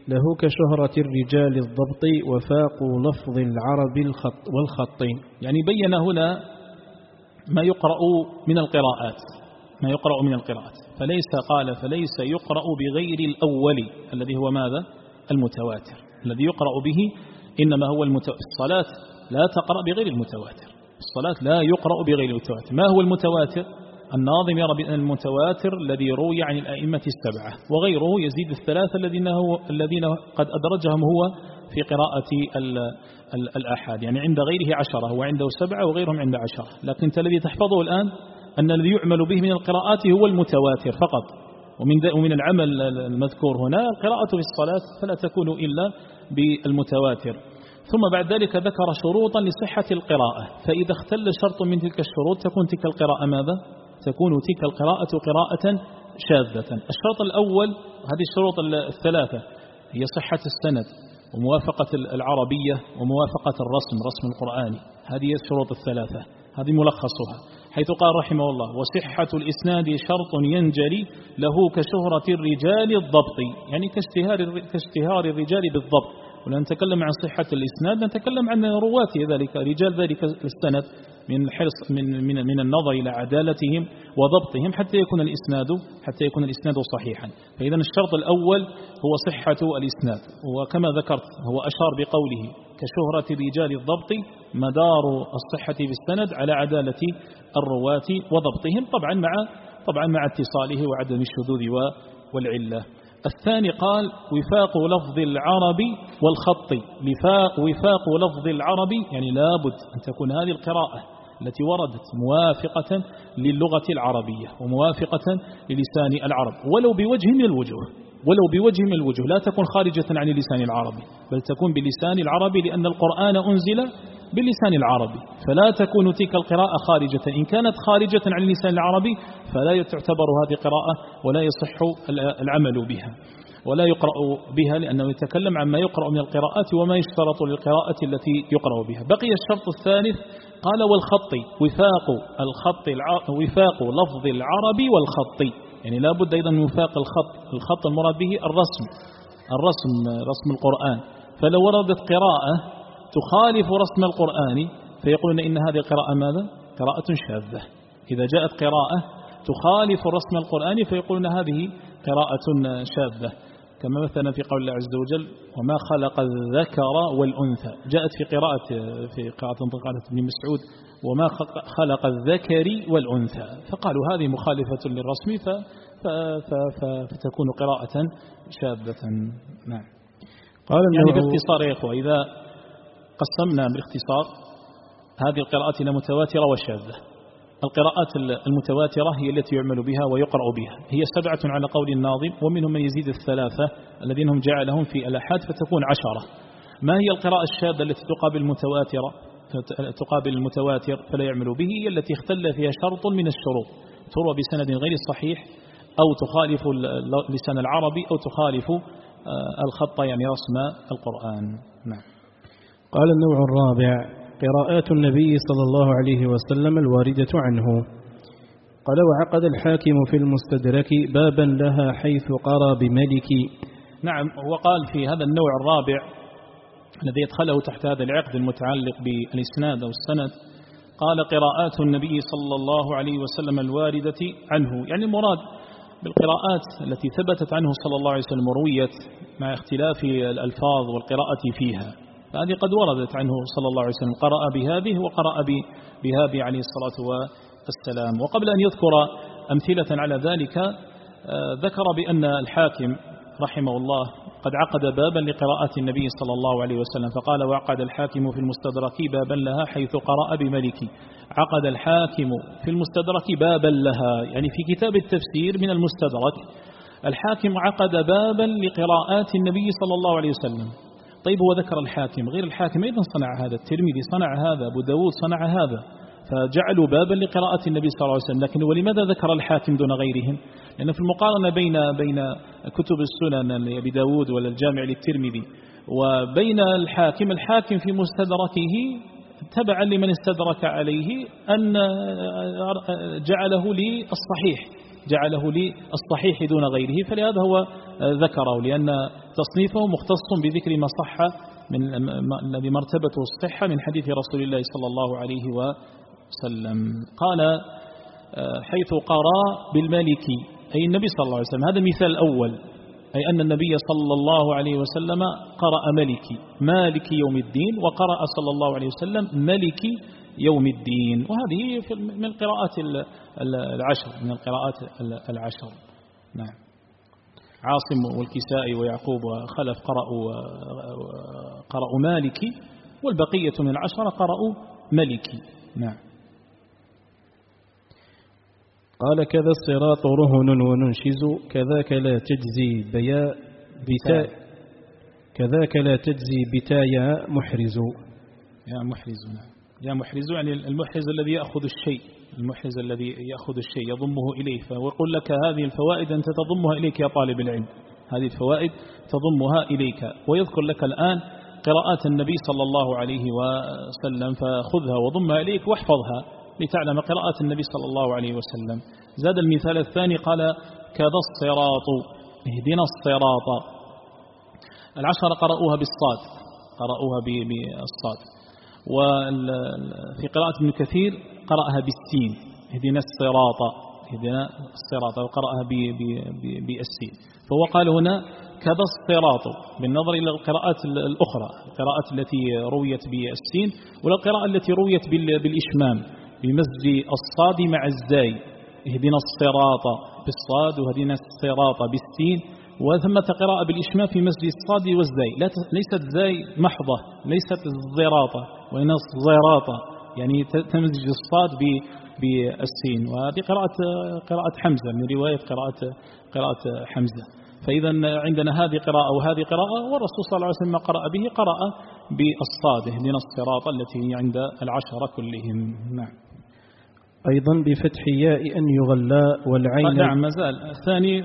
له كشهرة الرجال الضبط وفاق لفظ العرب والخط. يعني بين هنا ما يقرأ من القراءات، ما يقرأ من القراءات، فليس يقرأ بغير الأول الذي هو ماذا؟ المتواتر. الذي يقرأ به إنما هو الصلاة لا تقرأ بغير المتواتر، الصلاة لا يقرأ بغير المتواتر. ما هو المتواتر؟ الناظم يرى بأن المتواتر الذي روي عن الأئمة السبعة، وغيره يزيد الثلاثة الذين قد أدرجهم هو في قراءة الآحاد، يعني عند غيره 10 وعنده 7 وغيرهم عنده 10. لكن الذي تحفظه الآن أن الذي يعمل به من القراءات هو المتواتر فقط. ومن العمل المذكور هنا القراءة في الصلاة فلا تكون إلا بالمتواتر. ثم بعد ذلك ذكر شروطا لصحة القراءة، فإذا اختل شرط من تلك الشروط تكون تلك القراءة ماذا؟ تكون تلك القراءة قراءة شاذة. الشرط الأول، هذه الشروط الثلاثة، هي صحة السند وموافقة العربية وموافقة رسم القرآني. هذه الشروط الثلاثة، هذه ملخصها، حيث قال رحمه الله: وصحة الإسناد شرط ينجلي له كشهرة الرجال الضبط، يعني كاشتهار الرجال بالضبط. ولن نتكلم عن صحة الإسناد نتكلم عن رواته ذلك رجال ذلك السند من الحرص من النظر إلى عدالتهم وضبطهم حتى يكون الإسناد صحيحا. فإذا الشرط الأول هو صحة الإسناد، وكما ذكرت هو أشار بقوله كشهرة الرجال الضبط، مدار الصحة في السند على عدالة الرواة وضبطهم، طبعا مع اتصاله وعدم الشذوذ والعلة. الثاني قال: وفاق لفظ العرب والخط. وفاق لفظ العرب يعني لابد أن تكون هذه القراءة التي وردت موافقة للغة العربية وموافقة للسان العرب ولو بوجه من الوجوه، لا تكون خارجة عن اللسان العربي، بل تكون بلسان العربي، لأن القرآن أنزل باللسان العربي، فلا تكون تلك القراءة خارجة. إن كانت خارجة عن اللسان العربي فلا تعتبر هذه قراءة ولا يصح العمل بها ولا يقرأ بها، لأنه يتكلم عن ما يقرأ من القراءات وما يشترط للقراءة التي يقرأ بها. بقي الشرط الثالث، قال: والخط. وفاق لفظ العرب والخط، يعني لا بد أيضا من وفاق الخط المراد به رسم القرآن. فلو وردت قراءة تخالف رسم القرآن فيقولون إن هذه القراءة ماذا؟ قراءة شاذة. إذا جاءت قراءة تخالف رسم القرآن فيقولون هذه قراءة شاذة، كما مثلا في قول الله عز وجل: وما خلق الذكر والأنثى. جاءت في قراءة ابن مسعود: وما خلق الذكر والأنثى، فقالوا هذه مخالفة للرسم فتكون قراءة شاذة. نعم. قال يعني باختصار يا إخوة، إذا قسمنا باختصار هذه القراءات إلى متواترة وشاذة. القراءات المتواترة هي التي يعمل بها ويقرأ بها، هي 7 على قول الناظم، ومنهم من يزيد الثلاثة الذين هم جعلهم في الآحاد فتكون 10. ما هي القراءة الشاذة التي تقابل المتواتر فلا يعمل به؟ هي التي اختل فيها شرط من الشروط، تروى بسند غير صحيح، أو تخالف لسان العربي، أو تخالف الخط يعني رسم القرآن. نعم. قال: النوع الرابع: قراءات النبي صلى الله عليه وسلم الواردة عنه. قال: وعقد الحاكم في المستدرك بابا لها حيث قرى بملك. نعم. وقال في هذا النوع الرابع الذي يدخله تحت هذا العقد المتعلق بالإسناد أو السند، قال: قراءات النبي صلى الله عليه وسلم الواردة عنه، يعني المراد بالقراءات التي ثبتت عنه صلى الله عليه وسلم ورويت مع اختلاف الألفاظ والقراءة فيها، فهذه قد وردت عنه صلى الله عليه وسلم، قرأ بهذه وقرأ بهذه عليه الصلاة والسلام. وقبل أن يذكر أمثلة على ذلك ذكر بأن الحاكم رحمه الله قد عقد بابا لقراءة النبي صلى الله عليه وسلم، فقال: وعقد الحاكم في المستدرك بابا لها حيث قرأ بملك. عقد الحاكم في المستدرك بابا لها، يعني في كتاب التفسير من المستدرك الحاكم عقد بابا لقراءات النبي صلى الله عليه وسلم. طيب، هو ذكر الحاكم، غير الحاكم أيضا صنع هذا، الترمذي صنع هذا، أبو داود صنع هذا، فجعلوا بابا لقراءة النبي صلى الله عليه وسلم. لكن ولماذا ذكر الحاكم دون غيرهم؟ لأن في المقارنة بين كتب السنن لأبي داود ولا الجامع للترمذي وبين الحاكم في مستدركه تبعا لمن استدرك عليه أن جعله للصحيح دون غيره، فلهذا هو ذكره، لأن تصنيفه مختص بذكر ما صح من الذي مرتبته الصحة من حديث رسول الله صلى الله عليه وسلم. قال حيث قرأ بالمالكي أي النبي صلى الله عليه وسلم. هذا المثال الأول، أي أن النبي صلى الله عليه وسلم قرأ مالك يوم الدين، وقرأ صلى الله عليه وسلم ملك يوم الدين، وهذه من القراءات العشر، من القراءات العشر. نعم. عاصم والكسائي ويعقوب وخلف قرأوا مالكي، والبقية من العشرة قرأوا ملكي. نعم. قال كذا الصراط رهن وننشز كذاك لا تجزي كذاك لا تجزي بتايا محرز. يا محرز. نعم. يا محرز يعني المحرز الذي يأخذ الشيء، المحرز الذي يأخذ الشيء يضمه إليه، فيقول لك هذه الفوائد أنت تضمها إليك يا طالب العلم، هذه الفوائد تضمها إليك. ويذكر لك الآن قراءات النبي صلى الله عليه وسلم، فخذها وضمها إليك واحفظها لتعلم قراءات النبي صلى الله عليه وسلم. زاد المثال الثاني قال كذا الصراط اهدنا الصراط. العشرة قرأوها بالصاد، قرأوها بالصاد. وفي قراءة ابن كثير قرأها بالسين اهدنا الصراط، وقرأها بالسين. فهو قال هنا كذا الصراط بالنظر إلى القراءات الأخرى، القراءات التي رويت بالسين والقراءة التي رويت بالإشمام بمزج الصاد مع الزاي، اهدنا الصراط بالصاد وهدنا الصراط بالسين. وثمة قراءة بالإشمام في مزج الصاد والزاي، ليست زاي محضة، ليست الزراطة وإن الزراطة، يعني تمزج الصاد بالسين. وهذه قراءة حمزة من رواية قراءة حمزة. فإذا عندنا هذه قراءة وهذه قراءة، والرسول صلى الله عليه وسلم قرأ به قرأ بالصاد اهدنا الصراط التي هي عند العشرة كلهم. نعم. أيضا بفتح ياء أن يغلى والعين. نعم مازال. الثاني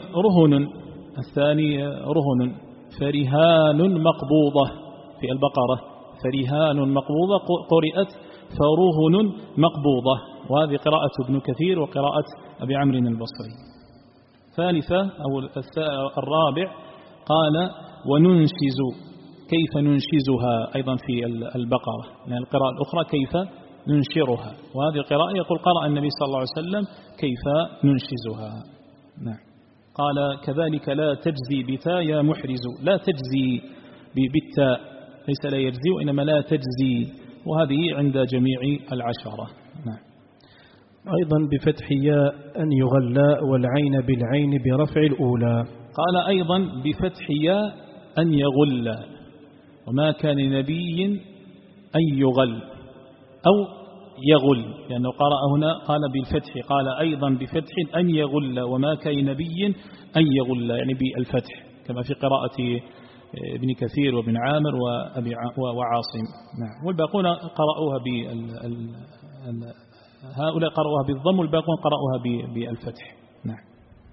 رهن فرهان مقبوضة في البقرة، فرهان مقبوضة قرئت فرهن مقبوضة، وهذه قراءة ابن كثير وقراءة أبي عمرو البصري. ثالثة أو الرابع قال وننشز كيف ننشزها أيضا في البقرة، لأن القراءة الأخرى كيف ننشرها، وهذه القراءة يقول قرأ النبي صلى الله عليه وسلم كيف ننشزها. نعم. قال كذلك لا تجزي بتاء يا محرز، لا تجزي بالتاء، ليس لا يجزي وإنما لا تجزي، وهذه عند جميع العشرة. نعم. أيضا بفتح ياء أن يغلى والعين بالعين برفع الأولى. قال أيضا بفتح ياء أن يغل، وما كان لنبي أن يغل أو يغل، لأنه قرأ هنا قال بالفتح، قال أيضا بفتح أن يغل وما كان نبي أن يغل، يعني بالفتح كما في قراءة ابن كثير وابن عامر وعاصم. نعم. والباقون قرأوها هؤلاء قرأوها بالضم والباقون قرأوها بالفتح. نعم.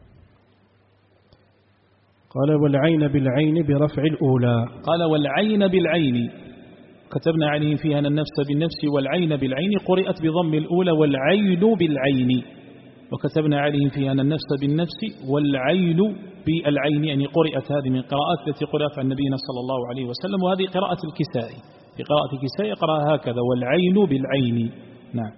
قال والعين بالعين برفع الأولى. قال والعين بالعين كتبنا عليهم فيها النفس بالنفس والعين بالعين قرئت بضم الأولى والعين بالعين، وكتبنا عليهم فيها النفس بالنفس والعين بالعين، يعني قرئت هذه من القراءات التي قرأت عن نبينا صلى الله عليه وسلم، وهذه قراءة الكسائي، في قراءة الكسائي يقرأ هكذا والعين بالعين. نعم.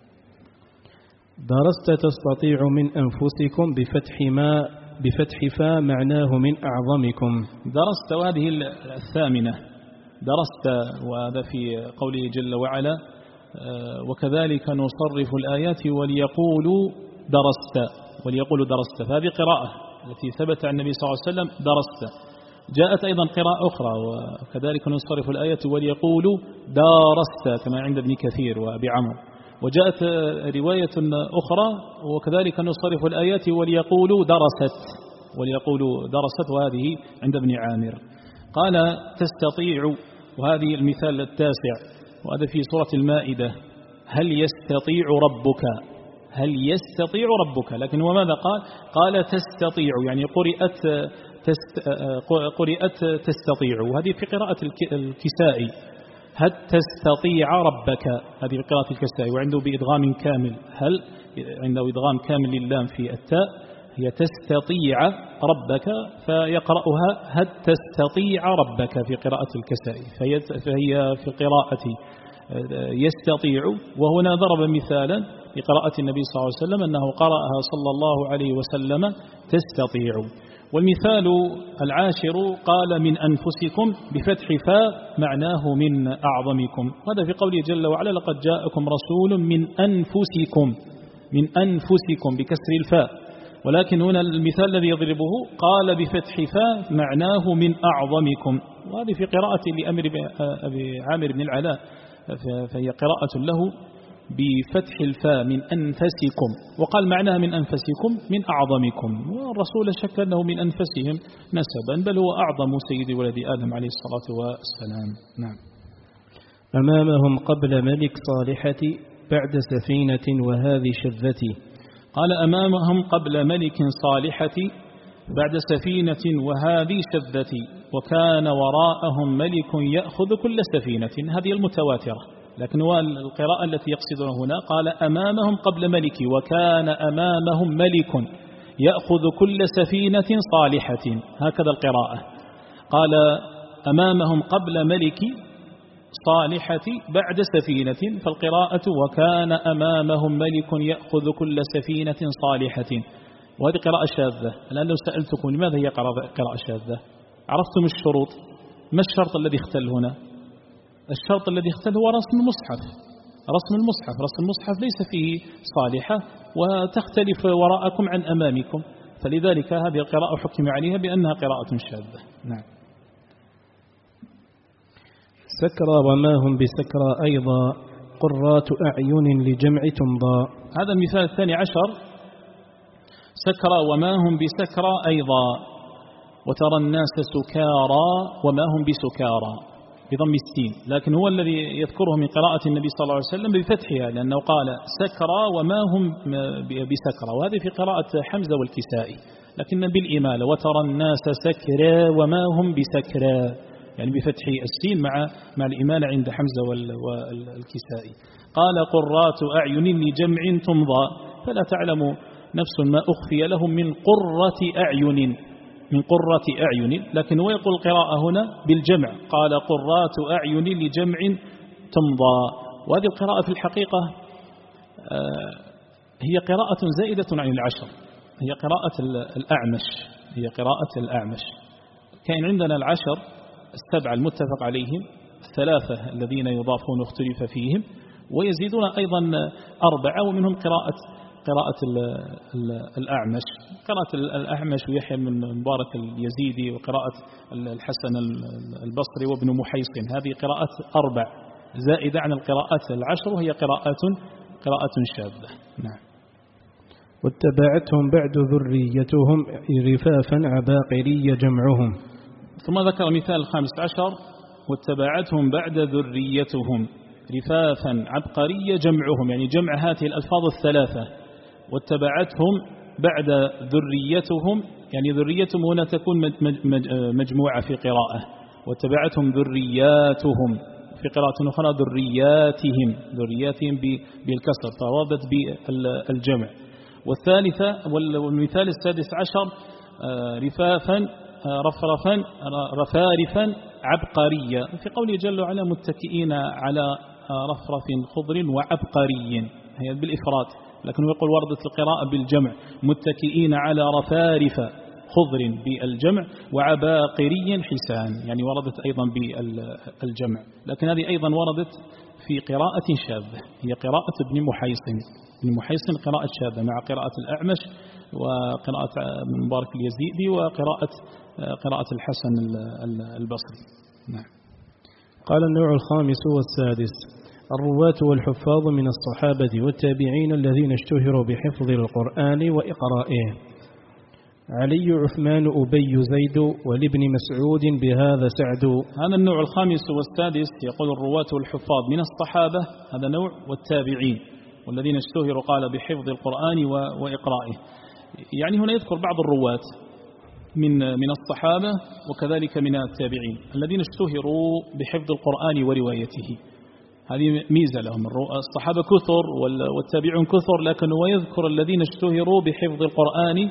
درست تستطيع من أنفسكم بفتح فا معناه من أعظمكم. درست، وهذه الثامنة درست، وهذا في قوله جل وعلا وكذلك نصرف الآيات وليقولوا درست، فهذه قراءة التي ثبت عن النبي صلى الله عليه وسلم درست. جاءت أيضا قراءة أخرى وكذلك نصرف الآيات وليقولوا دارست كما عند ابن كثير وأبي عمرو، وجاءت رواية أخرى وكذلك نصرف الآيات وليقولوا درست، وهذه عند ابن عامر. قال تستطيع، وهذه المثال التاسع، وهذا في سورة المائدة، هل يستطيع ربك، لكن وماذا قال تستطيع، يعني قرئت تستطيع، وهذه في قراءة الكسائي هل تستطيع ربك، هذه قراءة الكسائي، وعنده بإدغام كامل، هل عنده إدغام كامل للام في التاء، هي تستطيع ربك، فيقرأها هل تستطيع ربك في قراءة الكسائي، فهي في قراءة يستطيع. وهنا ضرب مثالا لقراءة النبي صلى الله عليه وسلم أنه قرأها صلى الله عليه وسلم تستطيع. والمثال العاشر قال من أنفسكم بفتح فاء معناه من أعظمكم، وهذا في قوله جل وعلا لقد جاءكم رسول من أنفسكم بكسر الفاء، ولكن هنا المثال الذي يضربه قال بفتح فاء معناه من أعظمكم، وهذه في قراءة لأمر أبي عامر بن العلاء، فهي قراءة له بفتح الفاء من أنفسكم، وقال معناها من أنفسكم من أعظمكم، والرسول شك أنه من أنفسهم نسبا، بل هو أعظم سيد ولد آدم عليه الصلاة والسلام. نعم. أمامهم قبل ملك صالحة بعد سفينة وهذه شذتي. قال أمامهم قبل ملك صالحة بعد سفينة وهذه شذتي، وكان وراءهم ملك يأخذ كل سفينة. هذه المتواترة، لكن هو القراءة التي يقصدون هنا قال أمامهم قبل ملك، وكان أمامهم ملك يأخذ كل سفينة صالحة، هكذا القراءة. قال أمامهم قبل ملك صالحة بعد سفينة، فالقراءة وكان أمامهم ملك يأخذ كل سفينة صالحة، وهذه قراءة شاذة. الآن لو سألتكم لماذا هي قراءة شاذة، عرفتم الشروط. ما الشرط الذي اختل هنا؟ الشرط الذي اختل هو رسم المصحف. رسم المصحف ليس فيه صالحة، وتختلف وراءكم عن أمامكم، فلذلك هذه القراءة حكم عليها بأنها قراءة شاذة. نعم. سكرى وما هم بسكرى أيضا قرات أعين لجمع تمضى. هذا المثال الثاني عشر. سكرى وما هم بسكرى أيضا، وترى الناس سكارى وما هم بسكارى بضم السين، لكن هو الذي يذكره من قراءة النبي صلى الله عليه وسلم بفتحها، لأنه قال سكرى وما هم بسكرى، وهذه في قراءة حمزة والكسائي، لكن بالإمالة وترى الناس سكرى وما هم بسكرى، يعني بفتح السين مع الإمالة عند حمزة والكسائي. قال قرات أعين لجمع تمضى، فلا تعلم نفس ما أخفي لهم من قرة أعين، لكن هو يقول القراءة هنا بالجمع، قال قرات أعين لجمع تمضى. وهذه القراءة في الحقيقة هي قراءة زائدة عن العشر، هي قراءة الأعمش. كان عندنا العشر السبعة المتفق عليهم، الثلاثة الذين يضافون اختلف فيهم، ويزيدون أيضا أربعة، ومنهم قراءة الأعمش ويحيى بن مبارك اليزيدي، وقراءة الحسن البصري وابن محيصن، هذه قراءة أربع زائدة عن القراءات العشر، وهي قراءة شاذة. نعم. واتبعتهم بعد ذريتهم رفافا عباقري جمعهم. ثم ذكر مثال الخامس عشر، واتبعتهم بعد ذريتهم رفافا عبقري جمعهم، يعني جمع هذه الألفاظ الثلاثة. واتبعتهم بعد ذريتهم، يعني ذريتهم هنا تكون مجموعة في قراءة، واتبعتهم ذرياتهم في قراءة أخرى ذرياتهم بالكسر، فوردت بالجمع. والثالثة والمثال السادس عشر رفافا رفارفا عبقرية، في قوله جل وعلا متكئين على رفرف خضر وعبقري، هي بالإفراد، لكنه يقول وردت القراءة بالجمع، متكئين على رفارف خضر بالجمع وعباقري حسان، يعني وردت أيضا بالجمع، لكن هذه أيضا وردت في قراءة شاذة، هي قراءة ابن محيصن قراءة شاذة مع قراءة الأعمش وقراءة مبارك اليزيدي وقراءة الحسن البصري. نعم. قال النوع الخامس والسادس الرواة والحفاظ من الصحابة والتابعين الذين اشتهروا بحفظ القرآن وإقرائه: علي، عثمان، أبي، زيد، ولابن مسعود بهذا سعد. هذا النوع الخامس والسادس، يقول الرواة والحفاظ من الصحابة، هذا نوع، والتابعين والذين اشتهروا قال بحفظ القرآن وإقرائه، يعني هنا يذكر بعض الرواة من الصحابة وكذلك من التابعين الذين اشتهروا بحفظ القرآن وروايته، هذه ميزة لهم. الصحابة كثر والتابعون كثر، لكن هو يذكر الذين اشتهروا بحفظ القرآن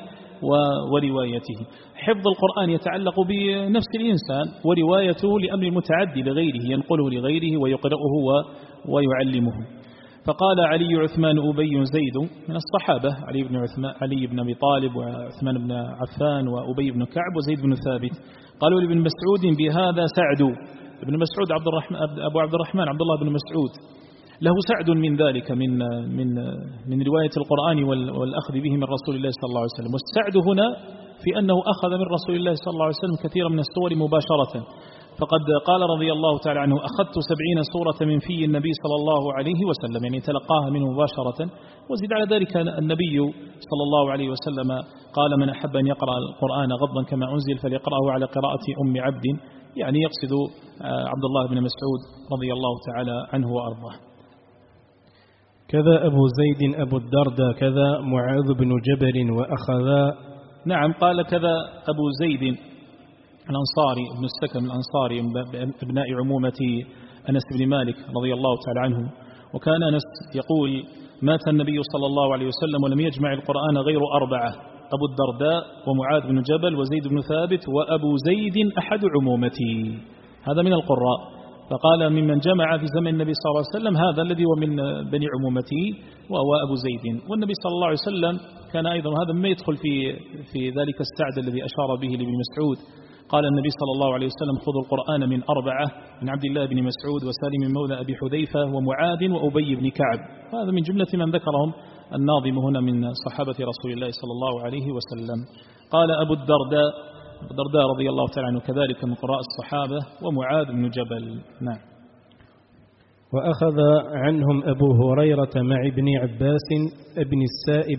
وروايته. حفظ القرآن يتعلق بنفس الإنسان، وروايته لأمر متعدي لغيره، ينقله لغيره ويقرأه ويعلمه. فقال علي عثمان أبي زيد من الصحابة، علي بن أبي طالب وعثمان بن عفان وأبي بن كعب وزيد بن ثابت. قالوا لابن مسعود بهذا سعد. ابن مسعود أبو عبد الرحمن عبد الله بن مسعود له سعد من ذلك من رواية القرآن والأخذ به من رسول الله صلى الله عليه وسلم. والسعد هنا في أنه أخذ من رسول الله صلى الله عليه وسلم كثيرا من السور مباشرة، فقد قال رضي الله تعالى عنه: أخذت 70 سورة من في النبي صلى الله عليه وسلم، يعني تلقاها منه مباشرة. وزيد على ذلك النبي صلى الله عليه وسلم قال: من أحب أن يقرأ القرآن غضا كما أنزل فليقرأه على قراءة أم عبد، يعني يقصد عبد الله بن مسعود رضي الله تعالى عنه وأرضاه. كذا أبو زيد أبو الدرداء كذا معاذ بن جبل وأخذا. نعم، قال كذا أبو زيد الأنصاري ابن السكن الأنصاري ابناء عمومة أنس بن مالك رضي الله تعالى عنه. وكان أنس يقول: مات النبي صلى الله عليه وسلم ولم يجمع القرآن غير 4: أبو الدرداء ومعاذ بن جبل وزيد بن ثابت وأبو زيد أحد عمومتي. هذا من القراء، فقال: ممن جمع في زمن النبي صلى الله عليه وسلم هذا الذي هو من بني عمومته وهو أبو زيد. والنبي صلى الله عليه وسلم كان أيضا، هذا ما يدخل في ذلك السعد الذي أشار به لابن مسعود. قال النبي صلى الله عليه وسلم: خذوا القرآن من 4: من عبد الله بن مسعود وسالم مولى أبي حذيفة ومعاذ وأبي بن كعب. هذا من جملة من ذكرهم الناظم هنا من صحابة رسول الله صلى الله عليه وسلم. قال أبو الدرداء رضي الله تعالى عنه كذلك من قراء الصحابة، ومعاذ بن جبل. نعم. وأخذ عنهم أبو هريرة مع ابن عباس ابن السائب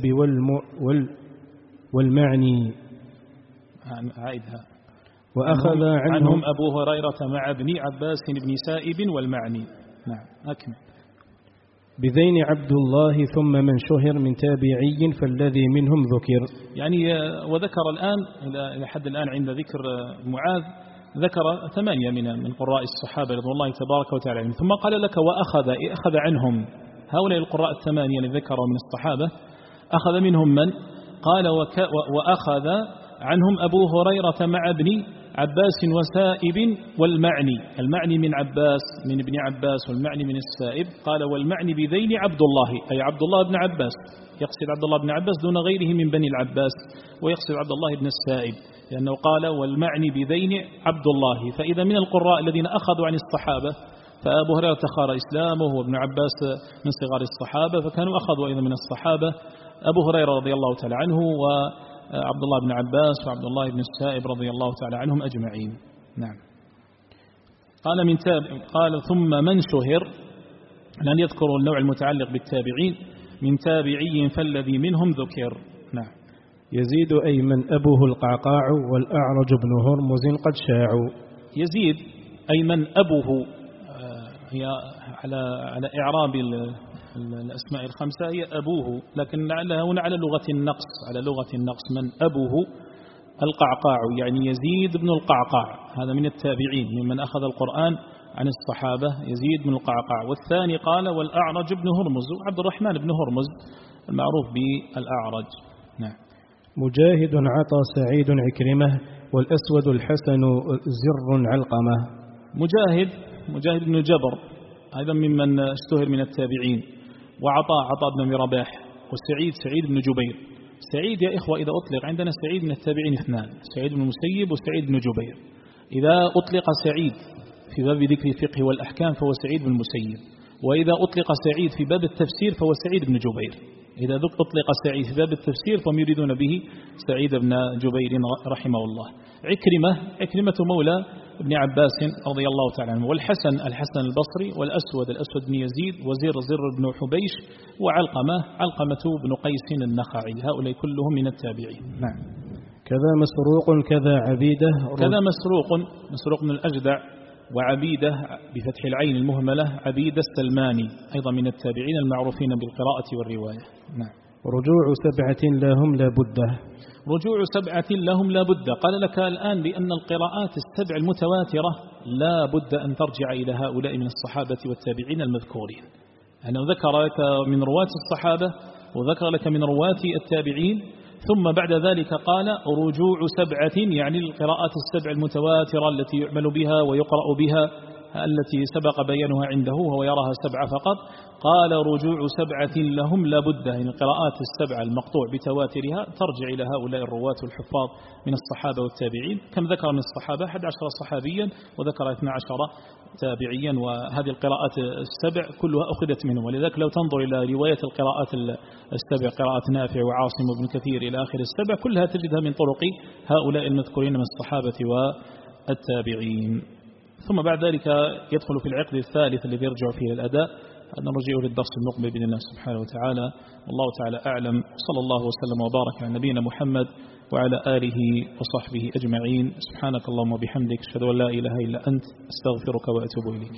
والمعني. عائدها. وأخذ عنهم أبو هريرة مع ابن عباس ابن سائب والمعني. نعم، أكمل. بذين عبد الله ثم من شهر من تابعي فالذي منهم ذكر. يعني وذكر الآن إلى حد الآن عند ذكر معاذ ذكر 8 من قراء الصحابة رضي الله تبارك وتعالى عنهم، ثم قال لك: أخذ عنهم هؤلاء القراء 8 الذين ذكروا من الصحابة. أخذ منهم من؟ قال: وأخذ عنهم أبو هريرة مع ابن عباس وسائب والمعني. المعني من عباس من ابن عباس، والمعني من السائب. قال: والمعني بذين عبد الله، أي عبد الله بن عباس، يقصد عبد الله بن عباس دون غيره من بني العباس، ويقصد عبد الله بن السائب، لأنه قال: والمعني بذين عبد الله. فإذا من القراء الذين أخذوا عن الصحابة فأبو هريرة تخار إسلامه، وابن عباس من صغار الصحابة، فكانوا أخذوا أيضا من الصحابة أبو هريرة رضي الله تعالى عنه وعبد الله بن عباس وعبد الله بن السائب رضي الله تعالى عنهم أجمعين. نعم. قال: ثم من شهر، لن يذكروا النوع المتعلق بالتابعين، من تابعي فالذي منهم ذكر. نعم. يزيد أيمن أبوه القعقاع والأعرج بن هرمز قد شاعوا. يزيد أيمن أبوه، هي على إعراب الأسماء الخمسة هي أبوه، لكن لعلها هنا على لغة النقص من أبوه القعقاع، يعني يزيد بن القعقاع. هذا من التابعين ممن أخذ القرآن عن الصحابة، يزيد بن القعقاع. والثاني قال: والأعرج بن هرمز، عبد الرحمن بن هرمز المعروف بالأعرج. نعم. مجاهد عطى سعيد عكرمة والأسود الحسن زر علقمة. مجاهد بن جبر أيضا ممن اشتهر من التابعين، وعطاء بن رباح، سعيد بن جبير. سعيد يا إخوة إذا أطلق عندنا سعيد من التابعين 2: سعيد بن المسيب وسعيد بن جبير. إذا أطلق سعيد في باب ذكر الفقه والأحكام فهو سعيد بن المسيب، وإذا أطلق سعيد في باب التفسير فهو سعيد بن جبير. إذا أطلق سعيد في باب التفسير فهم يريدون به سعيد بن جبير رحمه الله. عكرمة مولى ابن عباس رضي الله تعالى عنه. والحسن البصري، والأسود بن يزيد، زر بن حبيش، وعلقمة بن قيس النخعي. هؤلاء كلهم من التابعين. نعم. كذا مسروق كذا عبيدة. كذا مسروق من الأجدع، وعبيدة بفتح العين المهملة عبيدة السلماني أيضا من التابعين المعروفين بالقراءة والرواية. نعم. رجوع 7 لهم لا بد. رجوع 7 لهم لا بد. قال لك الآن بأن القراءات 7 المتواترة لا بد أن ترجع إلى هؤلاء من الصحابة والتابعين المذكورين. أنا ذكر لك من رواة الصحابة وذكر لك من رواة التابعين، ثم بعد ذلك قال رجوع 7 يعني القراءات 7 المتواترة التي يعمل بها ويقرأ بها التي سبق بيانها عنده وهو يراها 7 فقط. قال رجوع 7 لهم لابد، يعني القراءات 7 المقطوع بتواترها ترجع إلى هؤلاء الرواة والحفاظ من الصحابة والتابعين. كم ذكر من الصحابة؟ 11 صحابيا وذكر 12 تابعيا، وهذه القراءات 7 كلها أخذت منهم. ولذلك لو تنظر إلى رواية القراءات 7 قراءة نافع وعاصم وابن كثير إلى آخر 7 كلها تجدها من طرق هؤلاء المذكورين من الصحابة والتابعين. ثم بعد ذلك يدخل في العقد الثالث الذي يرجع فيه الأداء، نرجع للدرس المقبل بإذن الله سبحانه وتعالى. والله تعالى أعلم، صلى الله وسلم وبارك على نبينا محمد وعلى آله وصحبه أجمعين. سبحانك اللهم وبحمدك، أشهد أن لا إله إلا أنت، أستغفرك وأتوب إليك.